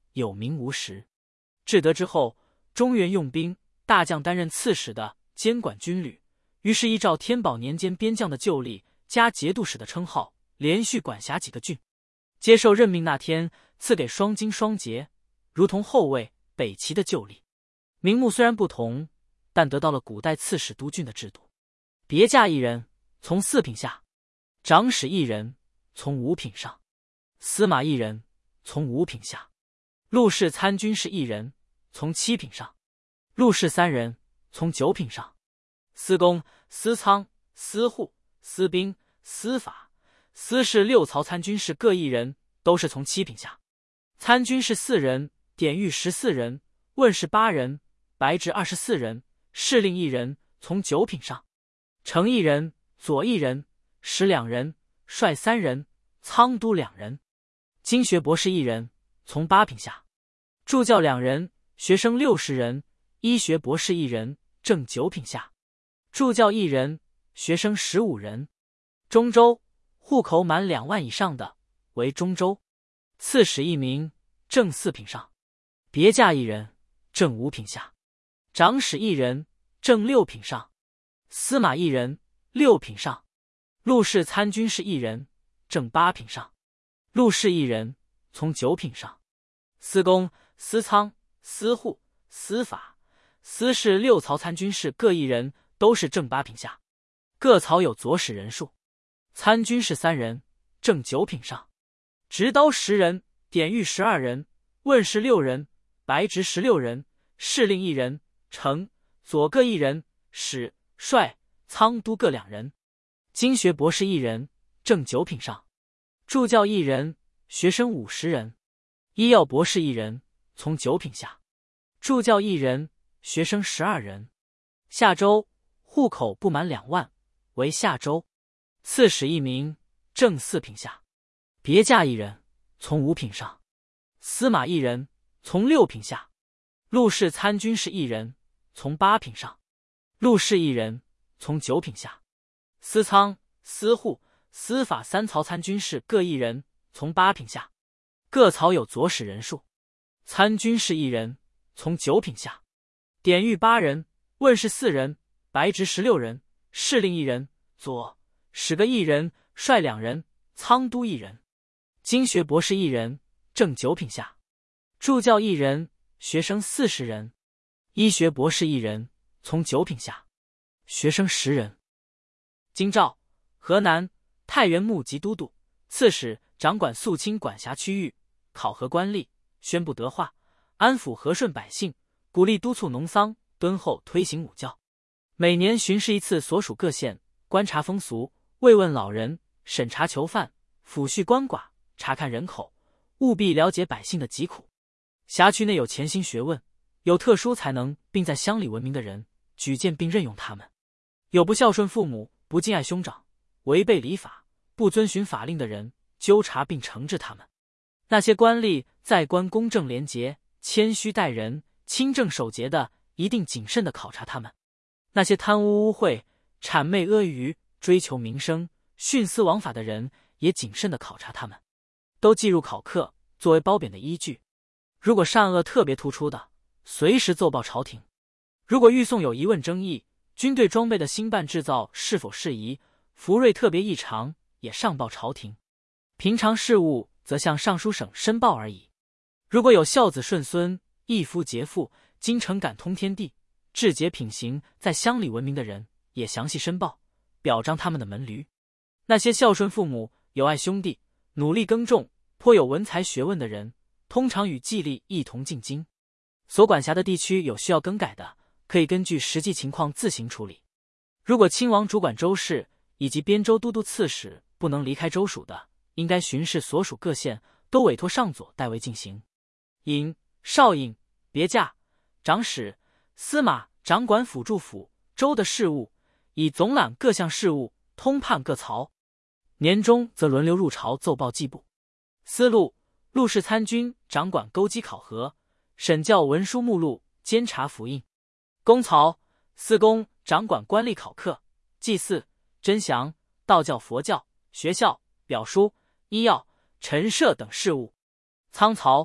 有名无实。至德之后，中原用兵，大将担任刺史的监管军旅，于是依照天宝年间边将的旧例，加节度使的称号，连续管辖几个郡。接受任命那天，赐给双荆双节，如同后魏、北齐的旧例。名目虽然不同，但得到了古代刺史督郡的制度。别驾一人，从四品下；长史一人，从五品上；司马一人，从五品下；陆氏参军事一人，从七品上；陆氏三人，从九品上；司功、司仓、司户、司兵、司法、司事六曹参军事各一人，都是从七品下；参军事四人，典狱十四人，问事八人，白职二十四人，侍令一人，从九品上；丞一人，左一人，使两人，帅三人，仓督两人；经学博士一人，从八品下；助教两人，学生六十人，医学博士一人，正九品下；助教一人，学生十五人。中州户口满两万以上的为中州。刺史一名，正四品上；别驾一人，正五品下；长史一人，正六品上；司马一人，六品上；陆氏参军事一人，正八品上；陆氏一人，从九品上；司功、司仓、司户、司法、司事六曹参军事各一人，都是正八品下。各曹有左使人数。参军事三人，正九品上；执刀十人，典狱十二人，问事六人，白职十六人，侍令一人，丞、左各一人，使、帅、仓督各两人。经学博士一人，正九品上；助教一人，学生五十人；医药博士一人，从九品下；助教一人，学生十二人。下州户口不满两万，为下州。刺史一名，正四品下；别驾一人，从五品上；司马一人，从六品下；陆氏参军事一人，从八品上；陆氏一人，从九品下；司仓、司户、司法三曹参军事各一人，从八品下。各曹有左使人数。参军事一人，从九品下；典狱八人，问事四人，白职十六人，侍令一人，左使各一人，帅两人，仓督一人。经学博士一人，正九品下；助教一人，学生四十人；医学博士一人，从九品下；学生十人。京兆、河南、太原牧籍都督、刺史掌管肃清管辖区域，考核官吏，宣布德化，安抚和顺百姓，鼓励督促农桑，敦厚推行武教。每年巡视一次所属各县，观察风俗，慰问老人，审查囚犯，抚恤鳏寡，查看人口，务必了解百姓的疾苦。辖区内有潜心学问、有特殊才能并在乡里闻名的人，举荐并任用他们；有不孝顺父母、不敬爱兄长、违背礼法、不遵循法令的人，纠察并惩治他们。那些官吏在官公正廉洁、谦虚待人、清正守节的，一定谨慎地考察他们；那些贪污污秽、谄媚阿谀、追求名声、徇私枉法的人，也谨慎地考察他们，都记入考课，作为褒贬的依据。如果善恶特别突出的，随时奏报朝廷；如果预送有疑问争议，军队装备的兴办制造是否适宜，福瑞特别异常，也上报朝廷。平常事务则向尚书省申报而已。如果有孝子顺孙、一夫节妇、精诚感通天地、志节品行在乡里闻名的人，也详细申报，表彰他们的门驴。那些孝顺父母、友爱兄弟、努力耕种、颇有文才学问的人，通常与季历一同进京。所管辖的地区有需要更改的，可以根据实际情况自行处理。如果亲王主管州事以及边州都督刺史不能离开州属的，应该巡视所属各县，都委托上佐代为进行。尹、少尹、别驾、长史、司马掌管辅助府、州的事务，以总揽各项事务，通判各曹。年终则轮流入朝奏报季部。司路、陆氏参军掌管勾稽考核，审校文书目录，监察符印。公曹、司公掌管官吏考课、祭祀、真祥、道教、佛教、学校、表书、医药、陈设等事务。仓曹、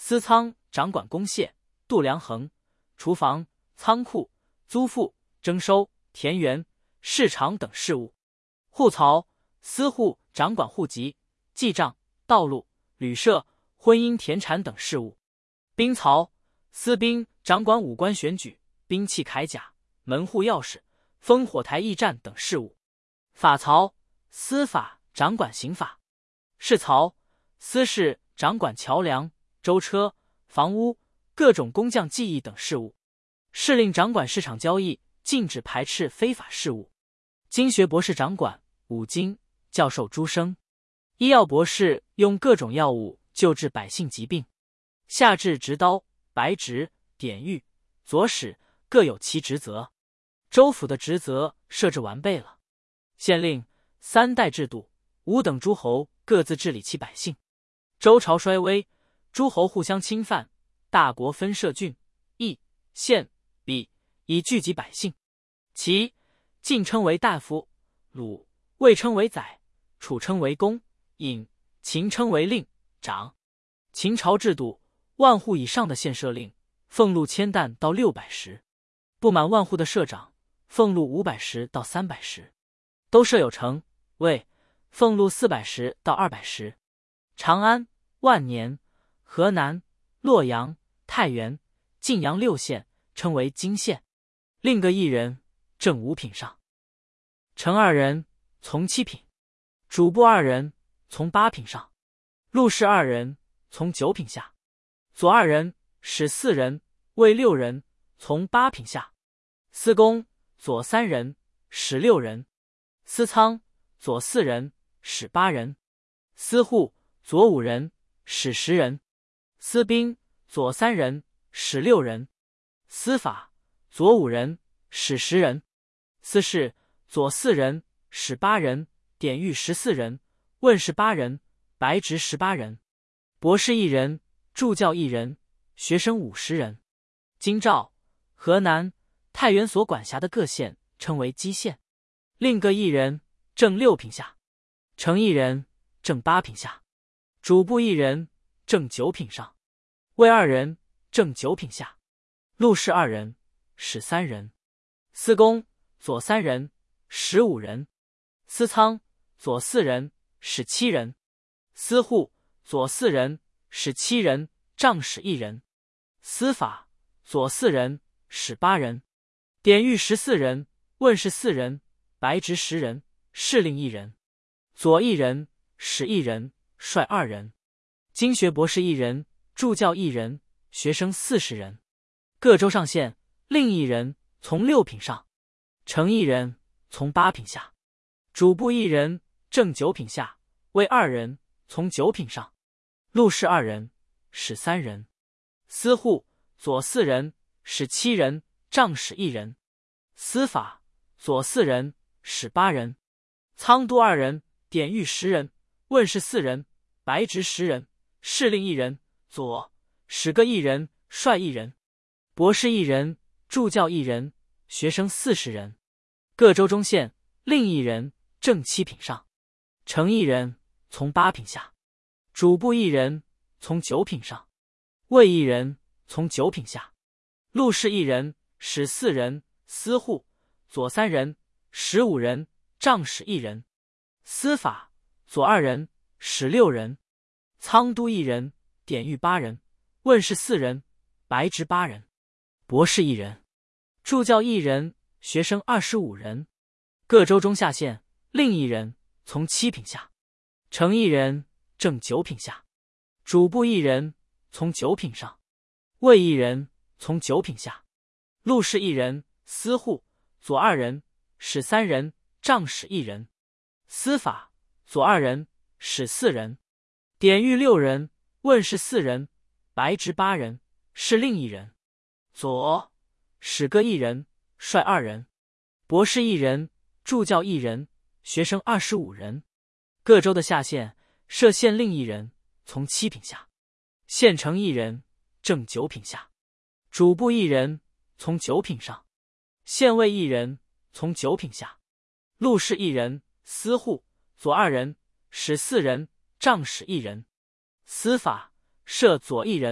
司仓掌管公械、度量衡、厨房、仓库、租赋、征收、田园、市场等事务。户曹司户掌管户籍、记账、道路、旅社、婚姻、田产等事务。兵曹司兵掌管武官选举、兵器铠甲、门户钥匙、烽火台驿站等事务。法曹司法掌管刑法。事曹司事掌管桥梁、舟车、房屋、各种工匠技艺等事务。士令掌管市场交易，禁止排斥非法事务。经学博士掌管五经，教授诸生。医药博士用各种药物救治百姓疾病。下至执刀、白执、典狱、佐使各有其职责。州府的职责设置完备了。县令三代制度，五等诸侯各自治理其百姓。周朝衰微，诸侯互相侵犯，大国分设郡、邑、县、鄙，以聚集百姓。齐、晋称为大夫，鲁、魏称为宰，楚称为公，尹、秦称为令、长。秦朝制度，万户以上的县设令，俸禄千担到六百石；不满万户的社长，俸禄五百石到三百石。都设有城、魏，俸禄四百石到二百石。长安、万年、河南、洛阳、太原、晋阳六县称为京县。另各一人，正五品上。丞二人，从七品；主簿二人，从八品上；录事二人，从九品下；左二人，使四人，卫六人，从八品下；司功左三人，使六人；司仓左四人，使八人；司户左五人，使十人；司兵左三人，使六人；司法左五人，使十人；司事左四人，使八人；典狱十四人，问事八人，白执十八人；博士一人，助教一人，学生五十人。京兆、河南、太原所管辖的各县称为畿县。另各一人，正六品下；丞一人，正八品下；主簿一人，正九品上；卫二人，正九品下；录事二人，使三人；司功左三人，使五人；司仓左四人，使七人；司户左四人，使七人，帐使一人；司法左四人，使八人；典狱十四人，问事四人，白执十人，士令一人；左一人，使一人，帅二人；经学博士一人，助教一人，学生四十人。各州上县，令一人，从六品上；丞一人，从八品下；主簿一人，正九品下；卫二人，从九品上；录事二人，使三人；司户左四人，使七人，帐使一人；司法左四人，使八人；仓督二人，典狱十人，问事四人，白执十人，士令一人，左使各一人，帅一人；博士一人，助教一人，学生四十人。各州中县，令一人，正七品上；丞一人，从八品下；主簿一人，从九品上；卫一人，从九品下；录事一人，使四人；司户左三人，使五人，帐使一人；司法左二人，使六人；仓督一人，典狱八人，问事四人，白执八人；博士一人，助教一人，学生二十五人。各州中下县，令一人，从七品下；丞一人，正九品下；主簿一人，从九品上；卫一人，从九品下；录事一人，司户左二人，使三人，帐使一人；司法左二人，使四人；典狱六人，问事四人，白执八人，士令一人；左使各一人，帅二人；博士一人，助教一人，学生二十五人。各州的下县设县令一人，从七品下；县丞一人，正九品下；主簿一人，从九品上；县尉一人，从九品下；录事一人，司户左二人，使四人，帐使一人；司法设左一人，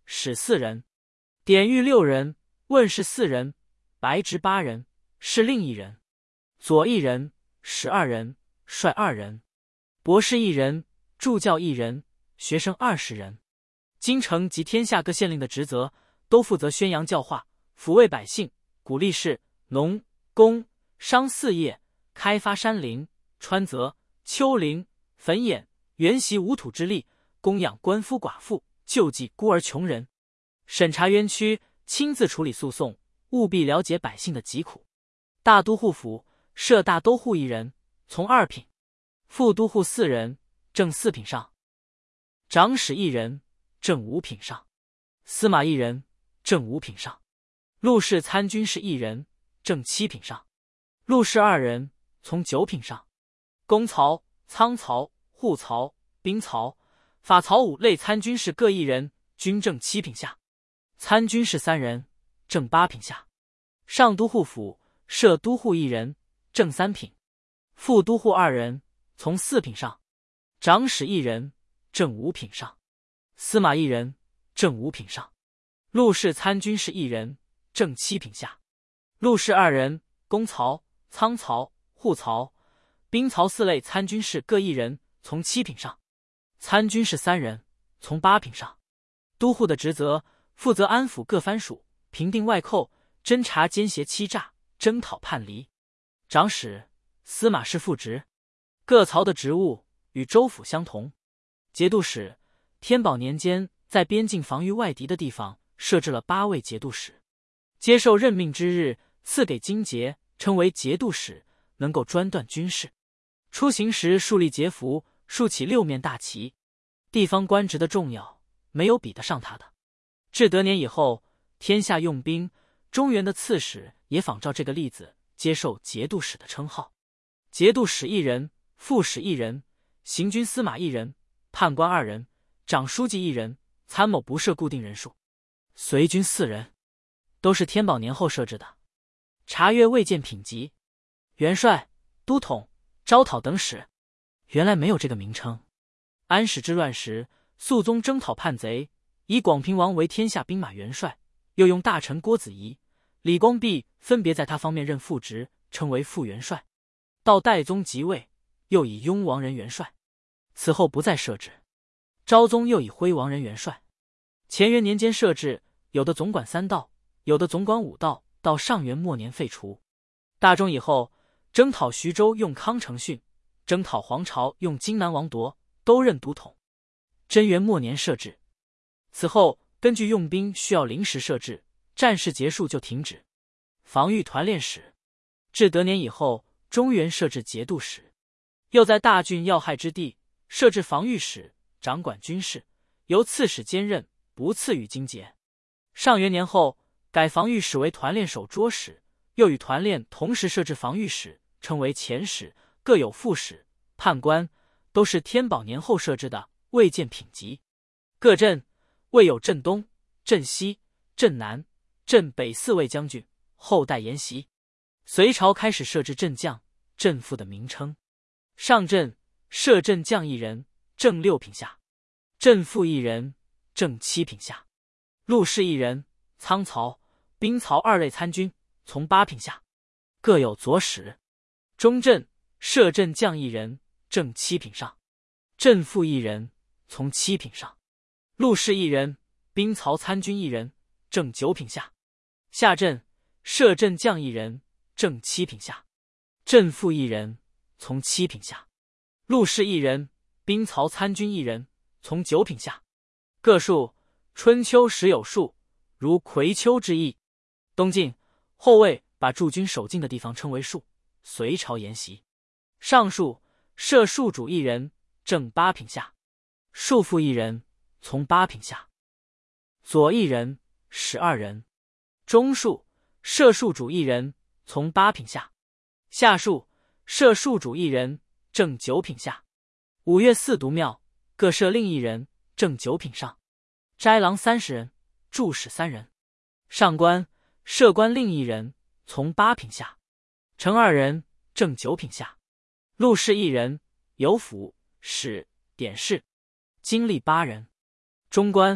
史四人，典狱六人，问事四人，白直八人，侍令一人，左一人，十二人，帅二人，博士一人，助教一人，学生二十人。京城及天下各县令的职责，都负责宣扬教化，抚慰百姓，鼓励士农工商四业，开发山林川泽丘陵汾堰，原习无土之力，供养官夫寡妇，救济孤儿穷人，审查冤屈，亲自处理诉讼，务必了解百姓的疾苦。大都护府设大都护一人，从二品；副都护四人，正四品上；长史一人，正五品上；司马一人，正五品上；录事参军事一人，正七品上；录事二人，从九品上；公曹、仓曹、户曹、兵曹、法曹五类参军事各一人，均正七品下；参军事三人，正八品下；上都护府设都护一人，正三品；副都护二人，从四品上；长史一人，正五品上；司马一人，正五品上；录事参军事一人，正七品下；录事二人，公曹、仓曹、户曹、兵曹四类参军事各一人，从七品上；参军事三人，从八品上。都护的职责，负责安抚各藩属，平定外寇，侦查奸邪欺诈，征讨叛离。长史、司马是副职。各曹的职务与州府相同。节度使，天宝年间在边境防御外敌的地方设置了八位节度使，接受任命之日赐给金节，称为节度使，能够专断军事。出行时树立节服，竖起六面大旗。地方官职的重要，没有比得上他的。至德年以后，天下用兵，中原的刺史也仿照这个例子，接受节度使的称号。节度使一人，副使一人，行军司马一人，判官二人，长书记一人，参谋不设固定人数，随军四人，都是天宝年后设置的。查阅未见品级，元帅、都统、招讨等使，原来没有这个名称。安史之乱时，肃宗征讨叛贼，以广平王为天下兵马元帅，又用大臣郭子仪、李光弼分别在他方面任副职，称为副元帅。到代宗即位，又以雍王人元帅，此后不再设置。昭宗又以徽王人元帅。乾元年间设置，有的总管三道，有的总管五道，到上元末年废除。大中以后，征讨徐州用康承训，征讨黄巢用荆南王铎，都任都统。贞元末年设置，此后根据用兵需要临时设置，战事结束就停止。防御团练使，至德年以后，中原设置节度使，又在大郡要害之地设置防御使，掌管军事，由刺史兼任，不赐予荆节。上元年后，改防御使为团练守捉使，又与团练同时设置防御使，称为前使，各有副使、判官，都是天宝年后设置的，未见品级。各镇未有镇东、镇西、镇南、镇北四位将军，后代沿袭。隋朝开始设置镇将、镇副的名称。上镇设镇将一人，正六品下；镇副一人，正七品下；录事一人，仓曹、兵曹二类参军，从八品下，各有左使。中镇设镇将一人，正七品上；镇副一人，从七品上；录事一人，兵曹参军一人，正九品下；下镇设镇将一人，正七品下；镇副一人，从七品下；录事一人，兵曹参军一人，从九品下。各数春秋时有数，如葵丘之意。东晋后魏把驻军守境的地方称为戍，隋朝沿袭。上戍设戍主一人，正八品下；戍副一人，从八品下；左一人，使二人。中戍设戍主一人，从八品下；下戍设戍主一人，正九品下。五岳四渎庙各设令一人，正九品上；斋郎三十人，助使三人。上官设官令一人，从八品下；丞二人，正九品下；录事一人，有府、史、典事。经历八人。中官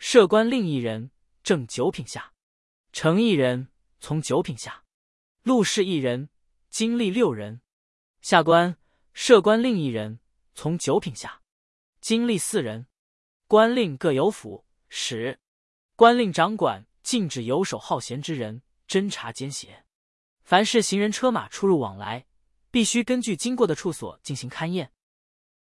设官令一人，正九品下；丞一人，从九品下；录事一人，经历六人。下官设官令一人，从九品下；经历四人。官令各有府、使。官令掌管禁止游手好闲之人，侦查奸邪。凡是行人车马出入往来，必须根据经过的处所进行勘验。